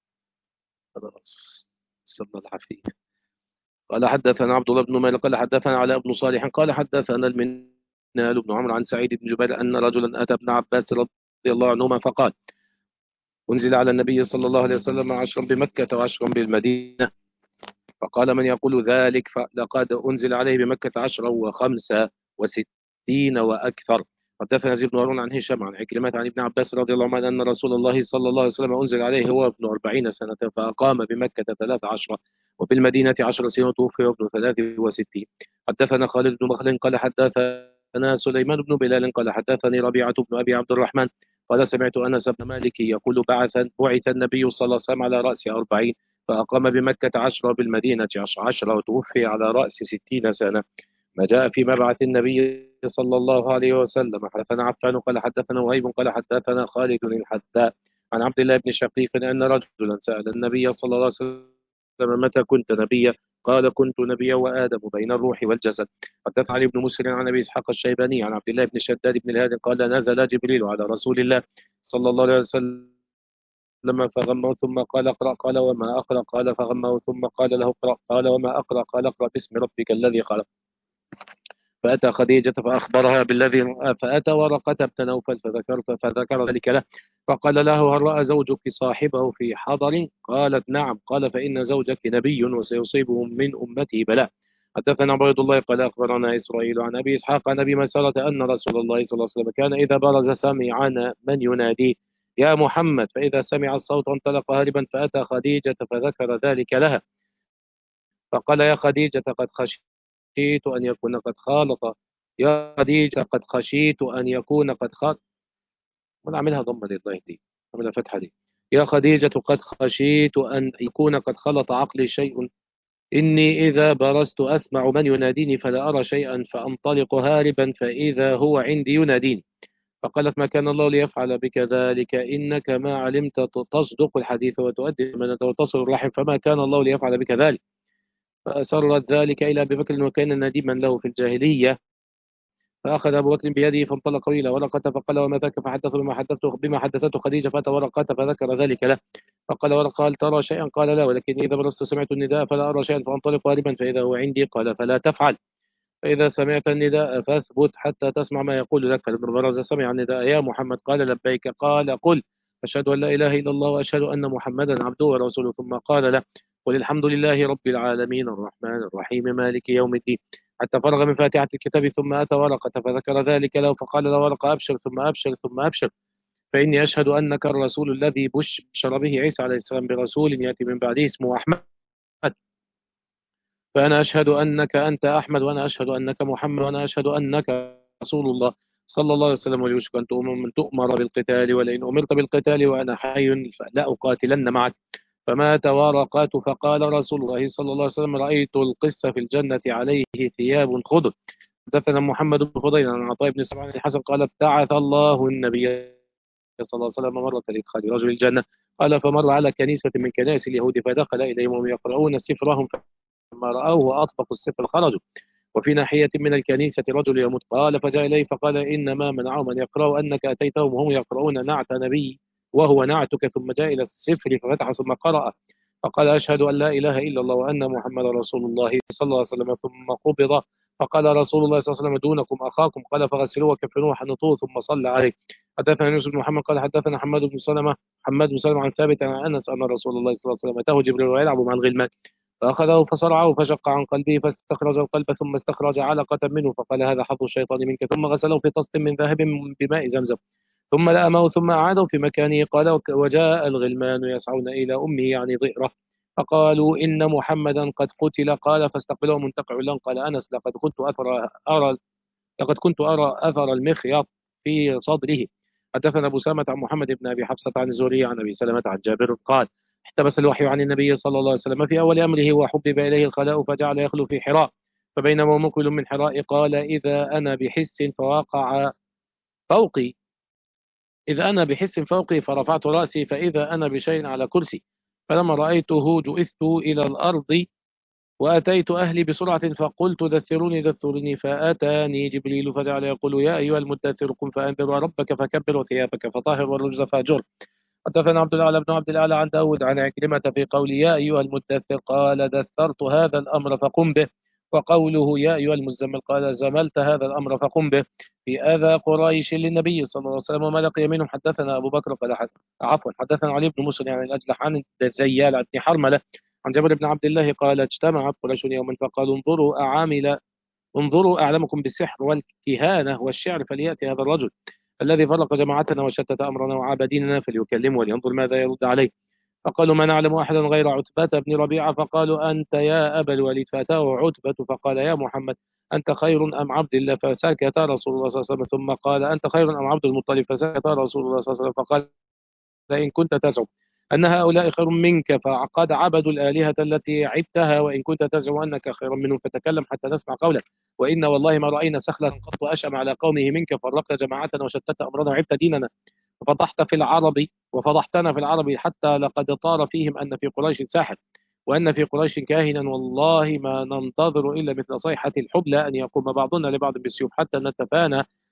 خلاص صلى العافية. قال حدثنا عبد الله بن نمير قال حدثنا علاء بن صالح قال حدثنا المنهال بن عمرو عن سعيد بن جبير أن رجلا أتى ابن عباس رضي الله عنهما فقال أنزل على النبي صلى الله عليه وسلم 10 بمكة و10 بالمدينة، فقال من يقول ذلك فلقد أنزل عليه بمكة 10 و65 وأكثر. حدثنا يزيد بن هارون عن هشام عن عكرمة عن ابن عباس رضي الله عنه أن رسول الله صلى الله عليه وسلم أنزل عليه هو ابن 40 سنة، فأقام بمكة 13 وبالمدينة 10 سنين، وتوفي ابن 63. حدثنا خالد بن مخلد قال حدثنا سليمان بن بلال قال حدثني ربيعة بن أبي عبد الرحمن قال سمعت أنس بن مالك يقول بعث النبي صلى الله عليه وسلم على رأس 40، فأقام بمكة 10 بالمدينة 10 وتوفي على رأس 60 سنة. ما جاء في مبعث النبي صلى الله عليه وسلم. حدثنا عفان قال حدثنا وهيب قال حدثنا خالد الحذاء عن عبد الله بن شقيق أن رجلا سأل النبي صلى الله عليه وسلم متى كنت نبيا؟ قال كنت نبيا وآدم بين الروح والجسد. حدث علي بن مسلم عن أبي إسحاق الشيباني عن عبد الله بن شداد بن الهادي قال نزل جبريل على رسول الله صلى الله عليه وسلم فغمه ثم قال اقرأ، قال وما أقرأ، قال فغمه ثم قال له اقرأ، قال وما أقرأ، قال اقرأ باسم ربك الذي خلق. فأتى خديجة فأخبرها بالذي رأى، فأتى ورقة بن نوفل فذكر ذلك له، فقال له هل رأى زوجك صاحبه في حضر؟ قالت نعم. قال فإن زوجك نبي وسيصيبهم من أمته بلاء. حدثنا عبيد الله قال أخبرنا إسرائيل عن أبي إسحاق عن أبي مسألة أن رسول الله صلى الله عليه وسلم كان إذا برز سمعنا من يناديه يا محمد، فإذا سمع الصوت انطلق هاربا، فأتى خديجة فذكر ذلك لها، فقال يا خديجة قد خشيت أن يكون قد خالط، يا خديجة قد خشيت أن يكون قد خالط، ونعملها ضمة لله دي، نعملها فتحة دي، يا خديجة قد خشيت أن يكون قد خلط عقلي شيء، إني إذا برزت أسمع من يناديني فلا أرى شيئا فأنطلق هاربا فإذا هو عندي يناديني. فقالت ما كان الله ليفعل بك ذلك، إنك ما علمت تصدق الحديث وتؤدي من وتصل الرحم، فما كان الله ليفعل بك ذلك. فأسرت ذلك إلى أبي بكر وكان نديما له في الجاهلية، فأخذ أبو بكر بيده فانطلق إلى ورقة فقال وما ذاك، فحدثه بما حدثته خديجة، فأتى ورقة فذكر ذلك له، فقال ورقة هل ترى شيئا؟ قال لا، ولكن إذا برزت سمعت النداء فلا أرى شيئا فأنطلق غالبا فإذا هو عندي. قال فلا تفعل، فإذا سمعت النداء فاثبت حتى تسمع ما يقول لك. فلما برز سمع النداء يا محمد قال لبيك، قال قل أشهد أن لا إله إلا الله وأشهد أن محمدا عبده ورسوله، ثم قال له قل الحمد لله رب العالمين الرحمن الرحيم مالك يوم الدين، حتى فرغ من فاتحة الكتاب، ثم أتى ورقة فذكر ذلك له، فقال له ورقة أبشر ثم أبشر ثم أبشر، فإني أشهد أنك الرسول الذي بشر به عيسى عليه السلام برسول يأتي من بعده اسمه أحمد، فأنا أشهد أنك أنت أحمد، وأنا أشهد أنك محمد، وأنا أشهد أنك رسول الله صلى الله عليه وسلم، وليوشك أن تؤمر بالقتال، ولئن أمرت بالقتال وأنا حي فلا أقاتلن معك. فمات ورقات، فقال رسول الله صلى الله عليه وسلم رأيت القس في الجنة عليه ثياب خضر. حدثنا محمد بن فضيل عن عطاء بن سبعان الحسن قال ابتعث الله النبي صلى الله عليه وسلم مرة لإدخال رجل الجنة، قال فمر على كنيسة من كنائس اليهود فدخل إليهم وهم يقرؤون سفرهم، فلما رأوه أطبقوا السفر خرجوا، وفي ناحية من الكنيسة رجل يموت، قال فجاء إليه فقال إنما منعهم أن يقرأوا أنك أتيتهم وهم يقرؤون نعت نبي وهو نعتك، ثم جاء إلى السفر ففتح ثم قرأ، فقال أشهد أن لا إله إلا الله وأن محمد رسول الله صلى الله عليه وسلم، ثم قبض، فقال رسول الله صلى الله عليه وسلم دونكم أخاكم، قال فغسلوه وكفنوه وحنطوه ثم صلى عليه. حدثنا يوسف بن محمد قال حدثنا حماد بن سلمة عن ثابت عن أنس أن رسول الله صلى الله عليه وسلم أتاه جبريل ويلعب مع الغلمان، فأخذه فصرعه فشق عن قلبه فاستخرج القلب ثم استخرج علقة منه، فقال هذا حظ الشيطان منك، ثم غسله في طست من ذهب بماء زمزم، ثم لأمه ثم أعاده في مكانه. قال وجاء الغلمان يسعون إلى أمه يعني ضئرة، فقالوا إن محمدا قد قتل، قال فاستقبله منتقع لهم. قال أنس لقد كنت أرى أثر المخيط في صدره. حدثنا أبو سلمة عن محمد بن أبي حفصة عن الزهري عن أبي سلمة عن جابر قال احتبس الوحي عن النبي صلى الله عليه وسلم في أول أمره وحبب إليه الخلاء فجعل يخلو في حراء، فبينما مقبل من حراء قال إذا أنا بحس فوقي فرفعت رأسي فإذا أنا بشيء على كرسي، فلما رأيته جئست إلى الأرض وأتيت أهلي بسرعة فقلت دثروني، فأتاني جبريل فجعل يقول يا أيها المدثر قم فأنذر وربك فكبر وثيابك فطهر والرجز فأجر. حدثنا عبد الأعلى بن عبد الأعلى عن داود عن عكرمة في قول يا أيها المدثر قال دثرت هذا الأمر فقم به، وقوله يا أيها المزمل قال زملت هذا الأمر فقم به، في أذى قريش للنبي صلى الله عليه وسلم وما لقي منهم. حدثنا أبو بكر قال حدثنا علي بن مسلم عن الأجلح عن الزيال بن حرملة عن جابر بن عبد الله قال اجتمعت قريش يوما فقالوا انظروا أعلمكم بالسحر والكهانة والشعر فليأتي هذا الرجل الذي فرق جماعتنا وشتت أمرنا وعابديننا فليكلمه ولينظر ماذا يرد عليه. فقالوا ما نعلم أحدا غير عتبة بن ربيعة، فقالوا أنت يا أبا الوليد، فأتاه عتبة فقال يا محمد أنت خير أم عبد الله، فسكت رسول الله صلى الله عليه وسلم، ثم قال أنت خير أم عبد المطلب، فسكت رسول الله صلى الله عليه وسلم، فقال فإن كنت تزعم أن هؤلاء خير منك فقد عبدوا الآلهة التي عبتها، وإن كنت تزعم أنك خير منهم فتكلم حتى نسمع قولك، وإن والله ما رأينا سخلا قط أشأم على قومه منك، فرقت جماعتنا وشتت أمرنا وعبت ديننا وفضحتنا في العرب حتى لقد طار فيهم أن في قريش ساحر وأن في قريش كاهنا، والله ما ننتظر إلا مثل صيحة الحبلى أن يقوم بعضنا لبعض بالسيوف حتى نتفانى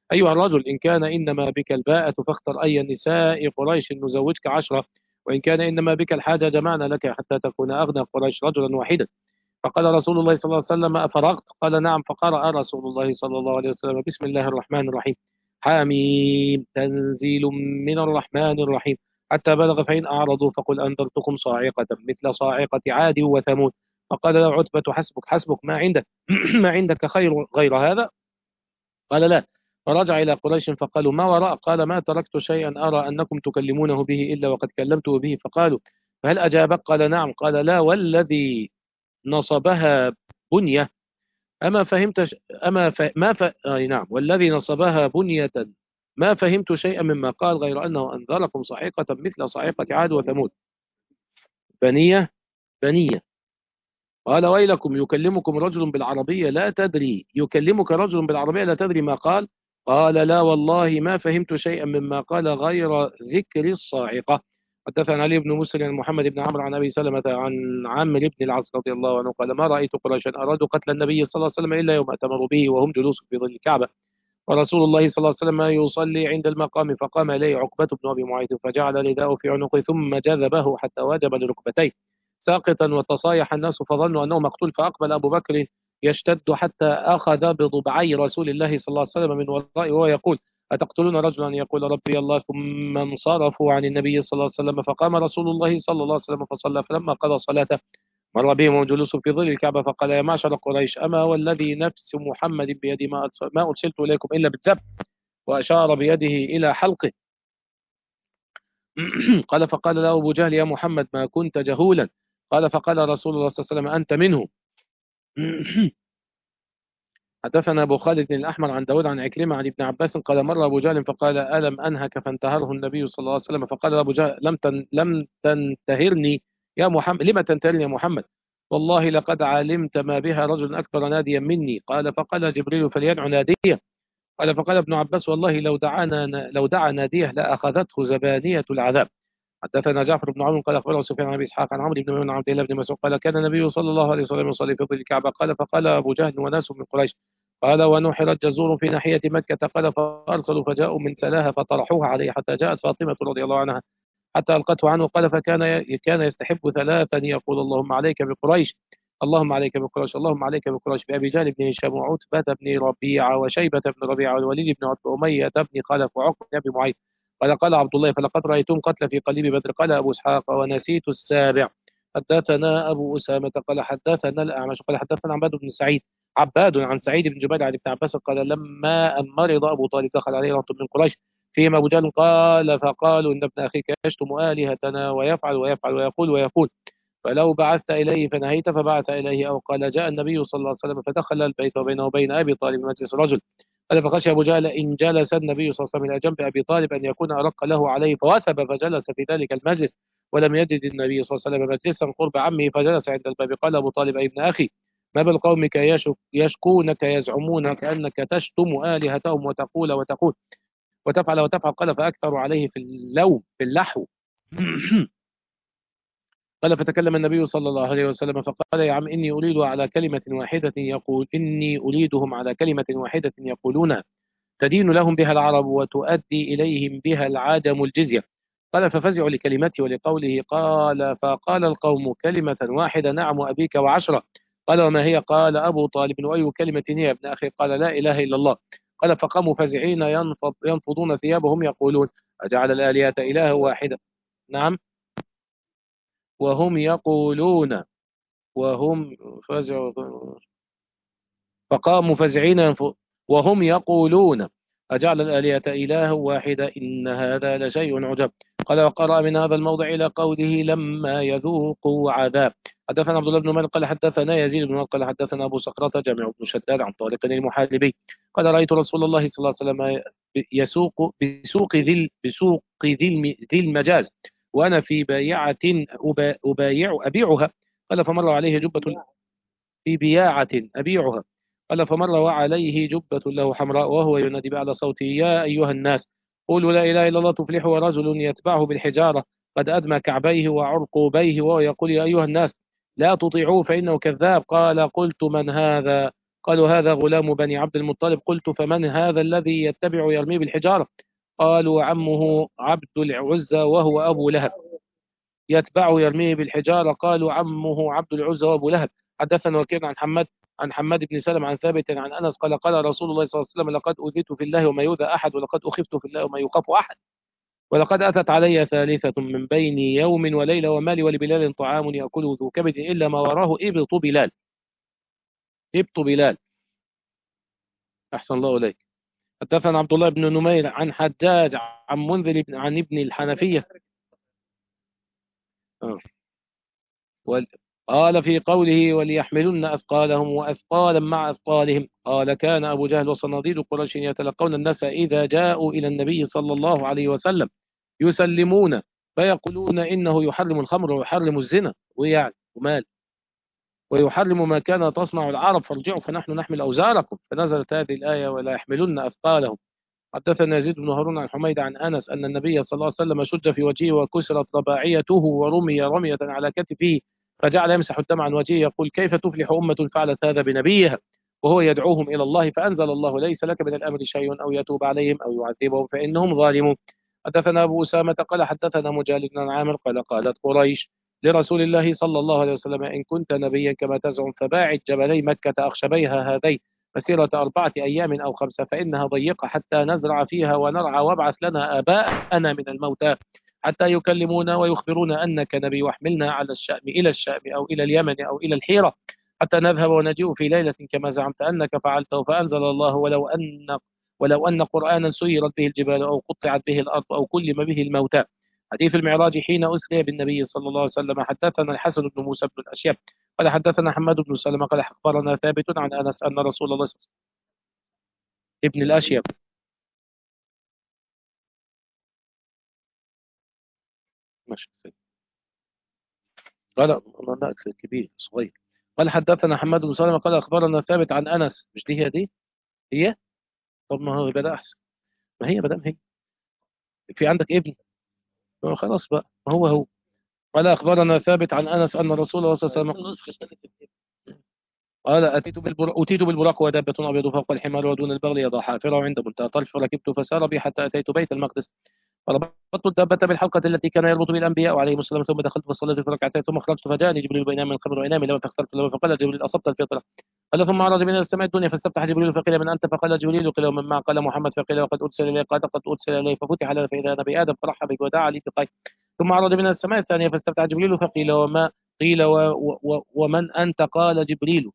أيها الرجل إن كان إنما بك الباءة فاختر أي نساء قريش نزوجك 10، وإن كان إنما بك الحاجة جمعنا لك حتى تكون أغنى قريش رجلا واحدا. فقال رسول الله صلى الله عليه وسلم أفرغت؟ قال نعم. فقرأ رسول الله صلى الله عليه وسلم بسم الله الرحمن الرحيم حميم تنزيل من الرحمن الرحيم حتى بلغ فإن أعرضوا فقل أنذرتكم صاعقة مثل صاعقة عاد وثمود. فقال له عتبة حسبك حسبك ما عندك ما عندك خير غير هذا؟ قال لا. فرجع إلى قريش فقالوا ما وراء؟ قال ما تركت شيئا أرى أنكم تكلمونه به إلا وقد كلمته به. فقالوا فهل أجابك؟ قال نعم. قال لا والذي نصبها بنية أما فهمت أما ما أي نعم والذي نصبها بنية ما فهمت شيئا مما قال غير أنه أنذركم صاعقة مثل صاعقة عاد وثمود. بنية بنية. قال ويلكم يكلمكم رجل بالعربية لا تدري يكلمك رجل بالعربية لا تدري ما قال؟ قال لا والله ما فهمت شيئا مما قال غير ذكر الصاعقة. حدثنا علي بن مسلم عن محمد بن عمرو عن ابي سلمة عن عامر بن العاص رضي الله عنه قال ما رايت قريشا ارادوا قتل النبي صلى الله عليه وسلم الا يوم اتمروا به وهم جلوس في ظل الكعبه ورسول الله صلى الله عليه وسلم يصلي عند المقام فقام اليه عقبة بن ابي معيط فجعل رداءه في عنقه ثم جذبه حتى وجب لركبتيه ساقطا وتصايح الناس فظنوا انه مقتول فاقبل ابو بكر يشتد حتى اخذ بضبعي رسول الله صلى الله عليه وسلم من ورائه وهو يقول أتقتلون رجلا أن يقول ربي الله ثم انصرفوا عن النبي صلى الله عليه وسلم فقام رسول الله صلى الله عليه وسلم فصلى فلما قضى صلاته مر بهم وجلوس في ظل الكعبة فقال يا معشر قريش أما والذي نفس محمد بيدي ما أرسلت إليكم إلا بالذبح وأشار بيده إلى حلقه. قال فقال له أبو جهل يا محمد ما كنت جهولا. قال فقال رسول الله صلى الله عليه وسلم أنت منه. حدثنا أبو خالد بن الأحمر عن داود عن عكرمة عن ابن عباس قال مر أبو جهل فقال ألم أنهك فانتهره النبي صلى الله عليه وسلم فقال أبو جهل لم تنتهرني يا محمد لما تنتهرني يا محمد والله لقد علمت ما بها رجل أكبر ناديا مني. قال فقال جبريل فليدع ناديه. قال فقال ابن عباس والله لو دعا ناديه لأخذته زبانية العذاب. حدثنا جعفر بن عون قال اخبره سفيان عن ابي اسحاق عن عمرو بن عون عن عبد الله بن مسعود قال كان النبي صلى الله عليه وسلم يصلي في ظل الكعبه قال فقال ابو جهل وناس من قريش قال ونحرت جزور في ناحيه مكه قال فارسلوا فجاءوا من سلاها فطرحوها عليه حتى جاءت فاطمه رضي الله عنها حتى القته عنه قال كان يستحب ثلاثا يقول اللهم عليك بقريش اللهم عليك بقريش اللهم عليك بقريش بابي جهل بن هشام وعتبه بن ربيعه وشيبه بن ربيعه والوليد بن عتبه اميه بن خلف وعقبه بن ابي معيط. قال عبد الله فلقد رأيتم قتل في قليب بدر. قال أبو إسحاق ونسيت السابع. حدثنا أبو أسامة قال حدثنا الأعمش قال حدثنا عباد بن سعيد عن سعيد بن جبير عن ابن عباس قال لما أن مرض أبو طالب دخل عليه رهط من قريش فيهم أبو جهل قال فقالوا إن ابن أخيك يشتم آلهتنا ويفعل ويقول فلو بعثت إليه فنهيت فبعث إليه أو قال جاء النبي صلى الله عليه وسلم فدخل البيت وبينه وبين أبي طالب مجلس رجل قال فخشي أبو جهل إن جلس النبي صلى الله عليه وسلم إلى جنب أبي طالب أن يكون أرق له عليه فوثب فجلس في ذلك المجلس ولم يجد النبي صلى الله عليه وسلم مجلسا قرب عمه فجلس عند الباب. قال أبو طالب أي ابن أخي ما بال قومك يشكونك يزعمون كأنك تشتم آلهتهم وتقول وتفعل. قال فأكثر عليه في اللوم في اللحو. قال فتكلم النبي صلى الله عليه وسلم فقال يا عم إني أريدهم على كلمة واحدة يقولون تدين لهم بها العرب وتؤدي إليهم بها العجم الجزية. قال ففزعوا لكلمته ولقوله. قال فقال القوم كلمة واحدة نعم أبيك وعشرة. قال وما هي؟ قال أبو طالب وأي كلمة هي يا ابن أخي؟ قال لا إله إلا الله. قال فقاموا فزعين ينفضون ثيابهم يقولون أجعل الآلهة إله واحدة. نعم وهم يقولون وهم فزعوا فقاموا فزعين وهم يقولون أجعل الآلهة إله واحدة إن هذا لشيء عجب. قال وقرأ من هذا الموضع إلى قوله لما يذوقوا عذاب. حدثنا عبد الله بن مالك قال حدثنا يزيد بن مالك قال حدثنا أبو صخرة جامع بن شداد عن طارق المحاربي قال رأيت رسول الله صلى الله عليه وسلم يسوق بسوق ذي المجاز وأنا في بايعة أبيعها. قال فمر عليه جبة في بياعة أبيعها. قال فمر وعليه جبة له حمراء وهو ينادي بأعلى صوته يا أيها الناس قولوا لا إله إلا الله تفلحوا ورجل يتبعه بالحجارة قد أدمى كعبيه وعرقوبيه وهو يقول يا أيها الناس لا تطيعوه فإنه كذاب. قال قلت من هذا؟ قالوا هذا غلام بني عبد المطلب. قلت فمن هذا الذي يتبع يرميه بالحجارة؟ قالوا عمه عبد العزى وهو أبو لهب يتبعه يرميه بالحجارة. قالوا عمه عبد العزى وأبو لهب. حدثنا وكيع عن حماد بن سلم عن ثابت عن أنس قال قال رسول الله صلى الله عليه وسلم لقد أوذيت في الله وما يؤذى أحد ولقد أخفت في الله وما يخاف أحد ولقد أتت علي ثالثة من بين يوم وليلة ومالي ولبلال طعام يأكله ذو كبد إلا ما وراه إبط بلال. إبط بلال. أحسن الله إليك. حدثنا عبد الله بن نمير عن حجاج عن منذر عن ابن الحنفية قال في قوله وليحملن أثقالهم وأثقالا مع أثقالهم. قال كان أبو جهل وصناديد قريش يتلقون الناس إذا جاءوا إلى النبي صلى الله عليه وسلم يسلمون فيقولون إنه يحرم الخمر ويحرم الزنا ويعني ومال ويحرم ما كان تصنع العرب فارجعوا فنحن نحمل أوزاركم. فنزلت هذه الآية ولا يحملن أثقالهم. حدثنا يزيد بن هارون عن حميد عن أنس أن النبي صلى الله عليه وسلم شج في وجهه وكسرت رباعيته ورمي رمية على كتفه فجعل يمسح الدم عن وجهه يقول كيف تفلح أمة فعلت هذا بنبيها وهو يدعوهم إلى الله. فأنزل الله ليس لك من الأمر شيء أو يتوب عليهم أو يعذبهم فإنهم ظالمون. حدثنا أبو أسامة قال حدثنا مجالد بن عامر قال قالت قريش لرسول الله صلى الله عليه وسلم إن كنت نبيا كما تزعم فباعد جبلي مكة أخشبيها هذين مسيرة 4 أيام أو 5 فإنها ضيقة حتى نزرع فيها ونرعى وابعث لنا آباءنا من الموتى حتى يكلمونا ويخبرونا أنك نبي واحملنا على الشأم إلى الشأم أو إلى اليمن أو إلى الحيرة حتى نذهب ونجيء في ليلة كما زعمت أنك فعلته. فأنزل الله ولو أن قرآنا سيرت به الجبال أو قطعت به الأرض أو كلم به الموتى. حديث المعراج حين أسري بالنبي صلى الله عليه وسلم. حدثنا الحسن بن موسى بن الأشيب قال حدثنا حماد بن سلمة قال أخبرنا ثابت عن أنس أن رسول الله صلى الله عليه وسلم ابن الأشيب ماشي قال لا أكثر كبير صغير. قال حدثنا حماد بن سلمة قال أخبرنا ثابت عن أنس. مش هي طب ما هو بدأ أحسن. ما هي بدأ هي في عندك ابن خلاص بقى ما هو قال أخبرنا ثابت عن أنس أن رسول الله صلى الله عليه وسلم قال أتيت بالبراق ودابة أبيض فوق الحمار ودون البغل يضع حافره عند منتهى طرف فركبت فسار بي حتى أتيت بيت المقدس فربطت الدابة بالحلقة التي كان يربط بالأنبياء عليهم السلام ثم دخلت فصليت في ركعتين ثم خرجت فجاءني جبريل بينام من الخمر وإنامي لما فاخترت له فقال جبريل أصبت الفطرة. قال ثم عرج من السماء الدنيا فاستفتح جبريل فقيل من أنت فقال جبريل قيل ومن معه قال محمد فقيل وقد أرسل إليه قال قد أرسل إليه ففتح لنا فإذا نبي آدم فرحب بك ودعا لي بخير. ثم عرج من السماء الثانية فاستفتح جبريل فقيل وما قيل ومن أنت قال جبريل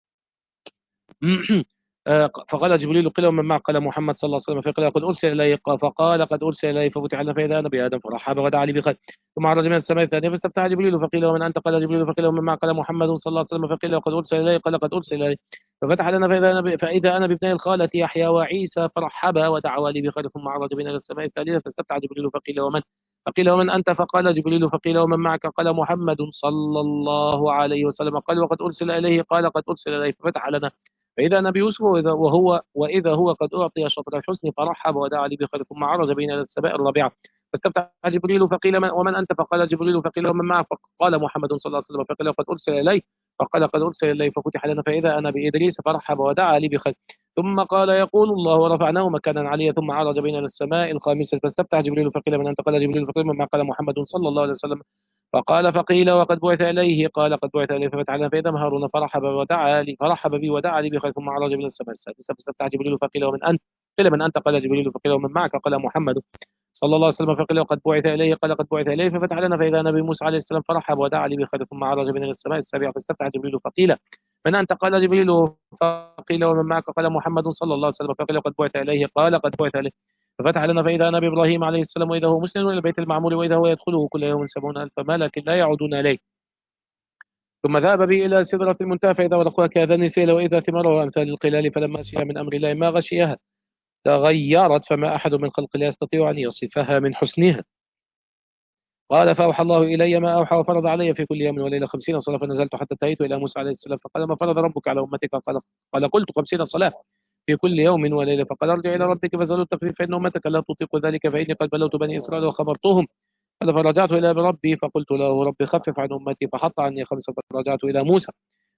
فقال جبريل قيل ومن معه قال محمد صلى الله عليه وسلم فقال قد أرسل إليه فقال قد أرسل إليه ففتح لنا فإذا نبي آدم فرحب ودعا لي بخير. ثم عرج من السماء الثانية فاستفتح جبريل فقيل ومن أنت قال جبريل فقيل ومن معه قال محمد صلى الله عليه وسلم فقيل قد أرسل إليه قال قد أرسل إليه ففتح لنا فإذا أنا بابني الخالة يحيى وعيسى فرحب ودعا لي بخير. ثم عرج من السماء الثالثة فاستفتح جبريل فقيل ومن أنت فقال جبريل فقيل ومن معك قال محمد صلى الله عليه وسلم قال وقد أرسل إليه قال قد أرسل إليه ففتح لنا فإذا نبي يوسف وإذا هو قد أعطي شطر الحسن فرحب ودعا لي بخير. ثم عرج بين السماء الرابعة فاستفتح جبريل فقيل ومن أنت فقال جبريل فقيل ومن معه فقال محمد صلى الله عليه وسلم فقيل قد أرسل إليه فقال قد أرسل إليه ففتح لنا فإذا أنا بإدريس فرحب ودعا لي بخير. ثم قال يقول الله ورفعناه مكانا عليا. ثم عرج بين السماء الخامسة فاستفتح جبريل فقيل من أنت قال جبريل فقيل ومن قال محمد صلى الله عليه وسلم فقيل وقد بعث إليه قال قد بعث إليه ففتح لنا فإذا هارون فرحب بي ودعا لي بخير. ثم عرج من السماء السادسة فاستفتح جبريل فقيل ومن أنت قيل من أنت قال جبريل فقيل ومن معك قال محمد صلى الله عليه وسلم فقيل وقد بعث إليه قال قد بعث إليه ففتح لنا فإذا نبي موسى عليه السلام فرحب ودعا لي بخير. ثم عرج من السماء السابعة فاستفتح جبريل فقيل من أنت قال جبريل فقيل ومن معك قال محمد صلى الله عليه وسلم فقيل وقد بعث إليه قال قد بعث إليه ففتح لنا فإذا نبي إبراهيم عليه السلام وإذا هو مسلم إلى البيت المعمور وإذا هو يدخله كل يوم 70,000 ملك لا يعودون إليه. ثم ذهب بي إلى سدرة المنتهى فإذا ورقها كأذان الفيل وإذا ثمره أمثال القلال فلما غشيها من أمر الله ما غشيها تغيرت فما أحد من خلق الله يستطيع أن يصفها من حسنها. قال فأوحى الله إلي ما أوحى وفرض علي في كل يوم وليلة 50 صلاة فنزلت حتى انتهيت إلى موسى عليه السلام فقال ما فرض ربك على أمتك قال قلت 50 صلاة في كل يوم وليلة. فقال ارجع إلى ربك فاسأله التخفيف فإن أمتك لا تطيق ذلك فإني قد بلوت بني إسرائيل وخبرتهم. قال فرجعت إلى ربي فقلت له ربي خفف عن أمتي فحط عني 5 فرجعت إلى موسى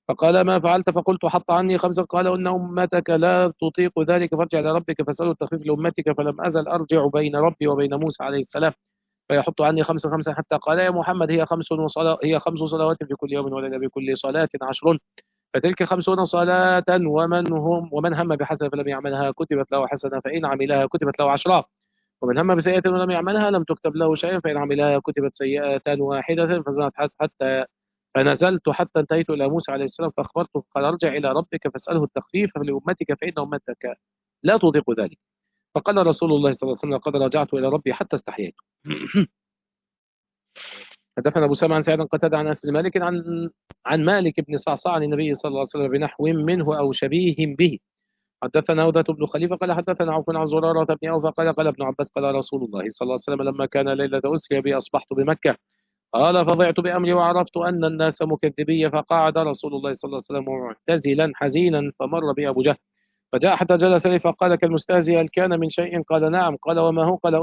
فقال ما فعلت؟ فقلت حط عني خمسا. قال إن أمتك لا تطيق ذلك فارجع إلى ربك فاسأله التخفيف لأمتك. فلم أزل أرجع بين ربي وبين موسى عليه السلام فيحط عني خمسا خمسا حتى قال يا محمد هي خمس صلوات في كل يوم وليلة بكل صلاة 10 فتلك 50 صلاة ومن هم بحسنة فلم يعملها كتبت له حسنة فإن عملها كتبت له 10 ومن هم بسيئة ولم يعملها لم تكتب له شيئا فإن عملها كتبت سيئة واحدة. فنزلت حتى انتهيت إلى موسى عليه السلام فأخبرته قال ارجع إلى ربك فاسأله التخفيف لأمتك فإن أمتك لا تطيق ذلك. فقال رسول الله صلى الله عليه وسلم قد رجعت إلى ربي حتى استحييت. حدثنا أبو سامع عن سعيد قتادة عن أنس بن مالك عن مالك بن صعصع عن النبي صلى الله عليه وسلم بنحو منه أو شبيه به. حدثنا عودة بن خليفة قال حدثنا عوف عن زرارة بن أوفى قال ابن عباس قال رسول الله صلى الله عليه وسلم لما كان ليلة أسري بي أصبحت بمكة قال فضعت بأمري وعرفت أن الناس مكذبية فقعد رسول الله صلى الله عليه وسلم معتزلا حزينا فمر بي أبو جهل فجاء حتى جلس لي فقال كالمستهزئ هل كان من شيء؟ قال نعم. قال وما هو؟ قال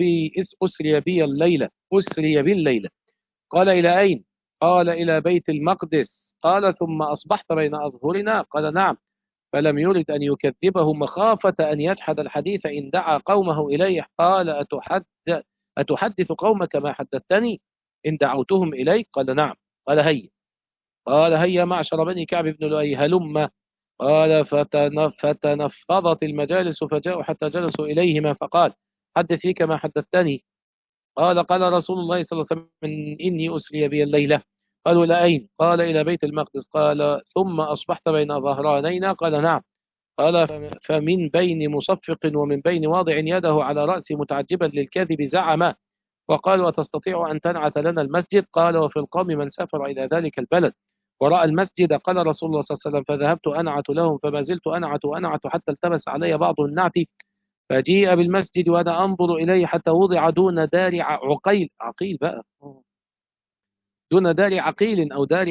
أسري بي الليلة. قال إلى أين؟ قال إلى بيت المقدس. قال ثم أصبحت بين أظهرنا؟ قال نعم. فلم يرد أن يكذبه مخافة أن يجحد الحديث إن دعا قومه إليه. قال أتحدث قومك ما حدثتني إن دعوتهم إليك؟ قال نعم. قال هيا. قال هيا معشر بني كعب بن لؤي هلم. قال فتنفضت المجالس فجاءوا حتى جلسوا إليهما فقال حدث فيك ما حدثتني. قال رسول الله صلى الله عليه وسلم إني أسري بي الليلة. قالوا إلى أين؟ قال إلى بيت المقدس. قال ثم أصبحت بين ظهرانينا؟ قال نعم. قال فمن بين مصفق ومن بين واضع يده على رأسه متعجبا للكذب زعم وقال وتستطيع أن تنعت لنا المسجد؟ قال وفي القوم من سافر إلى ذلك البلد ورأى المسجد. قال رسول الله صلى الله عليه وسلم فذهبت أنعت لهم فما زلت أنعت حتى التبس علي بعض النعت فجيء بالمسجد وأنا أنظر إليه حتى وضع دون دار عقيل بقى دون دار عقيل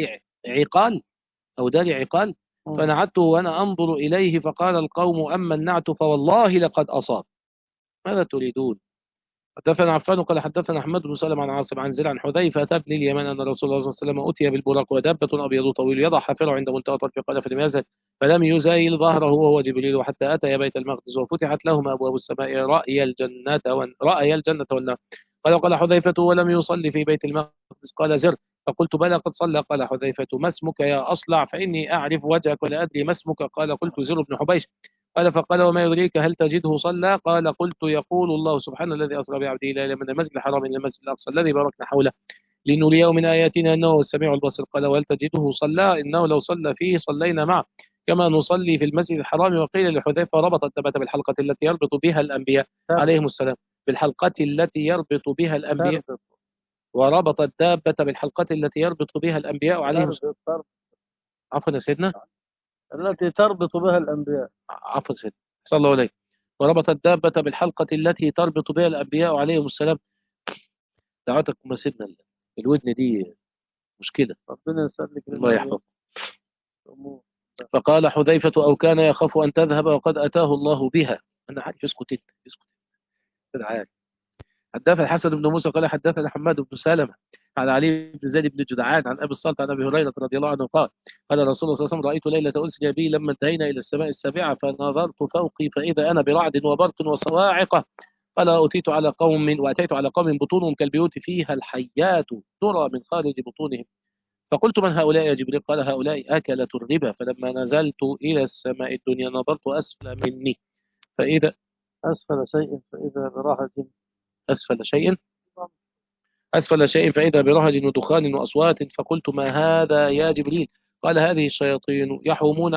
أو دار عقال فنعته وأنا أنظر إليه فقال القوم أما النعت فوالله لقد أصاب. ماذا تريدون؟ حدثنا عفان قال حدثنا أحمد بن سلمة عن عاصم عن زرع عن حذيفة بن اليمان أن رسول الله صلى الله عليه وسلم أتي بالبراق ودابة أبيض طويل يضع حافره عند منتهى طرفه قال فلم يزايل ظهره وهو جبريل حتى أتى بيت المقدس وفتحت لهما أبواب السماء رأي الجنة والنار. قال حذيفة ولم يصلي في بيت المقدس؟ قال زر. فقلت بلى قد صلى. قال حذيفة ما اسمك يا أصلع فإني أعرف وجهك ولا أدري ما اسمك؟ قال قلت زر بن حبيش. فقال وما يدريك هل تجده صلى؟ قال قلت يقول الله سبحان الذي أسرى بعبده ليلا من المسجد الحرام إلى المسجد الأقصى الذي باركنا حوله لنريه من آياتنا إنه هو السميع البصير. قال وهل تجده صلى؟ إنه لو صلى فيه صلينا معه كما نصلي في المسجد الحرام. وقيل لحذيفة ربط الدابة بالحلقة التي يربط بها الأنبياء عليهم السلام بالحلقة التي يربط بها الأنبياء وربط الدابة بالحلقة التي يربط بها الأنبياء عليهم السلام. عفوا يا سيدنا التي تربط بها الأنبياء. عفوا سيدنا صلى الله عليه. وربط الدابة بالحلقة التي تربط بها الأنبياء عليهم السلام. دعوتكم يا سيدنا الودن دي مشكلة ربنا يسلمك الله يحفظك. فقال حذيفة أو كان يخاف أن تذهب وقد أتاه الله بها. أنا عارف اسكت عارف. حدثنا الحسن بن موسى قال حدثنا حماد بن سلمة عن علي بن زيد بن جدعان عن أبي الصالح عن أبي هريرة رضي الله عنه قال رسول الله صلى الله عليه وسلم رأيت ليلة أسري بي لما انتهينا إلى السماء السابعة فنظرت فوقي فإذا أنا برعد وبرق وصواعق. قال وأتيت على قوم بطونهم كالبيوت فيها الحيات ترى من خارج بطونهم. فقلت من هؤلاء يا جبريل؟ قال هؤلاء أكلة الربا. فلما نزلت إلى السماء الدنيا نظرت أسفل مني فإذا أسفل شيء فإذا برهج ودخان وأصوات. فقلت ما هذا يا جبريل؟ قال هذه الشياطين يحرفون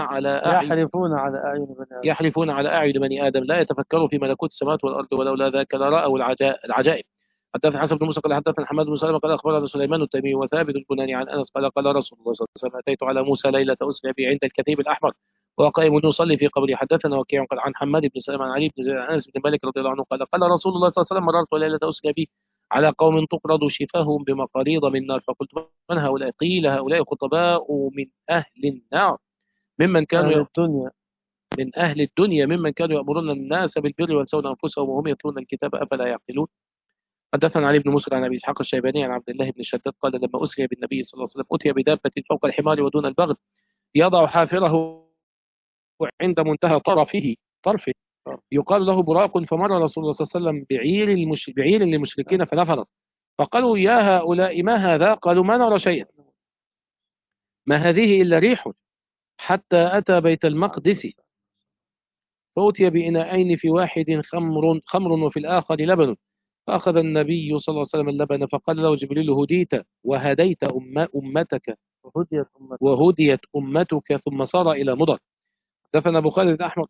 على أعين بني آدم لا يتفكروا في ملكوت السماوات والأرض ولولا ذاك لرأوا العجائب. حدثنا حسن بن موسى قال حدثنا حماد بن سلمة قال أخبرنا سليمان التيمي وثابت البناني عن أنس قال رسول الله صلى الله عليه وسلم أتيت على موسى ليلة أسري بي عند الكثيب الأحمر وقائم يصلي في قبره. حدثنا وكيع قال عن حماد بن سلمة عن علي بن زيد عن أنس بن مالك رضي الله عنه قال رسول الله صلى الله عليه وسلم مررت ليلة أسري بي على قوم تقرض شفاههم بمقاريض من نار. فقلت من هؤلاء؟ قيل هؤلاء خطباء من أهل النار ممن كانوا من أهل الدنيا ممن كانوا يأمرون الناس بالبر وينسون أنفسهم وهم يتلون الكتاب أفلا يعقلون. حدثنا علي بن مسلم عن أبي إسحاق الشيباني عن عبد الله بن شداد قال لما أسري بالنبي صلى الله عليه وسلم أتي بدابة فوق الحمار ودون البغل يضع حافره عند منتهى طرفه يقال له براق. فمر رسول الله صلى الله عليه وسلم بعير للمشركين فنفرت، فقالوا يا هؤلاء ما هذا؟ قالوا ما نرى شيئا، ما هذه إلا ريح، حتى أتى بيت المقدس فأتي بإناءين، في واحد خمر وفي الآخر لبن، فأخذ النبي صلى الله عليه وسلم اللبن فقال له جبريل هديت وهديت أمتك وهديت أمتك، ثم صار إلى مضر. دفن أبو خالد الأحمر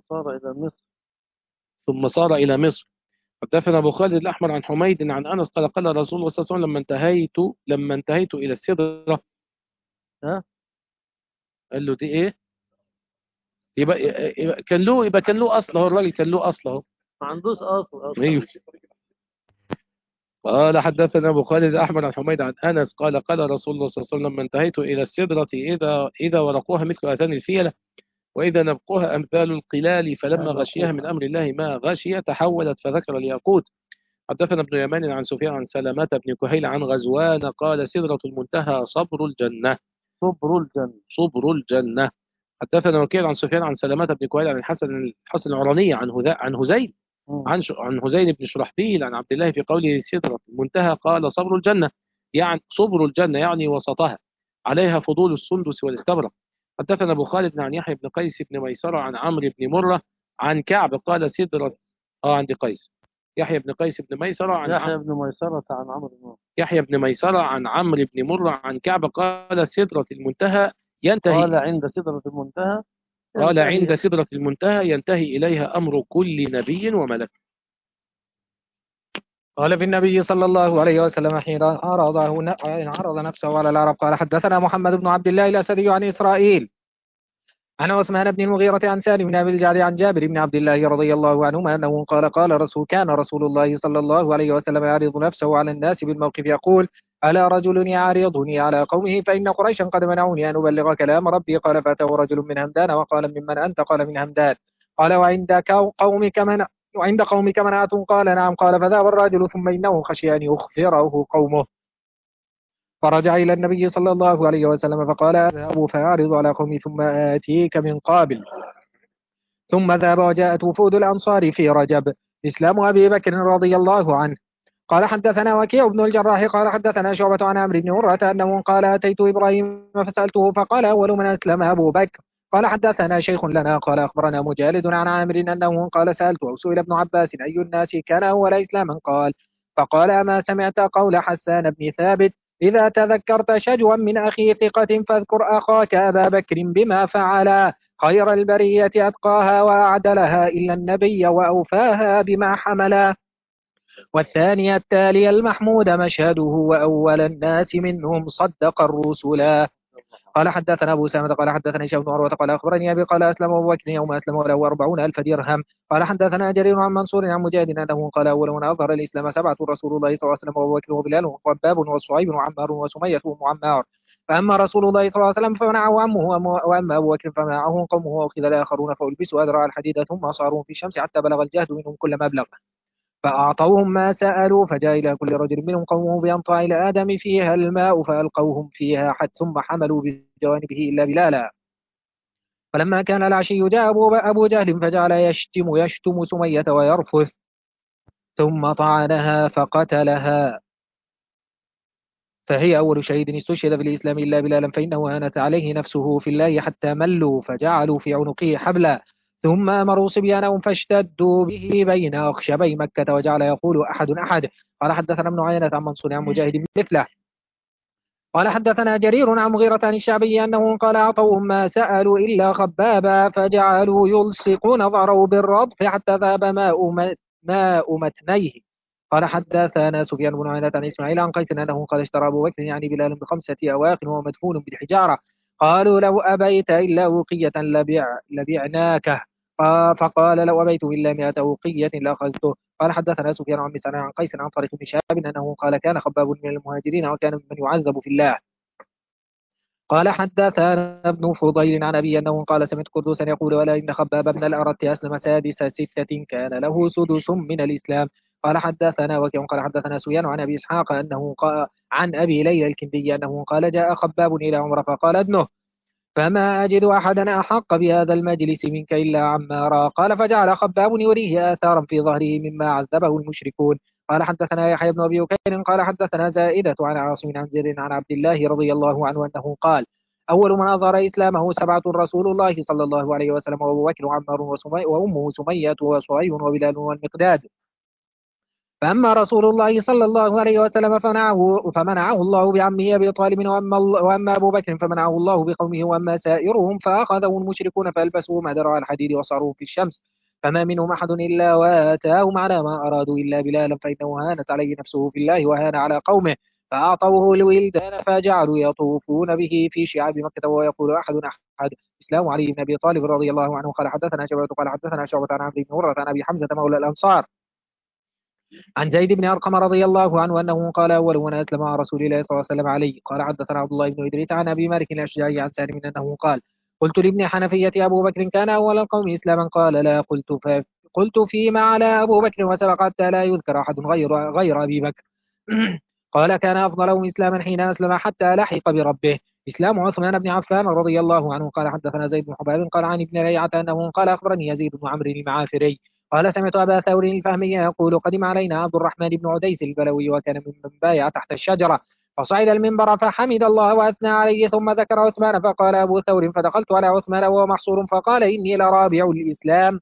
ثم صار إلى مصر. حدثنا أبو خالد الأحمر عن حميد عن أنس قال قال رسول الله صلى الله عليه وسلم لما انتهيت إلى السدرة. ها قال له دي إيه؟ يبقى كان له أصل، هو الراجل كان له أصل أهو، ما عندوش أصل. أيوه. قال حدثنا أبو خالد الأحمر عن حميد عن أنس قال قال رسول الله صلى الله عليه وسلم لما انتهيت إلى السدرة إذا ورقوها مثل آذان الفيلة وإذا نبقوها أمثال القلال، فلما غشيها من أمر الله ما غشي تحولت فذكر الياقوت. حدثنا ابن يمان عن سفيان عن سلامة بن كهيل عن غزوان قال سدرة المنتهى صبر الجنة. حدثنا وكيل عن سفيان عن سلامة بن كهيل عن الحسن العراني عن هزيل عن هزيل بن شرحبيل عن عبد الله في قوله سدرة المنتهى قال صبر الجنة يعني وسطها، عليها فضول السندس والاستبرق. حدثنا ابو خالد عن يحيى بن قيس بن ميسرة عن عمرو بن مرة عن كعب قال سدرة عندي قيس يحيى بن قيس بن ميسرة عن يحيى بن ميسرة عن عمرو بن مرة عن كعب قال سدرة المنتهى ينتهي قال عند سدرة المنتهى ينتهي إليها أمر كل نبي وملك. قال في النبي صلى الله عليه وسلم حين عرض نفسه على العرب قال حدثنا محمد بن عبد الله الأسدي عن إسرائيل عن عثمان بن المغيرة عن سالم بن أبي الجعد عن جابر بن عبد الله رضي الله عنهما أنه قال كان رسول الله صلى الله عليه وسلم يعرض نفسه على الناس بالموقف يقول ألا رجل يعرضني على قومه فإن قريشا قد منعوني أن أبلغ كلام ربي. قال فأتاه رجل من همدان وقال ممن أنت؟ قال من همدان. قال وعند قومك منعة؟ قال نعم. قال فذهب الرجل ثم إنه خشي أن يخفره قومه فرجع إلى النبي صلى الله عليه وسلم فقال أذهب فأعرض على قومي ثم آتيك من قابل. ثم ذهب وجاءت وفود الأنصار في رجب. إسلام أبي بكر رضي الله عنه. قال حدثنا وكيع بن الجراح قال حدثنا شعبة عن عمرو بن مرة أنه قال أتيت إبراهيم فسألته فقال أول من أسلم أبو بكر. قال حدثنا شيخ لنا قال أخبرنا مجالد عن عامر أنه قال سألت أو سئل ابن عباس أي الناس كان أول إسلاما فقال أما سمعت قول حسان بن ثابت إذا تذكرت شجوا من أخي ثقة فاذكر أخاك أبا بكر بما فعل خير البرية أتقاها وأعدلها إلا النبي وأوفاها بما حملا. والثاني التالي المحمود مشهده وأول الناس منهم صدق الرسلا. قال حدثنا أبو سامة قال حدثنا هشام بن عروة قال أخبرني أبي قال أسلم أبو بكر يوم أسلم وله 40,000 درهم. قال حدثنا جرير عن منصور عن مجاهد أنه قال أول من أظهر الإسلام 7 رسول الله صلى الله عليه وسلم وأبو بكر وبلال وخباب وصعيب وعمار وسمية ومعمار. فأما رسول الله صلى الله عليه وسلم فمنعه عمه وأما أبو بكر فمنعه قومه وأخذ الآخرون فألبسوا أذرع الحديد ثم صاروا في الشمس حتى بلغ الجهد منهم كل مبلغ فأعطوهم ما سألوا فجاء إلى كل رجل منهم قومه بأنطع إلى آدم فيها الماء فألقوهم فيها حتى ثم حملوا بجوانبه إلا بلالا. فلما كان العشي جاء أبو جهل فجعل يشتم سمية ويرفث ثم طعنها فقتلها فهي أول شهيد استشهد في الإسلام إلا بلالا فإنه هانت عليه نفسه في الله حتى ملوا فجعلوا في عنقه حبلا ثم أمروا صبيانهم فاشتدوا به بين أخشبي مكة وجعل يقول أحد أحد. قال حدثنا ابن عيينة عن منصور عن مجاهد مثله قال حدثنا جرير عن مغيرة عن الشعبي أنه قال أعطوهم ما سألوا إلا خبابا فجعلوا يلصقون ظهره بالرضف حتى ذهب ماء متنيه. قال حدثنا سفيان بن عيينة عن إسماعيل عن قيس أنه قال اشترى أبو بكر يعني بلال ب5 أواق وهو مدفون بالحجارة. قالوا لو أبيت إلا أوقية لبعناكه فقال لو أبيت إلا 100 أوقية لأخذته. قال حدثنا سفيان عن مسعر عن قيس عن طريق بن شهاب أنه قال كان خباب من المهاجرين وكان ممن يعذب في الله. قال حدثنا ابن فضيل عن أبي أنه قال سمعت قدوسا يقول ولا إن خباب بن الأرت أسلم 6 كان له 6 من الإسلام. قال حدثنا وكيع قال حدثنا سفيان عن أبي إسحاق أنه قال عن أبي ليلى الكندي أنه قال جاء خباب إلى عمر فقال ابنه فما أجد أحدا أحق بهذا المجلس منك إلا عمارا. قال فجعل خباب يريه آثارا في ظهره مما عذبه المشركون. قال حدثنا يحيى بن أبي بكير قال حدثنا زائدة عن عاصم عن زر عن عبد الله رضي الله عنه أنه قال أول من أظهر إسلامه سبعة: رسول الله صلى الله عليه وسلم وأبو بكر وعمار وأمه سمية وصهيب وبلال والمقداد. فأما رسول الله صلى الله عليه وسلم فمنعه الله بعمه أبي طالب، وأما أبو بكر فمنعه الله بقومه، وأما سائرهم فأخذه المشركون فألبسوهم أدرع الحديد وصاروه في الشمس، فما منهم أحد إلا وآتاهم على ما أرادوا إلا بلالا، فإنه هانت عليه نفسه في الله وهان على قومه، فأعطوه الولدان فجعلوا يطوفون به في شعاب مكة. ويقول أحد إسلام علي بن أبي طالب رضي الله عنه قال حدثنا شعبة قال حدثنا شعبة عن عبد بن مرة عن أبي حمزة مولى الأنصار عن زيد بن أرقم رضي الله عنه أنه قال أول من أسلم مع رسول الله صلى الله عليه وسلم علي. قال حدثنا عبد الله بن إدريس عن أبي مالك الأشجعي عن سالم أنه قال قلت لابن حنفية أبو بكر كان أول القوم إسلاما؟ قال لا. قلت فيما على أبو بكر وسبق حتى لا يذكر أحد غير أبي بكر. قال كان أفضلهم إسلاما حين أسلم حتى لحق بربه إسلام عثمان بن عفان رضي الله عنه. قال حدثنا زيد بن حباب قال عن ابن ريعة أنه قال أخبرني يزيد بن عمرو المعافري قال سمعت أبا ثور الفهمي يقول قدم علينا عبد الرحمن بن عديس البلوي وكان ممن بايع تحت الشجرة، فصعد المنبر فحمد الله وأثنى عليه ثم ذكر عثمان، فقال أبو ثور فدخلت على عثمان وهو محصور فقال إني لرابع الإسلام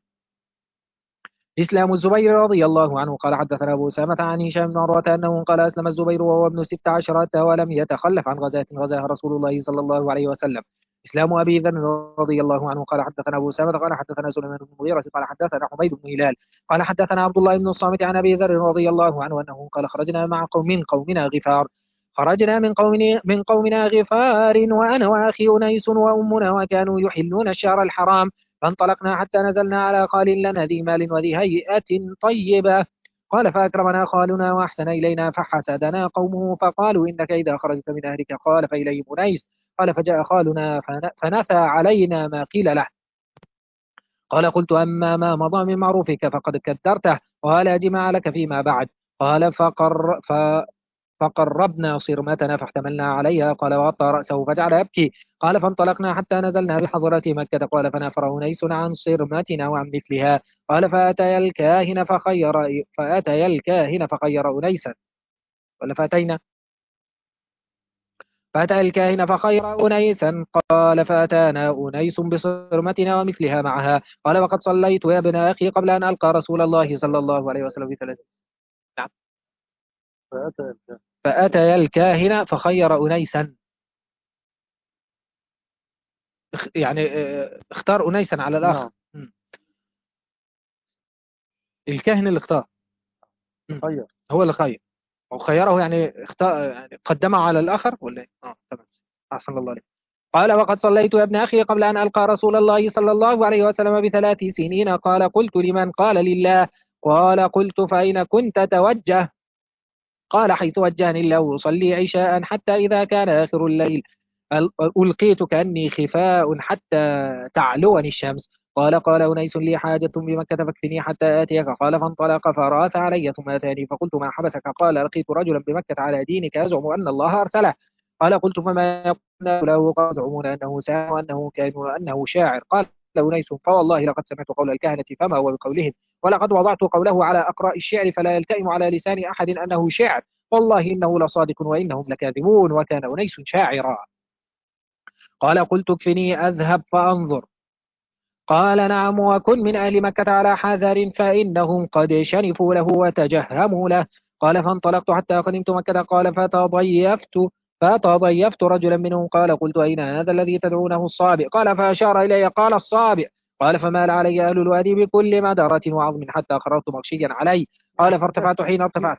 إسلام الزبير رضي الله عنه. قال حدثنا أبو أسامة عن هشام بن عروة أنه قال أسلم الزبير وهو ابن 16 ولم يتخلف عن غزاة غزاها رسول الله صلى الله عليه وسلم. إسلام أبي ذر رضي الله عنه. قال حدثنا أبو أسامة قال حدثنا سليمان بن المغيرة قال حدثنا حميد بن هلال قال حدثنا عبد الله بن الصامت عن أبي ذر رضي الله عنه أنه قال خرجنا مع قوم من قومنا غفار من قومنا غفار وأنا وأخي أنيس وأمنا وكانوا يحلون الشهر الحرام، فانطلقنا حتى نزلنا على خال لنا ذي مال وذي هيئة طيبة. قال فأكرمنا خالنا وأحسن إلينا فحسدنا قومه فقالوا إنك إذا خرجت من أهلك قال فإليهم أنيس. قال فجاء خالنا فنثى علينا ما قيل له. قال قلت أما ما مضى من معروفك فقد كدرته ولا جماع لك فيما بعد. قال فقربنا صرمتنا فاحتملنا عليها. قال وغطى رأسه فجعل يبكي. قال فانطلقنا حتى نزلنا بحضرة مكة. قال فنافر أنيس عن صرمتنا وعن مثلها. قال فأتي الكاهن فخير أنيسا ولا فأتى الكاهن فخير أنيسا. قال فأتانا أنيس بصرمتنا ومثلها معها. قال وقد صليت يا ابن أخي قبل أن ألقى رسول الله صلى الله عليه وسلم بثلاث. نعم. فأتى الكاهن فخير أنيسا يعني اختار أنيسا على الآخر. الكاهن اللي اختار خير. هو اللي خير وخيره يعني اختار يعني قدمه على الآخر ولا ايه؟ تمام. أحسن الله عليك. قال وقد صليت يا ابن أخي قبل أن ألقى رسول الله صلى الله عليه وسلم ب3 سنين. قال قلت لمن؟ قال لله. قال قلت فأين كنت توجه؟ قال حيث وجهني الله أصلي عشاء حتى إذا كان آخر الليل ألقيت كأني خفاء حتى تعلوني الشمس. قال أنيس لي حاجة بمكة فاكفني حتى آتيك. قال فانطلق فراث علي ثم أتاني فقلت ما حبسك؟ قال لقيت رجلا بمكة على دينك يزعم أن الله أرسله. قال قلت فما يقول له؟ قال يزعمون أنه ساحر وأنه كان وأنه شاعر. قال أنيس فوالله لقد سمعت قول الكهنة فما هو بقولهم، ولقد وضعت قوله على أقراء الشعر فلا يلتئم على لسان أحد أنه شعر، والله إنه لصادق وإنهم لكاذبون وكان أنيس شاعرا. قال قلت اكفني أذهب فأنظر. قال نعم وكن من أهل مكة على حذر فإنهم قد شنفوا له وتجهموا له. قال فانطلقت حتى قدمت مكة. قال فتضيفت رجلا منهم. قال قلت أين هذا الذي تدعونه الصابئ؟ قال فأشار إلي. قال الصابئ. قال فمال علي أهل الوادي بكل مدرة وعظم حتى خرجت مغشيا علي. قال فارتفعت حين ارتفعت.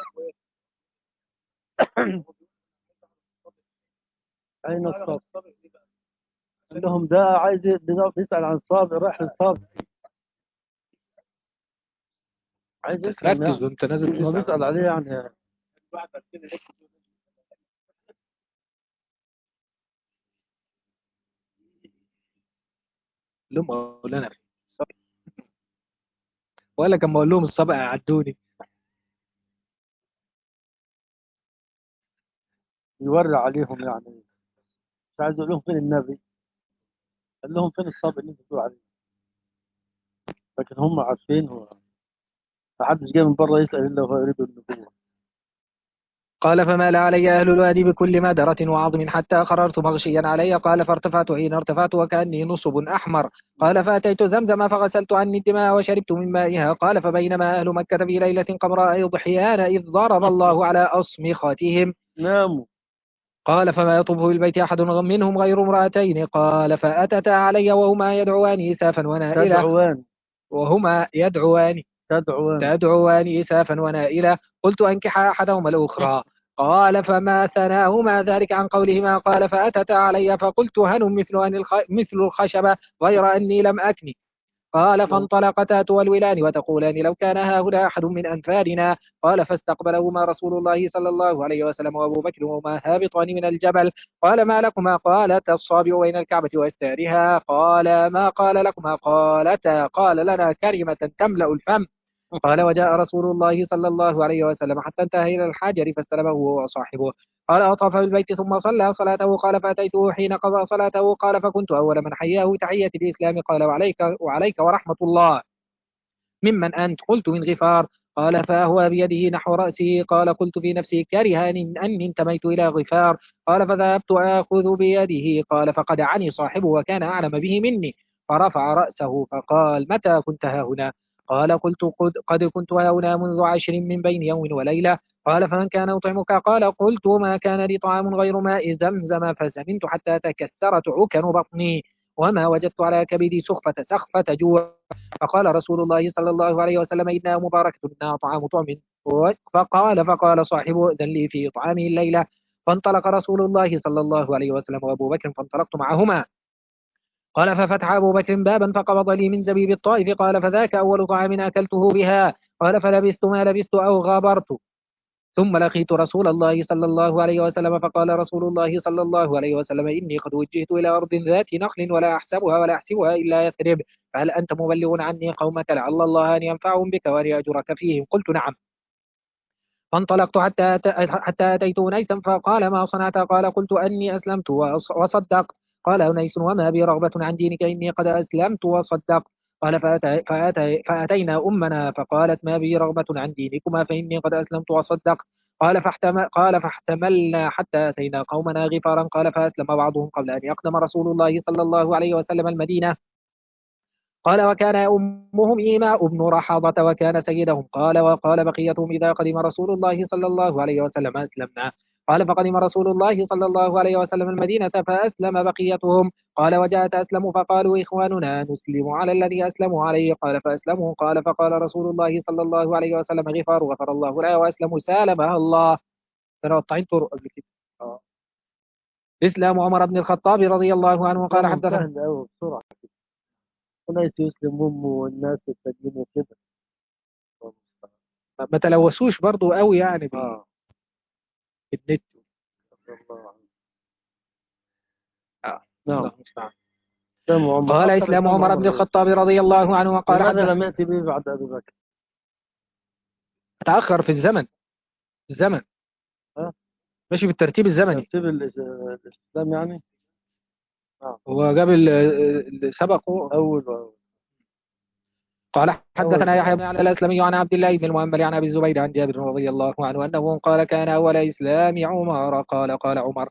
أين الصابر؟ لهم ده عايز يسأل عن الصابر، راح للصابر عايز يسأل ركز وانت نازل ما تسأل. بيسأل عليه يعني. لهم مولانا ولا كان بقول لهم الصبع يعدوني. يوري عليهم يعني، مش عايز يقول لهم فين النبي. قال لهم فين الصبر اللي انت بتقول عليه؟ لكن هم عارفين، هو ما حدش جاي من بره يسأل الا وهو يريد النبوة. قال فمال علي أهل الوادي بكل مدرة وعظم حتى قررت مغشيا علي. قال فارتفعت حين ارتفعت وكأني نصب أحمر. قال فأتيت زمزم فغسلت عني الدماء وشربت من مائها. قال فبينما أهل مكة في ليلة قمراء ضحيان إذ ضرب الله على أصمختهم. ناموا. قال فما يطوف بالبيت أحد منهم غير امرأتين. قال فأتتا علي وهما يدعوان إسافا ونائلة. تدعوان وهما يدعوان تدعوان تدعوان إسافا ونائلة. قلت أنكح أحدهما الأخرى. قال فما ثناهما ذلك عن قولهما. قال فأتتا علي فقلت هن مثل الخشبة غير أني لم أكني. قال فانطلقتا تولولان وتقولان لو كان هاهنا أحد من أنفارنا. قال فاستقبلهما رسول الله صلى الله عليه وسلم وأبو بكر وهما هابطان من الجبل. قال ما لكما؟ قالتا الصابع بين الكعبة وأستارها. قال ما قال لكما؟ قالتا قال لنا كلمة تملأ الفم. قال وجاء رسول الله صلى الله عليه وسلم حتى انتهى إلى الحجر فاستلمه هو وصاحبه. قال أطاف بالبيت ثم صلى صلاته. قال فأتيته حين قضى صلاته. قال فكنت أول من حياه تحية الإسلام. قال وعليك ورحمة الله. ممن أنت؟ قلت من غفار. قال فهو بيده نحو رأسه. قال قلت في نفسي كره أني انتميت إلى غفار. قال فذهبت آخذ بيده. قال فقدعني صاحبه وكان أعلم به مني فرفع رأسه فقال متى كنت هاهنا؟ قال قد كنت هاهنا منذ 10 من بين يوم وليلة. قال فمن كان يطعمك؟ قال قلت ما كان لي طعام غير ماء زمزم فسمنت حتى تكسرت عكن بطني وما وجدت على كبدي سخفة جوع. فقال رسول الله صلى الله عليه وسلم إنها مباركة إنها طعام طعم. فقال صاحبه إذن لي في طعامه الليلة. فانطلق رسول الله صلى الله عليه وسلم وأبو بكر فانطلقت معهما. قال ففتح أبو بكر بابا فقبض لي من زبيب الطائف. قال فذاك أول طعام أكلته بها. قال فلبثت ما لبثت أو غابرت. ثم لقيت رسول الله صلى الله عليه وسلم فقال رسول الله صلى الله عليه وسلم إني قد وجهت إلى أرض ذات نخل ولا أحسبها إلا يثرب. فهل أنت مبلغ عني قومك لعل الله أن ينفعهم بك وأن يأجرك فيهم؟ قلت نعم. فانطلقت حتى أتيت أنيسا فقال ما صنعت؟ قال قلت أني أسلمت وصدقت. قال أنيس وما بي رغبة عن دينك إني قد أسلمت وصدقت. قال فأتينا أمنا فقالت ما بي رغبة عن دينكما فإني قد أسلمت وصدقت. قال فاحتملنا حتى أتينا قومنا غفارا. قال فأسلم بعضهم قبل أن يقدم رسول الله صلى الله عليه وسلم المدينة. قال وكان أمهم إيماء بن رحاضة وكان سيدهم. وقال بقيتهم إذا قدم رسول الله صلى الله عليه وسلم أسلمنا. قال فقدم رسول الله صلى الله عليه وسلم المدينة فأسلم بقيتهم. قال وجاءت أسلم فقالوا إخواننا نسلم على الذي أسلموا عليه. قال فأسلموا. قال فقال رسول الله صلى الله عليه وسلم غفار غفر الله لها وأسلموا سالمها الله. تنوطعين طرق قبل كده. إسلام عمر بن الخطاب رضي الله عنه. قال حدثنا سهل أوي بسرعة كده، وناس يسلم أمه والناس التانيين كده. ما تلوثوش برضو قوي يعني آه بالنت. الله عنه. الله نعم. المستعان. قال إسلام عمر بن الخطاب رضي الله عنه. قال لماذا لم يأتي به بعد أبي بكر؟ تأخر في الزمن ماشي بالترتيب الزمني. ترتيب الإسلام يعني. هو جاب اللي سبقه أول. قال حدثنا يحيى بن علي الأسلمي عن عبد الله بن المؤمل عن أبي الزبير عن جابر رضي الله عنه أنه قال كان أول إسلام عمر. قال عمر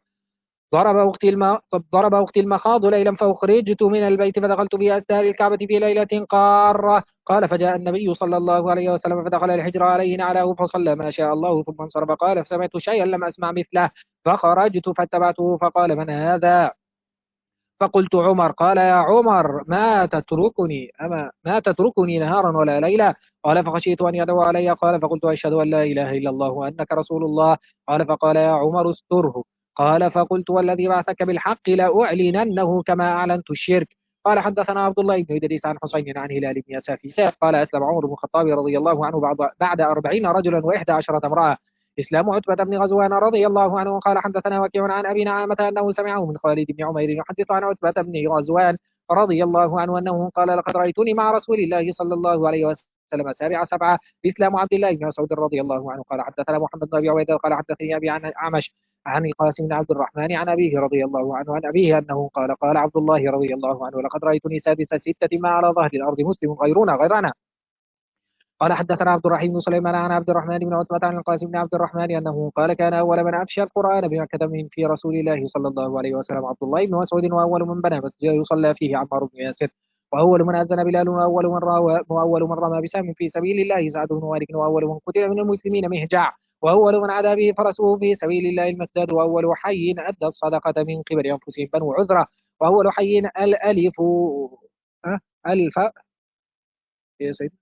ضرب أختي المخاض ليلا فأخرجت من البيت فدخلت في أستار الكعبة في ليلة قارة. قال فجاء النبي صلى الله عليه وسلم فدخل الحجر عليه نعله فصلى ما شاء الله ثم انصرف. قال فسمعت شيئا لم أسمع مثله فخرجت فاتبعته فقال من هذا؟ فقلت عمر. قال يا عمر ما تتركني نهارا ولا ليلا؟ قال فخشيت أن يدعو علي. قال فقلت أشهد أن لا إله إلا الله وأنك رسول الله. قال فقال يا عمر استره. قال فقلت والذي بعثك بالحق لأعلننه كما أعلنت الشرك. قال حدثنا عبد الله بن إدريس عن حسين عن هلال بن يساف قال أسلم عمر بن الخطاب رضي الله عنه بعد 40 رجلا و11 امرأة. إسلام عتبة بن غزوان رضي الله عنه. قال حدثنا وكيع عن أبي نعامة أنه سمعه من خالد بن عمير يحدث عن عتبة بن غزوان رضي الله عنه أنه قال لقد رأيتني مع رسول الله صلى الله عليه وسلم سابع سبعة. إسلام عبد الله بن مسعود رضي الله عنه. قال حدثنا محمد بن أبي عبيدة قال حدثني أبي عن أعمش عن القاسم بن عبد الرحمن عن أبيه رضي الله عنه عن أبيه أنه قال قال عبد الله رضي الله عنه لقد رأيتني سادس ستة ما على ظهر الأرض مسلم غيرنا. قال حدثنا عبد الرحيم بن سليمان عن عبد الرحمن بن عتبة عن القاسم بن عبد الرحمن أنه قال كان أول من أفشى القرآن بمكة من في رسول الله صلى الله عليه وسلم عبد الله بن مسعود، وأول من بنى مسجدا يصلى فيه عمار بن ياسر، وأول من أذن بلال، وأول من رمى بسهم في سبيل الله سعد بن مالك، وأول من قتل من المسلمين مهجع، وأول من عدا به فرسه في سبيل الله المقداد، وأول حي أدى الصدقة من قبل أنفسهم بنو عذرة، وأول حي الألف ألف يا سيدي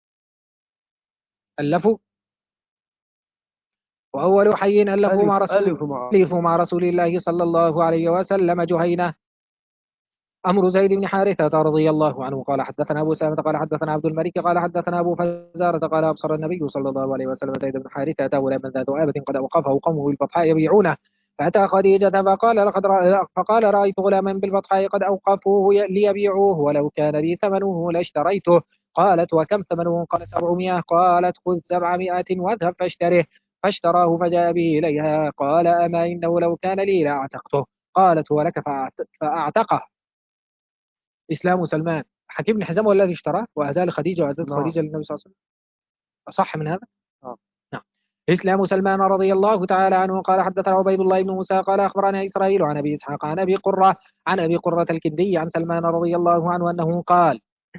ألفوا، وأول حي ألفوا مع رسول الله صلى الله عليه وسلم جهينة أمر زيد بن حارثة رضي الله عنه قال حدثنا أبو سامة قال حدثنا عبد الملك قال حدثنا أبو فزارة قال أبصر النبي صلى الله عليه وسلم زيد بن حارثة غلاما ذا ذؤابة قد أوقفه قومه بالبطحاء يبيعونه، فأتى خديجة فقال رأيت غلاما بالبطحاء قد أوقفوه ليبيعوه ولو كان لي ثمنه لاشتريته. قالت وكم ثمنه؟ قال 700. قالت خذ 700 واذهب فاشتره. فاشتراه فجاء به إليها. قال أما إنه لو كان لي لأعتقته. قالت هو لك فأعتقه. إسلام سلمان. حكيم بن حزام هو الذي اشتراه وأهداه لخديجة وأهدته خديجة للنبي صلى الله عليه وسلم. أصح من هذا؟ نعم. إسلام سلمان رضي الله تعالى عنه قال حدثنا عبيد الله بن موسى قال أخبرنا إسرائيل عن أبي إسحاق عن أبي قرة الكندي عن سلمان رضي الله عنه أنه قال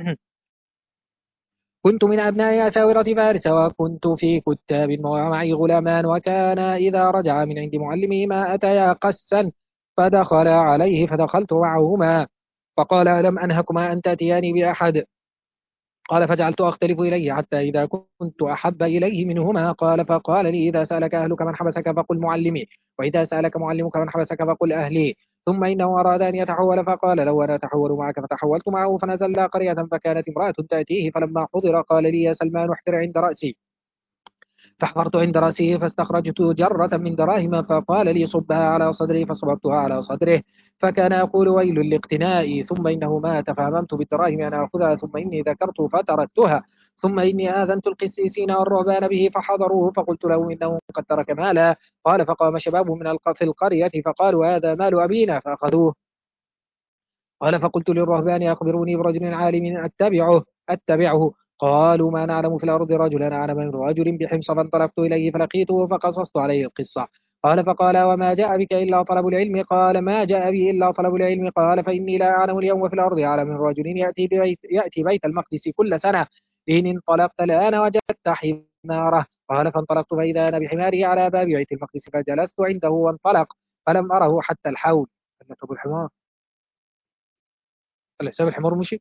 كنت من أبناء أساورة فارس وكنت في كتاب ومعي غلامان، وكان إذا رجع من عند معلمهما أتيا قسا فدخل عليه فدخلت معهما فقال ألم أنهكما أن تأتياني بأحد؟ قال فجعلت أختلف إليه حتى إذا كنت أحب إليه منهما فقال لي إذا سألك أهلك من حبسك فقل معلمي، وإذا سألك معلمك من حبسك فقل أهلي. ثم إنه أراد أن يتحول فقال لو أنا أتحول معك فتحولت معه. فنزلنا قرية فكانت امرأة تأتيه فلما حضر قال لي يا سلمان احضر عند رأسي، فاحفرت عند رأسه فاستخرجت جرة من دراهم فقال لي صبها على صدري فصببتها على صدره، فكان يقول ويل لاقتنائي. ثم إنه مات فهممت بالدراهم أن أخذها، ثم إني ذكرت فتركتها، ثم إني آذنت القسيسين والرهبان به فحضروه فقلت له إنه قد ترك مالا. قال فقام شباب في القرية فقالوا هذا مال أبينا فأخذوه. قال فقلت للرهبان أخبروني برجل عالم أتبعه. قالوا ما نعلم في الأرض رجلا أعلم من رجل بحمص، فانطلقت إليه فلقيته فقصصت عليه القصة. قال فقال وما جاء بك إلا طلب العلم؟ قال ما جاء بي إلا طلب العلم. قال فإني لا أعلم اليوم في الأرض أعلم من رجل يأتي بيت المقدس كل سنة. إن انطلقت الآن وجدت حماره. قال فانطلقت فإذا أنا بحماره على باب بيت المقدس فجلست عنده وانطلق فلم أره حتى الحول. أبو الحمار الحساب الحمار مشي.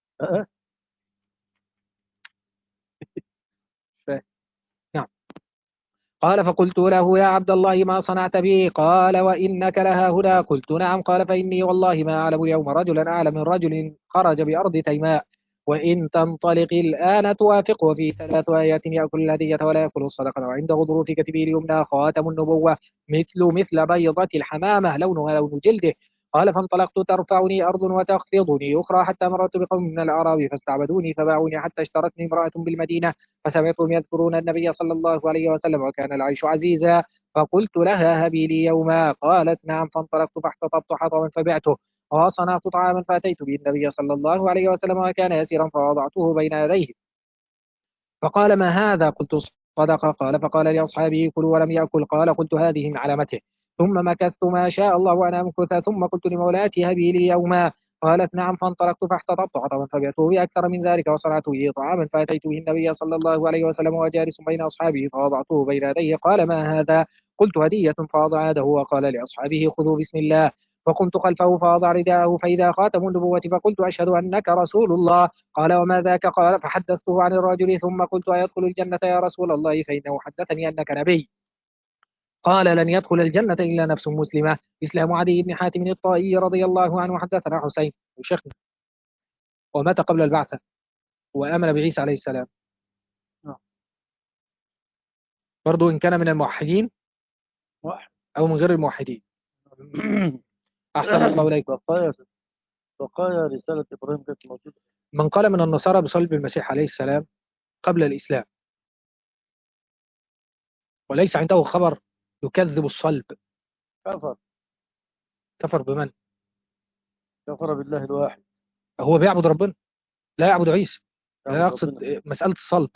نعم. قال فقلت له يا عبد الله ما صنعت به؟ قال وإنك لها هدى. قلت نعم. قال فإني والله ما أعلم اليوم رجلا أعلم من رجل خرج بأرض تيماء، وإن تنطلق الآن توافقه في 3 آيات يأكل الهدية ولا يأكل الصدقة، وعنده ظروف كتبه اليمنى خاتم النبوة مثل بيضة الحمامة لونها لون جلده. قال فانطلقت ترفعني أرض وتخفضني أخرى حتى مررت بقوم من الأعراب فاستعبدوني فباعوني حتى اشترتني امرأة بالمدينة فسمعتهم يذكرون النبي صلى الله عليه وسلم وكان العيش عزيزا، فقلت لها هبي لي يوما. قالت نعم. فانطلقت فاحتطبت حطبا فبعته وصنعت طعاما فأتيت به النبي صلى الله عليه وسلم وكان يسيرا فوضعته بين يديه فقال ما هذا؟ قلت صدقة. قال فقال لأصحابه كلوا ولم يأكل. قال قلت هذه من علامته. ثم مكثت ما شاء الله وأنا أمكث ثم قلت لمولاتي هبي لي يوما. قالت نعم. فانطلقت فاحتطبت حطبا فبعته بأكثر من ذلك وصنعت به طعاما فأتيت به النبي صلى الله عليه وسلم وجالس بين أصحابه فوضعته بين يديه. قال ما هذا؟ قلت هدية. فوضع يده وقال لأصحابه خذوا بسم الله. فقمت خلفه فوضع رداءه فإذا خاتم النبوة فقلت أشهد أنك رسول الله. قال وما ذاك؟ قال فحدثته عن الرجل ثم قلت أيدخل الجنة يا رسول الله؟ فإنه حدثني أنك نبي. قال لن يدخل الجنة إلا نفس مسلمة. إسلام عدي بن حاتم الطائي رضي الله عنه حدثنا حسين وشيخنا ومات قبل البعثة وآمن بعيسى عليه السلام برضو إن كان من الموحدين أو من غير الموحدين. أحسن الله إليك. بقايا رسالة إبراهيم كانت موجودة. من قال من النصارى بصلب المسيح عليه السلام قبل الإسلام وليس عنده خبر يكذب الصلب كفر. كفر بمن؟ كفر بالله الواحد. هو بيعبد ربنا، لا يعبد عيسى، لا يعبد يقصد ربنا. مسألة الصلب.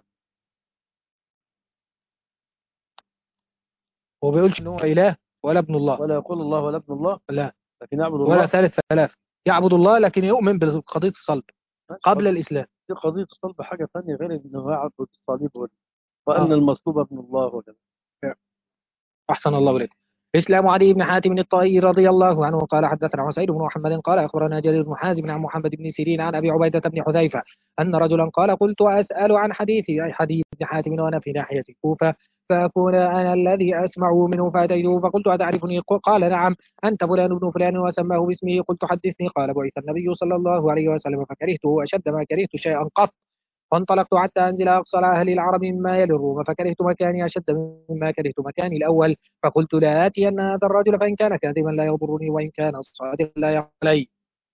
هو بيقولش ان هو اله ولا ابن الله، ولا يقول الله ولا ابن الله، لا، لكن يعبد ولا الله. ثالث ثلاثة. يعبد الله لكن يؤمن بقضية الصلب قبل الإسلام. دي قضية الصلب حاجة ثانية غير انه يعبد الصليب وان اه، المصلوب ابن الله وكذا. أحسن الله إليك. إسلام علي بن حاتم الطائي رضي الله عنه قال حدثنا حسين بن محمد قال أخبرنا جرير بن حازم عن محمد بن سيرين عن أبي عبيدة بن حذيفة أن رجلا قال قلت أسأل عن حديثي أي حديث بن حاتم وأنا في ناحية الكوفة فأكون أنا الذي أسمع منه فأتيته فقلت أتعرفني؟ قال نعم أنت فلان بن فلان وسماه باسمه. قلت حدثني. قال بعث النبي صلى الله عليه وسلم فكرهته أشد ما كرهت شيئا قط فانطلقت حتى أنزل أقصى أهل العرب مما يلي الروم فكرهت مكاني أشد مما كرهت مكاني الأول فقلت لا آتين هذا الرجل فإن كان كاذبا لا يضرني وإن كان صادقا لا يقلي.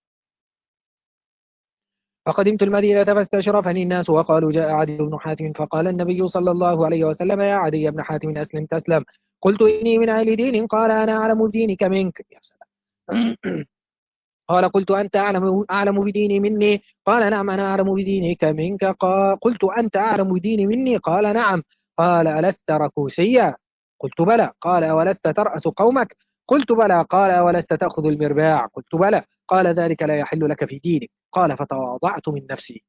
فقدمت المدينة فاستشرفني الناس وقالوا جاء عدي بن حاتم فقال النبي صلى الله عليه وسلم يا عدي بن حاتم أسلم تسلم. قلت إني من أهل دين قال أنا أعلم دينك منك. يا سلام. قال قلت أنت أعلم بديني مني؟ قال نعم أنا أعلم بدينك منك. قلت أنت أعلم بديني مني؟ قال نعم. قال ألست ركوسيا؟ قلت بلى. قال أولست ترأس قومك؟ قلت بلى. قال أولست تأخذ المرباع؟ قلت بلى. قال ذلك لا يحل لك في دينك. قال فتواضعت من نفسي.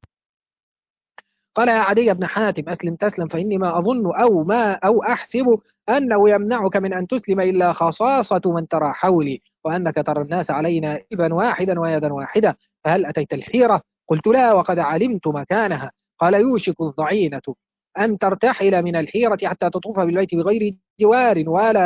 قال يا عدي بن حاتم أسلم تسلم فإني ما أظن أو أحسب أنه يمنعك من أن تسلم إلا خصاصة من ترى حولي وأنك ترى الناس علينا إبا واحدا ويدا واحدة فهل أتيت الحيرة؟ قلت لا وقد علمت مكانها. قال يوشك الضعينة أن ترتحل من الحيرة حتى تطوف بالبيت بغير جوار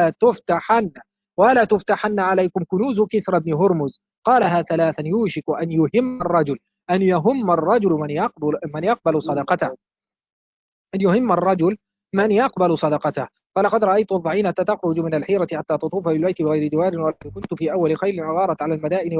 ولا تفتحن عليكم كنوز كسرى بن هرمز. قالها ثلاثا يوشك أن يهم الرجل من يقبل صدقته أن يهم الرجل من يقبل صدقته. فلقد رأيت الضعينة تخرج من الحيرة حتى تطوف بالبيت بغير جوار ولقد كنت في أول خيل غارت على المدائن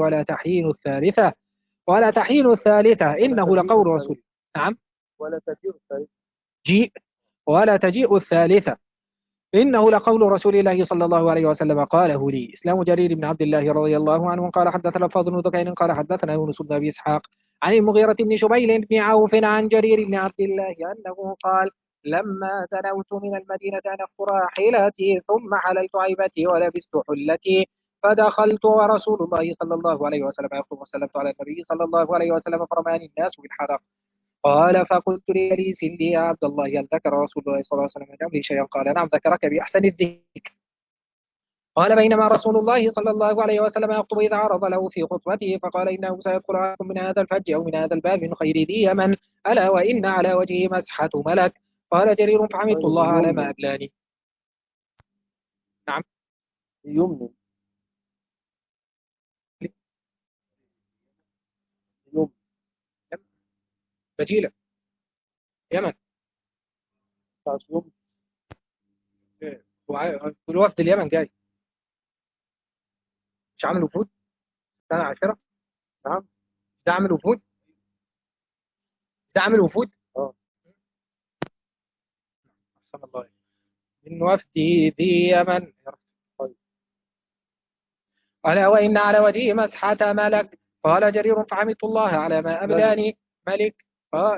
ولا تحين الثالثة إنه لقول رسول. نعم. ولا تجيء الثالث. جيء ولا تجيء الثالثة إنه لقول رسول الله صلى الله عليه وسلم قاله لي. إسلام جرير بن عبد الله رضي الله عنه قال حدثنا الفضل بن دكين قال حدثنا يونس بن أبي إسحاق عن المغيرة بن شبيل بن عوف عن جرير بن عبد الله أنه قال لما دنوت من المدينة نفت راحلتي ثم حللت عيبتي ولبست حلتي فدخلت ورسول الله صلى الله عليه وسلم يخطب وسلمت على النبي صلى الله عليه وسلم فرماني الناس بالحدق. قال فقلت لجليس لي يا عبد الله هل ذكر رسول الله صلى الله عليه وسلم من أمري شيئا؟ قال نعم ذكرك بأحسن الذكر. قال بينما رسول الله صلى الله عليه وسلم يخطب إذ عرض له في خطبته فقال إنه سيدخل عليكم من هذا الفج أو من هذا الباب من خير ذي يمن ألا وإن على وجهه مسحة ملك. قال جرير فحمدت الله على ما أبلاني. نعم. يمن. بديلة يمن. يمن. والوفد اليمن جاي مش عامل وفود سنة 10. نعم. ده عامل وفود. ده عامل وفود. أحسن الله من وفد ذي يمن. قال وإن على وجهه مسحة ملك. قال جرير فحمدت الله على ما أبلاني. ملك. قال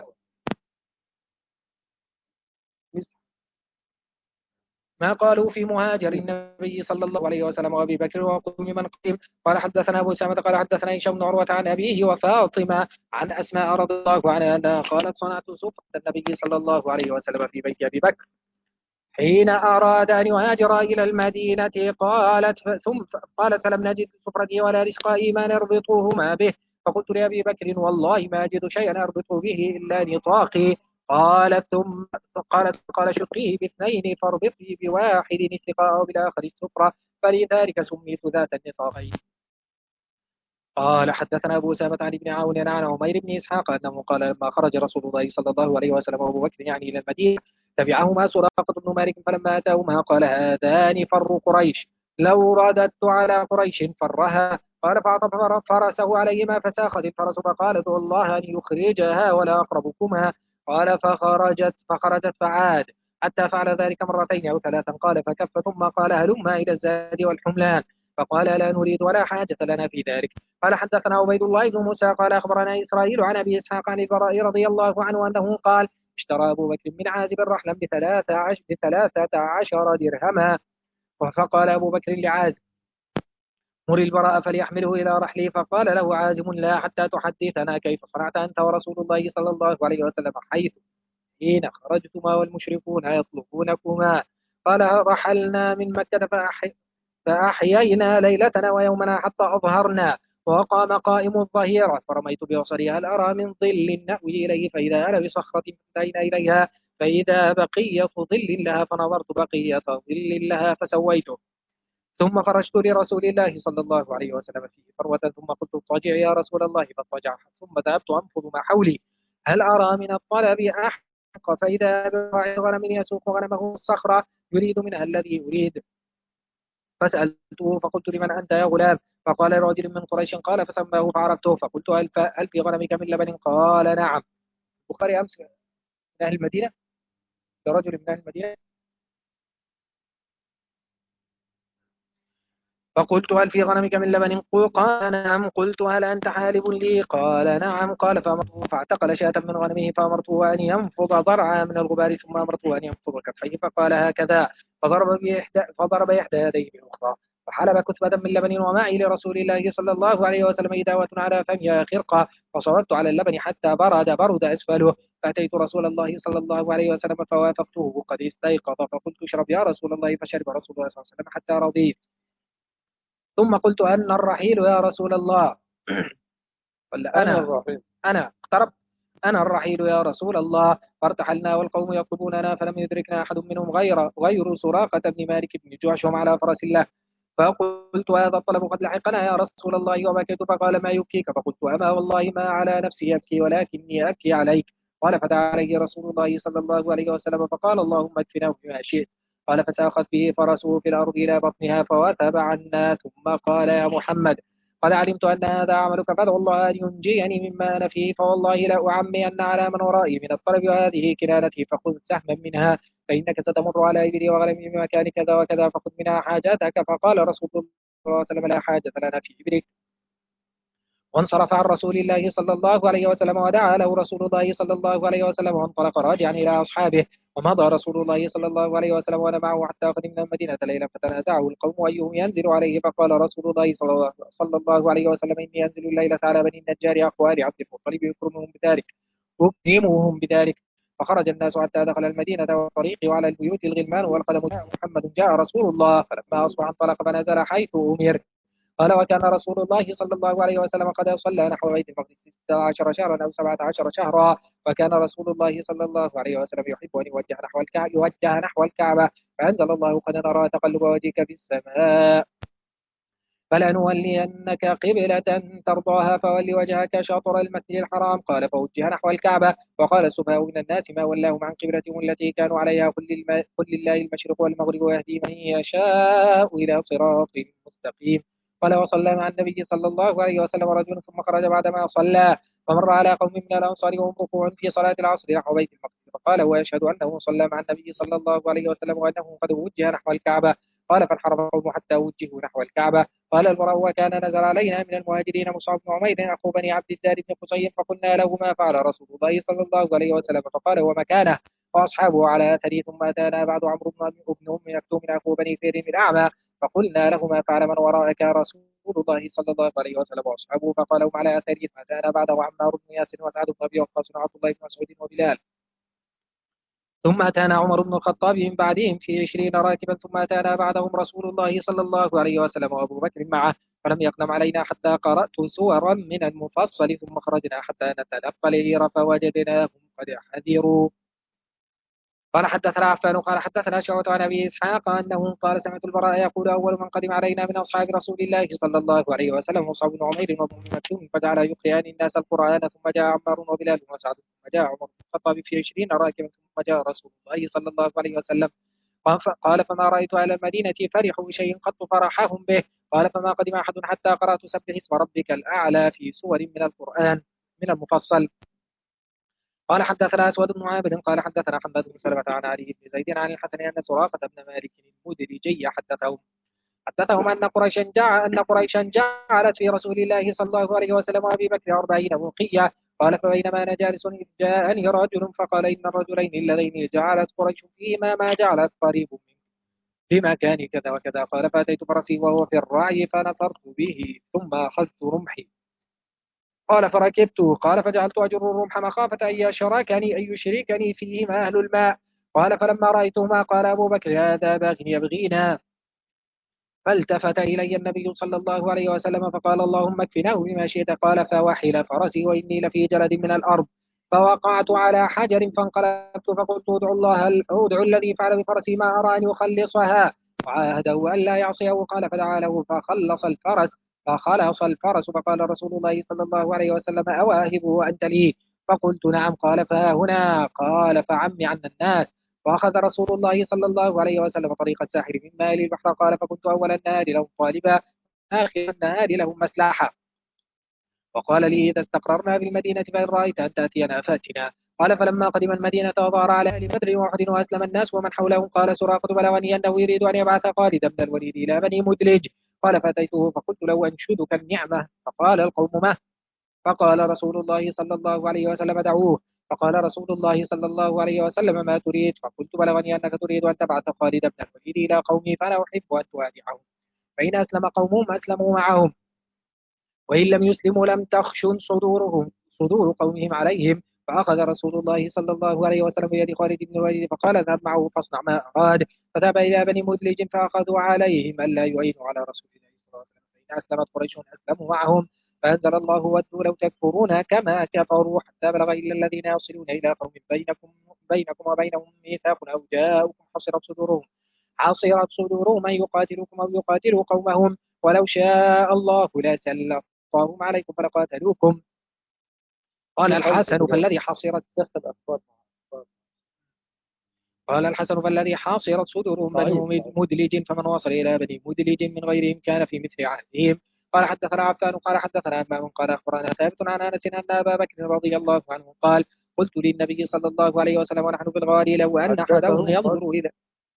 ما قالوا في مهاجر النبي صلى الله عليه وسلم وابي بكر وقوم من قدم. قال حدثنا ابو اسامه قال حدثنا هشام بن عروه عن ابيه وفاطمه عن اسماء رضي الله عنها انها قالت صنعت سفره النبي صلى الله عليه وسلم في بيت ابي بكر حين اراد ان يهاجر الى المدينه. قالت فلم نجد سفرتي ولا رزق ايمان نربطهما به. فقلت لابي بكر والله ما اجد شيئا اربط به الا نطاقي. قال شقيه باثنين فاربطه بواحد السقاء وبالاخر السفرة فلذلك سميت ذات النطاقين. قال حدثنا ابو اسامه عن ابن عون عن عمير بن اسحاق انه قال لما خرج رسول الله صلى الله عليه وسلم وابو بكر يعني الى المدينه تبعهما سراقه بن مالك فلما اتاهما قال هذان فر قريش لو رددت على قريش فرها. قال فعطف فرسه عليهما فساخت الفرس فقالت والله ان يخرجها ولا اقربكما. قال فخرجت فعاد حتى فعل ذلك مرتين أو ثلاثا. قال فكف ثم قال هلما إلى الزاد والحملان فقال لا نريد ولا حاجة لنا في ذلك. قال حدثنا عبيد الله بن موسى قال أخبرنا إسرائيل عن أبي إسحاق عن البراء رضي الله عنه أنه قال اشترى أبو بكر من عازب رحلا ب13 درهما. فقال أبو بكر لعازب مر البراء فليحمله إلى رحلي. فقال له عازم لا حتى تحدثنا كيف صنعت أنت ورسول الله صلى الله عليه وسلم حيث حين خرجتما والمشركون يطلبونكما. قال رحلنا من مكة فأحيينا ليلتنا ويومنا حتى أظهرنا وقام قائم الظهيرة فرميت ببصري هل أرى من ظل نأوي إليه فإذا أنا بصخرة فانتهينا إليها فإذا بقية ظل لها فنظرت بقية ظل لها فسويته ثم فرجت لرسول الله صلى الله عليه وسلم فيه فروة ثم قلت اضطجع يا رسول الله فاضطجع ثم ذهبت أنفض ما حولي هل أرى من الطلب أحق فإذا براعي غنم يسوق غنمه الصخرة يريد منها الذي يريد. فسألته فقلت لمن أنت يا غلام؟ فقال لرجل من قريش. قال فسماه فعرفته فقلت هل في غنمك من لبن؟ قال نعم. البخاري أمس من أهل المدينة لرجل من أهل المدينة. فقلت هل في غنمك من لبن؟ قال نعم. قلت هل أنت حالب لي؟ قال نعم. قال فأمرته فاعتقل شاة من غنمه فأمرته أن ينفض ضرعا من الغبار ثم أمرته أن ينفض كفيه فقال هكذا فضرب إحدى يديه بالأخرى فحلب كثبة من لبن وماء لرسول الله صلى الله عليه وسلم إداوة على فمها خرقة فصببت على اللبن حتى برد أسفله فأتيت رسول الله صلى الله عليه وسلم فوافقته قد استيقظ فقلت اشرب يا رسول الله فشرب رسول الله صلى الله عليه وسلم حتى رضيت. ثم قلت أنا الرحيل يا رسول الله ولا أنا اقترب أنا الرحيل يا رسول الله. فارتحلنا والقوم يطلبوننا فلم يدركنا أحد منهم غير سراقة بن مالك بن جعشم على فرس الله. فقلت هذا الطلب قد لحقنا يا رسول الله وبكيت. فقال ما يبكيك؟ فقلت أما والله ما على نفسي يبكي ولكني أبكي عليك. قال فدعا عليه رسول الله صلى الله عليه وسلم فقال اللهم اكفناه بما شئت. قال فساخت به فرسه في الأرض إلى بطنها فوثب عنا ثم قال يا محمد قد علمت أن هذا عملك فادعو الله أن ينجيني مما أنا فيه فوالله لا أعمي أن على من ورائي من الطلب وهذه كنانتي فخذ سهما منها فإنك ستمر على إبلي وغنمي بمكان كذا وكذا فخذ منها حاجاتك. فقال رسول الله صلى الله عليه وسلم لا حاجة لنا في إبلك. وانصرف عن رسول الله صلى الله عليه وسلم ودعا له رسول الله صلى الله عليه وسلم وانطلق راجعا إلى أصحابه. ومضى رسول الله صلى الله عليه وسلم وانا معه حتى قدمنا المدينة ليلا فتنازعه القوم أيهم ينزل عليه. فقال رسول الله صلى الله عليه وسلم إني أنزل الليلة على بني النجار أخوال عبد المطلب أكرمهم بذلك. فخرج الناس حتى دخل المدينة والطريق وعلى البيوت الغلمان والقدم محمد جاء رسول الله. فلما أصبح انطلق فنزل حيث أمر. قال وكان رسول الله صلى الله عليه وسلم قد صلى نحو بيت المقدس 16 شهرا أو 17 شهرا. وكان رسول الله صلى الله عليه وسلم يحب أن يوجه نحو الكعبة فأنزل الله قد نرى تقلب وجهك في السماء فلنولينك قبلة ترضاها فول وجهك شطر المسجد الحرام. قال فوجه نحو الكعبة. وقال السفهاء من الناس ما ولاهم عن قبلتهم التي كانوا عليها قل لله المشرق والمغرب ويهدي من يشاء إلى صراط مستقيم. قال وصلى مع النبي صلى الله عليه وسلم رجل ثم خرج بعدما صلى فمر على قوم من الأنصار وهم ركوع في صلاة العصر نحو بيت المقدس فقال ويشهد أنه صلى مع النبي صلى الله عليه وسلم وأنه قد وجه نحو الكعبة. قال فانحرف القوم حتى وجهوا نحو الكعبة. قال البراء وكان نزل علينا من المهاجرين مصعب بن عمير أخو بني عبد الدار بن قصي فقلنا له ما فعل رسول الله صلى الله عليه وسلم فقال ومكانه وأصحابه على أثره. ثم أتانا بعد عمرو بن أم مكتوم أخو بني فير الأعمى فقلنا له ما فعل من وراءك رسول الله صلى الله عليه وسلم وأصحابه فقال هم على أثره. فأتانا بعده عمار بن ياسر وسعد بن أبي وقاص وعبد الله بن مسعود وبلال. ثم أتانا عمر بن الخطاب من بعدهم في 20 راكبا. ثم أتانا بعدهم رسول الله صلى الله عليه وسلم وأبو بكر معه فلم يقدم علينا حتى قرأت سورا من المفصل ثم خرجنا حتى نتلقى الهير فوجدناهم قد حذروا. قال حدثنا عفان قال حدثنا شعبة عن أبي إسحاق أنه قال سمعت البراء يقول أول من قدم علينا من أصحاب رسول الله صلى الله عليه وسلم مصعب بن عمير وابن مكتوم فجعل يقرئان الناس القرآن ثم جاء عمار وبلال وسعد ثم جاء عمر بن الخطاب في 20 راكبا ثم جاء رسول الله صلى الله عليه وسلم. قال فما رأيت أهل المدينة فرحوا بشيء قط فرحهم به. قال فما قدم أحد حتى قرأت سبح اسم ربك الأعلى في سور من القرآن من المفصل. قال حدثنا أسود بن عابد قال حدثنا حماد بن سلمة عن علي بن زيد عن الحسن أن سراقة بن مالك المدلجي حدثهم حدثهم أن قريشا جعلت في رسول الله صلى الله عليه وسلم وأبي بكر 40 وقية. قال فبينما أنا جالس إذ جاءني رجل فقال إن الرجلين اللذين جعلت قريش فيهما ما جعلت قريب منه في مكان كذا وكذا. قال فأتيت فرسي وهو في الرعي فنفرت به ثم أخذت رمحي. قال فركبت. قال فجعلت أجر الرمح مخافة أن يشركني فيهما أهل الماء. قال فلما رأيتهما قال أبو بكر هذا باغ يبغينا. فالتفت إلي النبي صلى الله عليه وسلم فقال اللهم اكفناه بما شئت. قال فوحل فرسي وإني لفي جلد من الأرض فوقعت على حجر فانقلبت فقلت ادعو الذي فعل بفرسي ما أرى أن يخلصها وعاهده أن لا يعصيه. قال فدعا له فخلص الفرس فقال رسول الله صلى الله عليه وسلم أواهبه أنت لي؟ فقلت نعم. قال فها هنا. قال فعمي عن الناس. وأخذ رسول الله صلى الله عليه وسلم طريق الساحل من مال البحر. قال فكنت أول النهار لهم طالبا آخر النهار لهم مسلاحا. وقال لي إذا استقررنا بالمدينة فإن رأيت أن تأتينا فأتنا. قال فلما قدم المدينة وظهر على أهل بدر وأحد وأسلم الناس ومن حولهم قال سراقة بلغني أنه يريد أن يبعث خالد بن الوليد إلى بني مدلج. قال فأتيته فقلت له أنشدك النعمة. فقال القوم ما؟ فقال رسول الله صلى الله عليه وسلم دعوه. فقال رسول الله صلى الله عليه وسلم ما تريد؟ فقلت بلغني أنك تريد أن تبعث خالد بن الوليد إلى قومي فأنا أحب أن توادعهم فإن أسلم قومهم أسلموا معهم وإن لم يسلموا لم تخشن صدور قومهم عليهم. فأخذ رسول الله صلى الله عليه وسلم بيد خالد بن الوليد فقال اذهب معه فاصنع ما أراد. فذهب إلى بني مدلج فأخذوا عليهم ألا يعينوا على رسول الله صلى الله عليه وسلم فإن أسلمت قريش أسلموا معهم. فأنزل الله ودوا لو تكفرون كما كفروا حتى بلغ إلا الذين يصلون إلى قوم بينكم وبينهم ميثاق أو جاءوكم حصرت صدورهم أن يقاتلوكم أو يقاتلوا قومهم ولو شاء الله لسلطهم عليكم فلقاتلوكم. قال الحسن فالذي حاصرت صدورهم بني مدلج فمن وصل إلى بني مدلج من غيرهم كان في مثل عهدهم. قال حدثنا عفان قال حدثنا أمام قال أخبرنا ثابت عن أنس أن أبا بكر رضي الله عنه قال قلت للنبي صلى الله عليه وسلم ونحن في الغار لو أن أحدهم ينظر إلى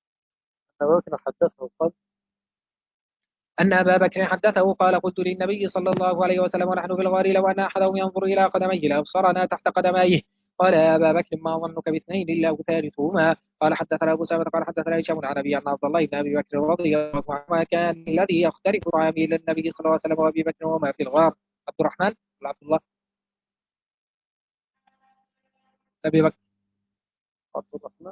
أن أبا بكر حدثه قال قلت للنبي صلى الله عليه وسلم ونحن في الغار لو أن أحدهم ينظر إلى قدميه لأبصرنا تحت قدميه. قال يا أبا بكر ما ظنك باثنين إلا ثالثهما. قال حدثنا أبو سامة قال حدثنا هشام عن أبي أن عبد الله بن أبي بكر رضي الله عنهما كان الذي يختلف طعامه إلى النبي صلى الله عليه وسلم وأبي بكر وما في الغار. عبد الرحمن ولا عبد الله؟ أبي بكر. عبد الرحمن.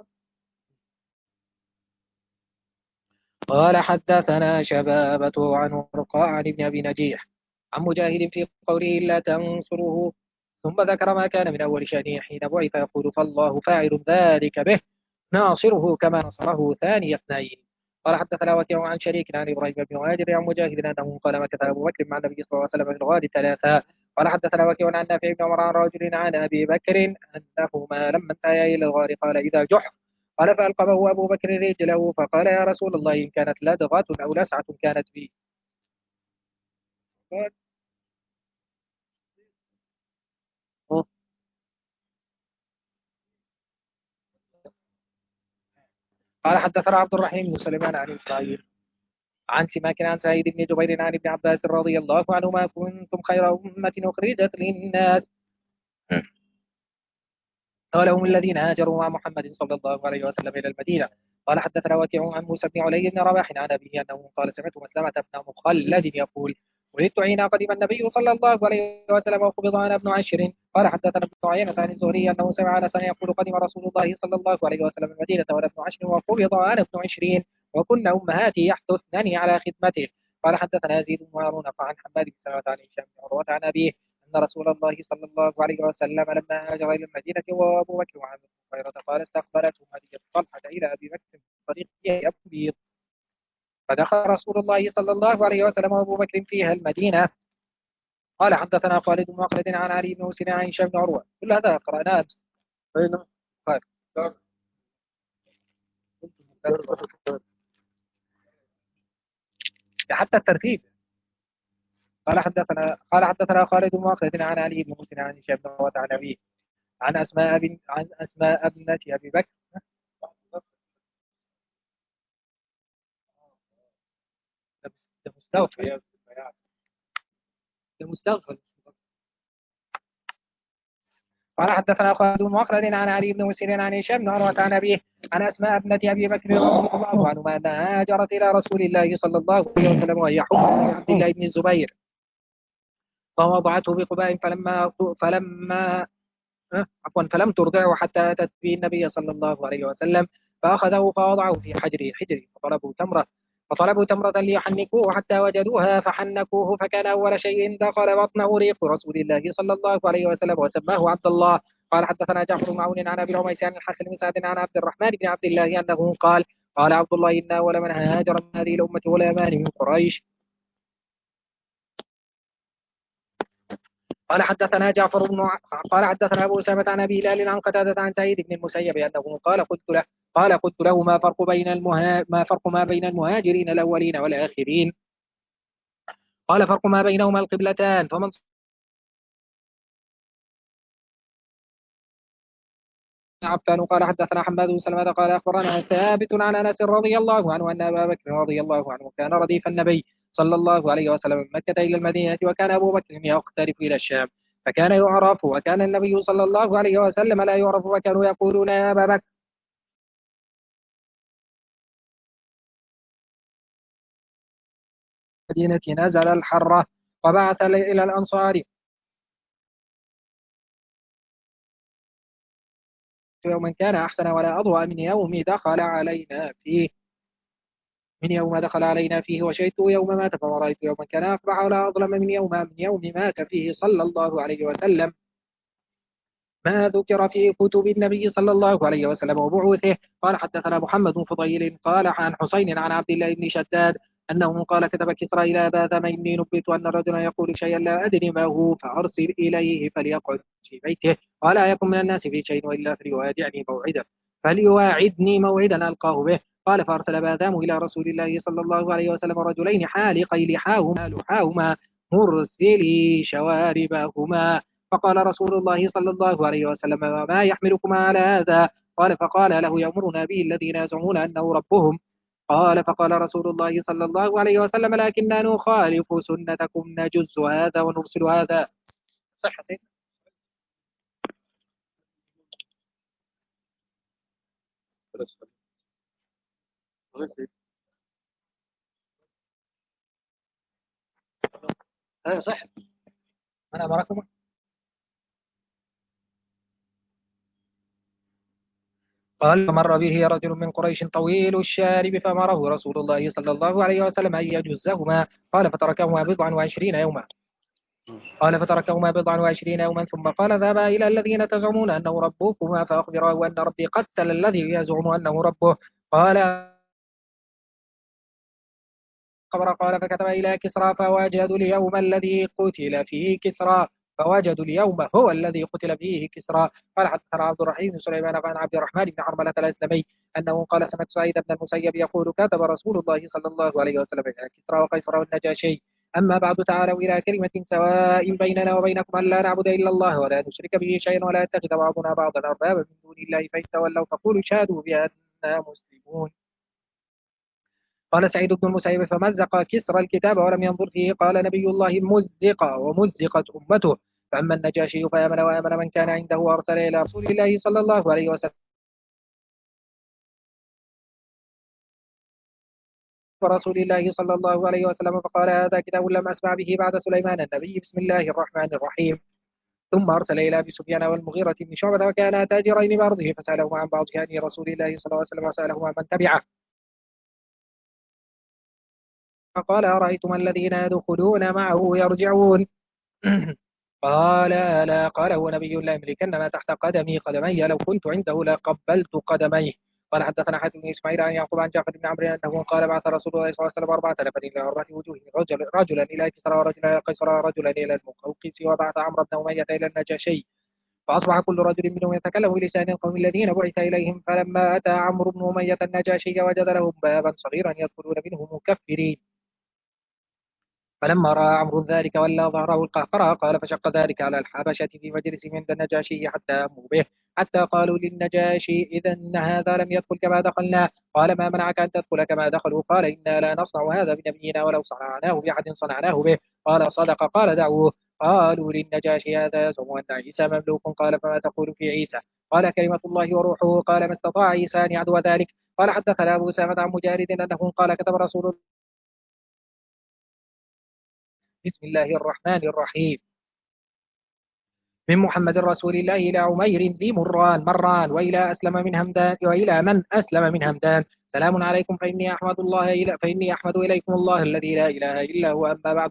قال حدثنا شبابة عن ورقاء عن ابن أبي نجيح عن مجاهد في قوله لا تنصره ثم ذكر ما كان من أول شأنه حين بعث يقول فالله فاعل ذلك به ناصره كما نصره ثاني اثنين. قال حدثنا وكيع عن شريك عن إبراهيم بن مهاجر عن مجاهد أنه قال مكث أبو بكر مع النبي صلى الله عليه وسلم في الغار ثلاثة. قال حدثنا وكيع عن نافع بن عمر عن رجل عن أبي بكر أنهما لما انتهيا إلى الغار قال إذا جحر. قال فألقمه أبو بكر رجله فقال يا رسول الله إن كانت لدغة أو لسعة كانت بي. قال حدثنا عبد الرحيم بن سليمان عن إسرائيل عن سماك عن سعيد بن جبير عن ابن عباس رضي الله عنهما كنتم خير أمة أخرجت للناس ولهم الذين هاجروا مع محمد صلى الله عليه وسلم إلى المدينة. قال حدثنا وكيع عن موسى بن علي بن رباح عن أبيه أنه قال سمعت مسلمة بن مخلد يقول ولدت حين قدم النبي صلى الله عليه وسلم وقبض أنا ابن 10. قال حدثنا ابن عيينة عن الزهري أنه سمع أنسا يقول قدم رسول الله صلى الله عليه وسلم المدينة وأنا ابن 10 وقبض أنا ابن 20 وكنا أمهاتي يحثثنني على خدمته. قال حدثنا يزيد بن هارون عن حماد بن سلمة عن هشام بن عروة عن أبيه أن رسول الله صلى الله عليه وسلم لما هاجر إلى المدينة وأبو بكر وعن هريرة قال استقبلته هدية طلحة إلى أبي بكر في طريق يبيض فدخل رسول الله صلى الله عليه وسلم وأبو بكر فيها المدينة. قال حدثنا خالد بن مخلد عن علي بن مسلم عن هشام بن عروة كل هذا قرأناه أمس. طيب. حتى الترتيب. قال حدثنا خالد بن مخلد عن علي بن مسلم عن هشام بن عروة عن أبيه عن أسماء ابنة أبي بكر المستغفر المستغفر. قال حدثنا خالد بن مخلد عن علي بن مسير عن هشام بن عروة عن أبيه عن أسماء ابنة أبي بكر رضي الله عنهما أنها هاجرت إلى رسول الله صلى الله عليه وسلم وهي حمى عبد الله بن الزبير فوضعته بقباء فلم ترضعه حتى أتت به النبي صلى الله عليه وسلم فأخذه فوضعه في حجره فطلبوا تمرة ليحنكوه حتى وجدوها فحنكوه فكان أول شيء دخل بطنه ريق رسول الله صلى الله عليه وسلم وسماه عبد الله. قال حدثنا جعفر بن عون عن أبي العميس عن الحسن بن سعد عن عبد الرحمن بن عبد الله أنه قال عبد الله إن أول من هاجر من هذه الأمة غلامان من قريش. قال حدثنا قال حدثنا أبو أسامة عن أبي هلال عن قتادة عن سعيد بن المسيب أنه قلت له ما فرق ما بين المهاجرين الأولين والآخرين؟ قال فرق ما بينهما القبلتان فمن عفان. قال حدثنا حماد بن سلمة قال أخبرنا ثابت عن أنس رضي الله عنه أن أبا بكر رضي الله عنه كان رديف النبي صلى الله عليه وسلم من مكة إلى المدينة وكان أبو بكر يقترب إلى الشام فكان يعرف وكان النبي صلى الله عليه وسلم لا يعرف وكانوا يقولون يا أبا بكر المدينة نزل الحرة وبعث إلى الأنصار يوما كان أحسن ولا أضوأ من يوم دخل علينا فيه وشهدته يوم مات فما رأيت يوما كان أقبح ولا أظلم من يوم مات فيه صلى الله عليه وسلم ما ذكر في كتب النبي صلى الله عليه وسلم وبعوثه. قال حدثنا محمد بن فضيل قال عن حسين عن عبد الله بن شداد أنه قال كتب كسرى إلى باذم إني نبئت أن رجلا يقول شيئا لا أدري ما هو فأرسل إليه فليقعد في بيته ولا يكن من الناس في شيء إلا فليواعدني موعدا ألقاه به. قال فأرسل باذام إلى رسول الله صلى الله عليه وسلم رجلين حالقي لحاهما مرسلي شواربهما فقال رسول الله صلى الله عليه وسلم ما يحملكما على هذا؟ قال فقال له يأمرنا به الذين يزعمون أنه ربهم. قال فقال رسول الله صلى الله عليه وسلم لكننا نخالف سنتكم نجز هذا ونرسل هذا. صحة هذا صح. أنا أمركم. قال فمر به رجل من قريش طويل الشارب فأمره رسول الله صلى الله عليه وسلم أن يجزهما. قال فتركهما 29 يوما. ثم قال ذهبا إلى الذين تزعمون أنه ربكما فأخبراه أن ربي قتل الذي يزعم أنه ربه. قال فكتب إلى كسرى فوجدوا اليوم الذي قتل فيه كسرى هو الذي قتل فيه كسرى. قال حدثنا عبد الرحيم بن سليمان عن عبد الرحمن بن حرملة الأسلمي أنه قال سمعت سعيد بن المسيب يقول كتب رسول الله صلى الله عليه وسلم إلى كسرى وقيصر والنجاشي أما بعد تعالوا إلى كلمة سواء بيننا وبينكم أن لا نعبد إلا الله ولا نشرك به شيئا ولا يتخذ بعضنا بعضا أربابا من دون الله فإن تولوا فقولوا شهدوا بأننا مسلمون. قال سعيد بن المسيب فمزق كسرى الكتاب ولم ينظر فيه. قال نبي الله مزق ومزقت أمته فأما النجاشي فآمن وآمن من كان عنده وأرسل إلى رسول الله صلى الله عليه وسلم ورسول الله صلى الله عليه وسلم فقال هذا كتاب لم أسمع به بعد سليمان النبي بسم الله الرحمن الرحيم. ثم أرسل إلى أبي سفيان والمغيرة بن شعبة وكانا تاجرين بأرضه فسألهما عن بعض شأن رسول الله صلى الله عليه وسلم وسألهما من تبعه فقال أرأيتم الذين يدخلون معه يرجعون قال لا. قال هو نبي لا يملكن ما تحت قدمي لو كنت عنده لقبلت قدميه. قال حدثنا حاتم بن إسماعيل عن يعقوب عن جعفر بن عمرو أنه قال بعث رسول الله صلى الله عليه وسلم 4000 إلى 4 وجوه رجلا إلى كسرى ورجلا إلى قيصر ورجلا إلى المقوقس وبعث عمرو بن أمية إلى النجاشي فأصبح كل رجل منهم يتكلم بلسان القوم الذين بعث إليهم فلما أتى عمرو بن أمية النجاشي وجد لهم بابا صغيرا يدخلون منه مكفرين فلما رأى عمرو ذلك ولى ظهره القهقرى قال فشق ذلك على الحبشة في مجلسهم عند النجاشي حتى أموا به، حتى قالوا للنجاشي إذا إن هذا لم يدخل كما دخلنا. قال ما منعك أن تدخل كما دخلوا؟ قال إنا لا نصنع هذا بنبينا ولو صنعناه بأحد صنعناه به. قال صدق. قال دعوه. قالوا للنجاشي هذا يزعم أن عيسى مملوك. قال فما تقول في عيسى؟ قال كلمة الله وروحه. قال ما استطاع عيسى أن يعدو ذلك. قال حدثنا أبو أسامة عن مجالد أنه قال كتب رسول بسم الله الرحمن الرحيم من محمد رسول الله إلى عمير ذي مران وإلى أسلم من همدان وإلى من أسلم من همدان سلام عليكم فإني أحمد إليكم الله الذي لا إله إلا هو.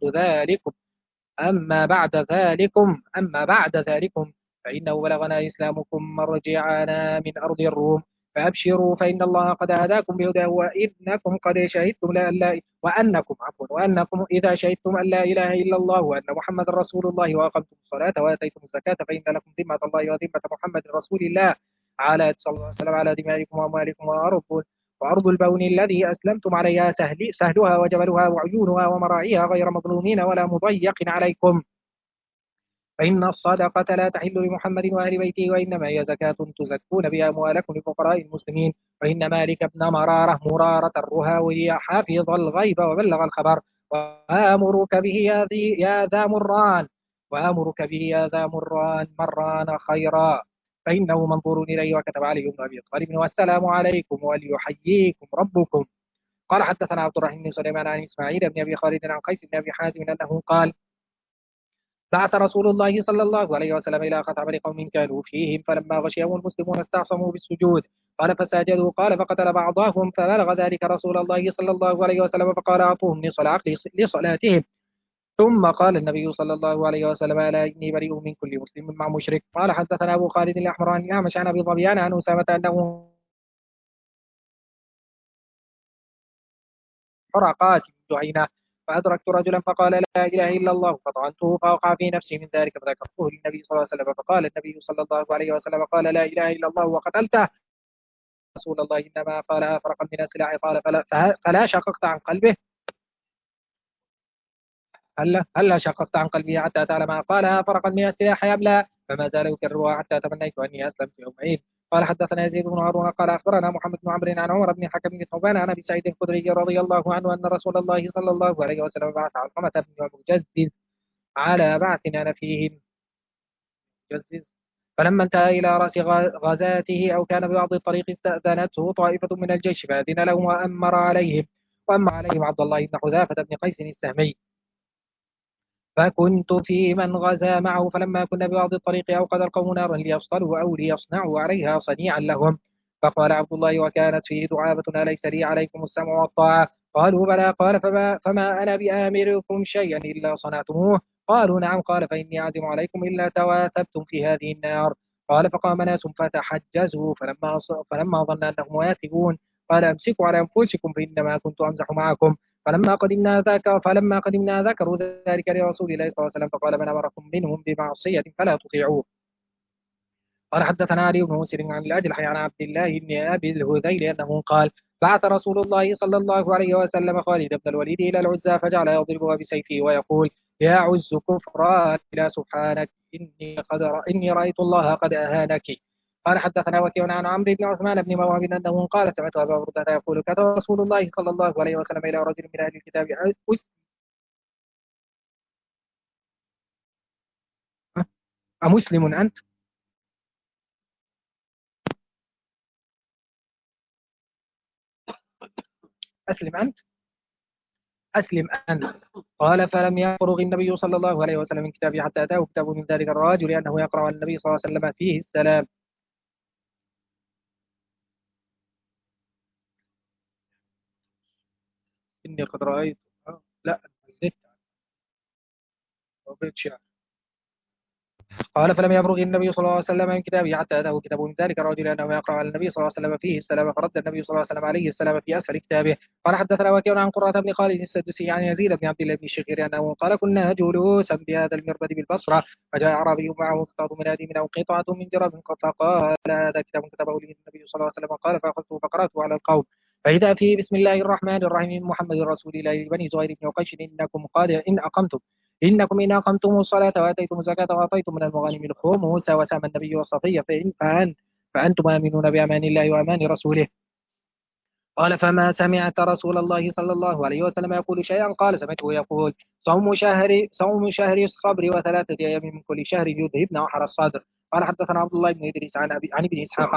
أما بعد ذلكم فإنه بلغنا إسلامكم مرجعنا من أرض الروم، فأبشروا فإن الله قد هداكم بهداه، وإنكم قد شهدتم وأنكم إذا شهدتم أن لا إله إلا الله وأن محمد رسول الله وأقمتم الصلاة وآتيتم الزكاة فإن لكم ذمة الله وذمة محمد رسول الله على صلى الله عليه وسلم على دمائكم وأموالكم وأرض البون الذي أسلمتم عليها سهلها وجبلها وعيونها ومراعيها غير مظلومين ولا مضيق عليكم. فإن الصدقة لا تحل لمحمد وأهل بيته، وإنما هي زكاة تزكون بها أموالكم لفقراء المسلمين. وإن مالك بن مرارة الرهاوي حافظ الغيب وبلغ الخبر. وآمرك به يا ذا مران خيرا، فإنه منظور إليه. وكتب علي بن أبي طالب والسلام عليكم وليحييكم ربكم. قال حدثنا عبد الرحيم بن سليمان عن إسماعيل بن أبي خالد عن قيس بن أبي حازم أنه قال بعث رسول الله صلى الله عليه وسلم إلى خطبة قوم كانوا فيهم، فلما غشيهم المسلمون استعصموا بالسجود. قال فسجدوا. قال فقتل بعضهم، فبلغ ذلك رسول الله صلى الله عليه وسلم فقال أعطوهم نصف العقل لصلاتهم. ثم قال النبي صلى الله عليه وسلم ألا إني بريء من كل مسلم مع مشرك. قال حدثنا أبو خالد الأحمر عن الأعمش عن أبي ظبيان عن أسامة أنه حرقات من جهينة، فأدركت رجلا فقال لا إله إلا الله فطعنته فوقع في نفسي من ذلك، فذكرته للنبي صلى الله عليه وسلم فقال النبي صلى الله عليه وسلم قال لا إله إلا الله وقتلته رسول الله إنما قالها فرقا من السلاح. قال فلا شققت عن قلبه هلا شققت عن قلبه حتى تعلم قالها فرقا من السلاح أم لا؟ فما زال يكررها حتى تمنيت أني أسلمت يومئذ. قال حدثنا يزيد بن هارون قال أخبرنا محمد بن عمرو عن عمر بن حكم بن ثوبان عن أبي سعيد الخدري رضي الله عنه أن رسول الله صلى الله عليه وسلم بعث علقمة بن مجزز على بعث أنا فيهم مجزز، فلما انتهى إلى رأس غزاته أو كان ببعض الطريق استأذنته طائفة من الجيش فأذن لهم وأمر عليهم عبد الله بن حذافة بن قيس السهمي، فكنت في من غزا معه. فلما كنا ببعض الطريق أوقد القوم نارا ليفصلوا أو ليصنعوا عليها صنيعا لهم. فقال عبد الله وكانت فيه دعابة أليس لي عليكم السمع والطاعة؟ قالوا بلى. قال فما أنا بآمركم شيئا إلا صنعتموه. قالوا نعم. قال فإني أعزم عليكم إلا تواثبتم في هذه النار. قال فقام ناس فتحجزوا فلما ظن أنهم واثبون قال أمسكوا على أنفسكم فإنما كنت أمزح معكم. فلما قدمنا ذكروا ذلك لرسول الله صلى الله عليه وسلم فقال من أمركم منهم بمعصية فلا تطيعوه. قال حدثنا علي بن مسلم عن الأجلح عن عبد الله بن أبي الهذيل أنه قال بعث رسول الله صلى الله عليه وسلم خالد بن الوليد إلى العزى فجعل يضربها بسيفه ويقول يا عز كفران لا سبحانك إني رأيت الله قد أهانك. قال حدثنا وكيع عن عمرو بن عثمان بن موهب أنه قال سمعت أبا هريرة يقول كتب رسول الله صلى الله عليه وسلم إلى رجل من أهل الكتاب أمسلم أنت؟ أسلم أنت؟ أسلم أنت. قال فلم يفرغ النبي صلى الله عليه وسلم من كتابه حتى أتاه كتاب من ذلك الرجل لأنه يقرأ على النبي صلى الله عليه وسلم فيه السلام. إني قد رأيت لا زدت قال فلم يبرغ النبي صلى الله عليه وسلم من كتابه حتى أتاه كتاب من ذلك الرجل لأنه يقرأ على النبي صلى الله عليه وسلم فيه السلام فرد النبي صلى الله عليه وسلم عليه السلام في أسفل كتابه. قال حدثنا وكيع عن قرة بن خالد السدسي عن يزيد بن عبد الله بن الشخير أنه قال كنا جلوسا بهذا المربد بالبصرة فجاء أعرابي معه قطعة من آدم أو قطعة من جرب فقال هذا كتاب كتبه لي النبي صلى الله عليه وسلم قال فأخذته فقرأته على القوم فإذا فيه بسم الله الرحمن الرحيم من محمد رسول الله لبني زهير بن عقيش إنكم إن أقمتم الصلاة وآتيتم الزكاة وأعطيتم من المغانم الخمس وسام النبي والصفية فأنتم آمنون بأمان الله وأمان رسوله. قال فما سمعت رسول الله صلى الله عليه وسلم يقول شيئا قال سمعته يقول صوم شهر الصبر وثلاثة أيام من كل شهر يذهبن وحر الصدر. قال حدثنا عبد الله بن إدريس عن ابن إسحاق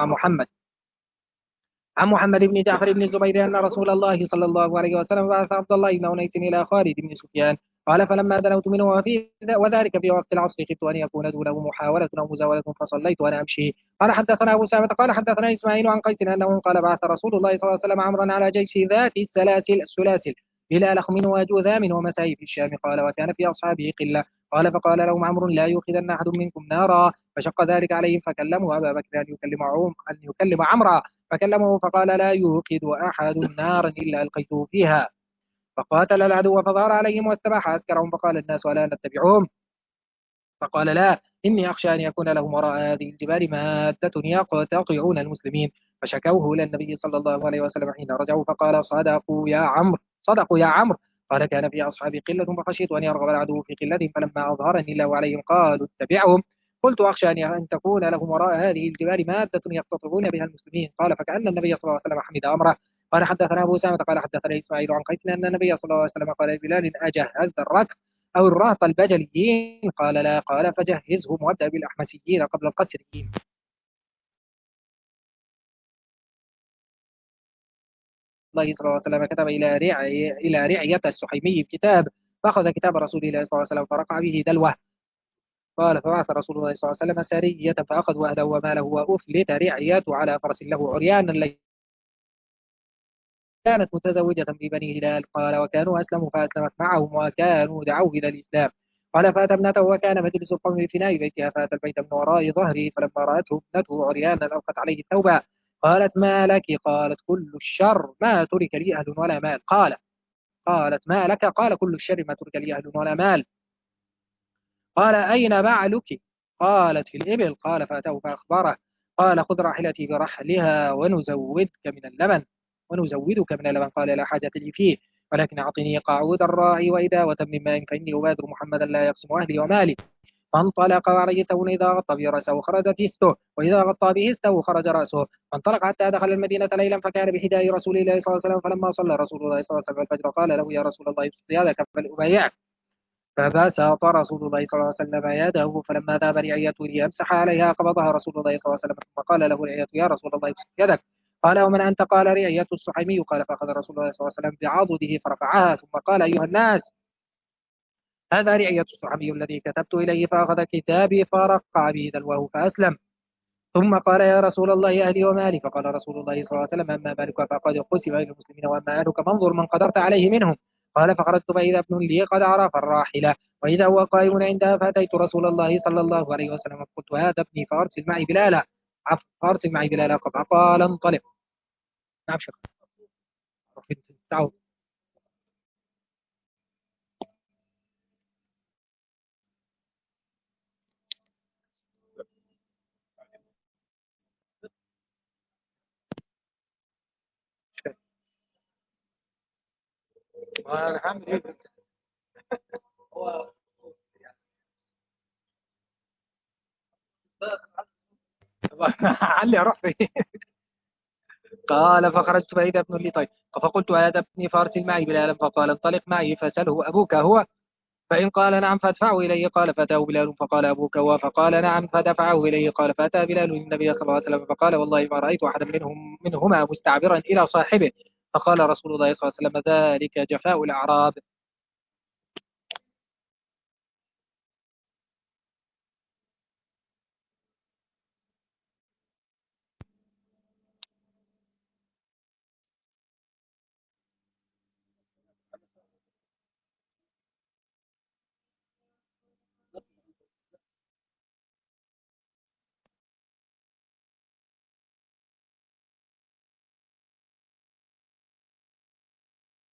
عن محمد بن جعفر بن الزبير أن رسول الله صلى الله عليه وسلم بعث عبد الله بن أنيس إلى خالد بن سفيان قال فلما دنوت منه وذلك في وقت العصر خفت أن يكون دونه محاولة أو مزاولة فصليت وأنا أمشي. قال حدثنا أبو سامة قال حدثنا إسماعيل عن قيس أنه قال بعث رسول الله صلى الله عليه وسلم عمرا على جيش ذات السلاسل إلى لخم وجذام ومسائي في الشام قال وكان في أصحابه قلة قال فقال لهم عمرو لا يؤخذن أحد منكم نارا فشق ذلك عليهم فكلموا أبا بكر أن يكلم عمرا فكلمه فقال لا يوقد أحد نارا إلا ألقيته فيها فقاتل العدو فظهر عليهم واستباح عسكرهم فقال الناس ولا نتبعهم فقال لا إني أخشى أن يكون لهم وراء هذه الجبال مادة يقطعون المسلمين فشكوه إلى النبي صلى الله عليه وسلم حين رجعوا فقال صدقوا يا عمرو قال كان في أصحابي قلة فخشيت أن يرغب العدو في قلتهم فلما أظهرني الله عليهم قالوا اتبعهم قلت أخشى أن تكون لهم وراء هذه الجبال مادة يقتطعون بها المسلمين قال فكأن النبي صلى الله عليه وسلم حمد أمره. قال حدثنا أبو سامة قال حدثنا إسماعيل عن قيس أن النبي صلى الله عليه وسلم قال لبلال أجهزت الركب أو الرهط البجليين قال لا قال فجهزهم وابدأ بالأحمسيين قبل القسريين. الله صلى الله عليه وسلم كتب إلى رعية السحيمي كتاب فأخذ كتاب رسول الله صلى الله عليه وسلم فرقع به دلوه قال فبعث رسول الله صلى الله عليه وسلم سرية فأخذوا أهله وماله وأفلت رعيته على فرس له عريانا كانت متزوجة ببني هلال قال وكانوا أسلموا فأسلمت معهم وكانوا دعوه إلى الإسلام قال فأتى ابنته وكان مجلس القوم بفناء بيتها فأتى البيت من وراء ظهره فلما رأته ابنته عريانا ألقت عليه الثوب قالت ما لك قالت كل الشر ما ترك لي أهل ولا مال قالت ما لك قال كل الشر ما ترك لي أهل ولا مال قال أين بعلك قالت في الإبل قال فأتاه فأخبره قال خذ راحلتي برحلها ونزودك من اللبن قال لا حاجة لي فيه ولكن أعطني قعود الراعي وإداوة من ماء فإني أبادر محمدا لا يقسم أهلي ومالي فانطلق وعليه ثوب إذا غطى به رأسه خرجت يسته وإذا غطى به استه خرج رأسه فانطلق حتى دخل المدينة ليلا فكان بحداء رسول الله صلى الله عليه وسلم فلما صلى رسول الله صلى الله عليه وسلم الفجر قال له يا رسول الله ابسط يدك فلأبايعك فبسط رسول الله صلى الله عليه وسلم يده فلما ذهب رعيته ليمسح عليها قبضها رسول الله صلى الله عليه وسلم ثم قال له رعيته يا رسول الله ابسط يدك قال ومن أنت قال رعية السحيمي قال فأخذ رسول الله صلى الله عليه وسلم بعضده فرفعها ثم قال أيها الناس هذا رعية السحيمي الذي كتبت إليه فأخذ كتابي فرقع به دلوه فأسلم ثم قال يا رسول الله أهلي ومالي فقال رسول الله صلى الله عليه وسلم أما مالك فقد قسم بين المسلمين وأما أهلك فانظر من قدرت عليه منهم قال فخرجت فإذا ابن لي قد عرف الراحلة وإذا هو قائم عندها فأتيت رسول الله صلى الله عليه وسلم قلت هذا ابني فأرسل معي بلالا قال انطلق. نعم شيخ تعود الحمد لله علي أروح فيه. قال فخرجت فإذا ابن لي طيب فقلت هذا ابني فأرسل معي بلالا فقال انطلق معي فسأله أبوك هو فإن قال نعم فادفعه إليه قال فأتاه بلال فقال أبوك هو فقال نعم فدفعه إليه قال فأتى بلال النبي صلى الله عليه وسلم فقال والله ما رأيت أحدا منهما مستعبرا إلى صاحبه فقال رسول الله صلى الله عليه وسلم ذلك جفاء الأعراب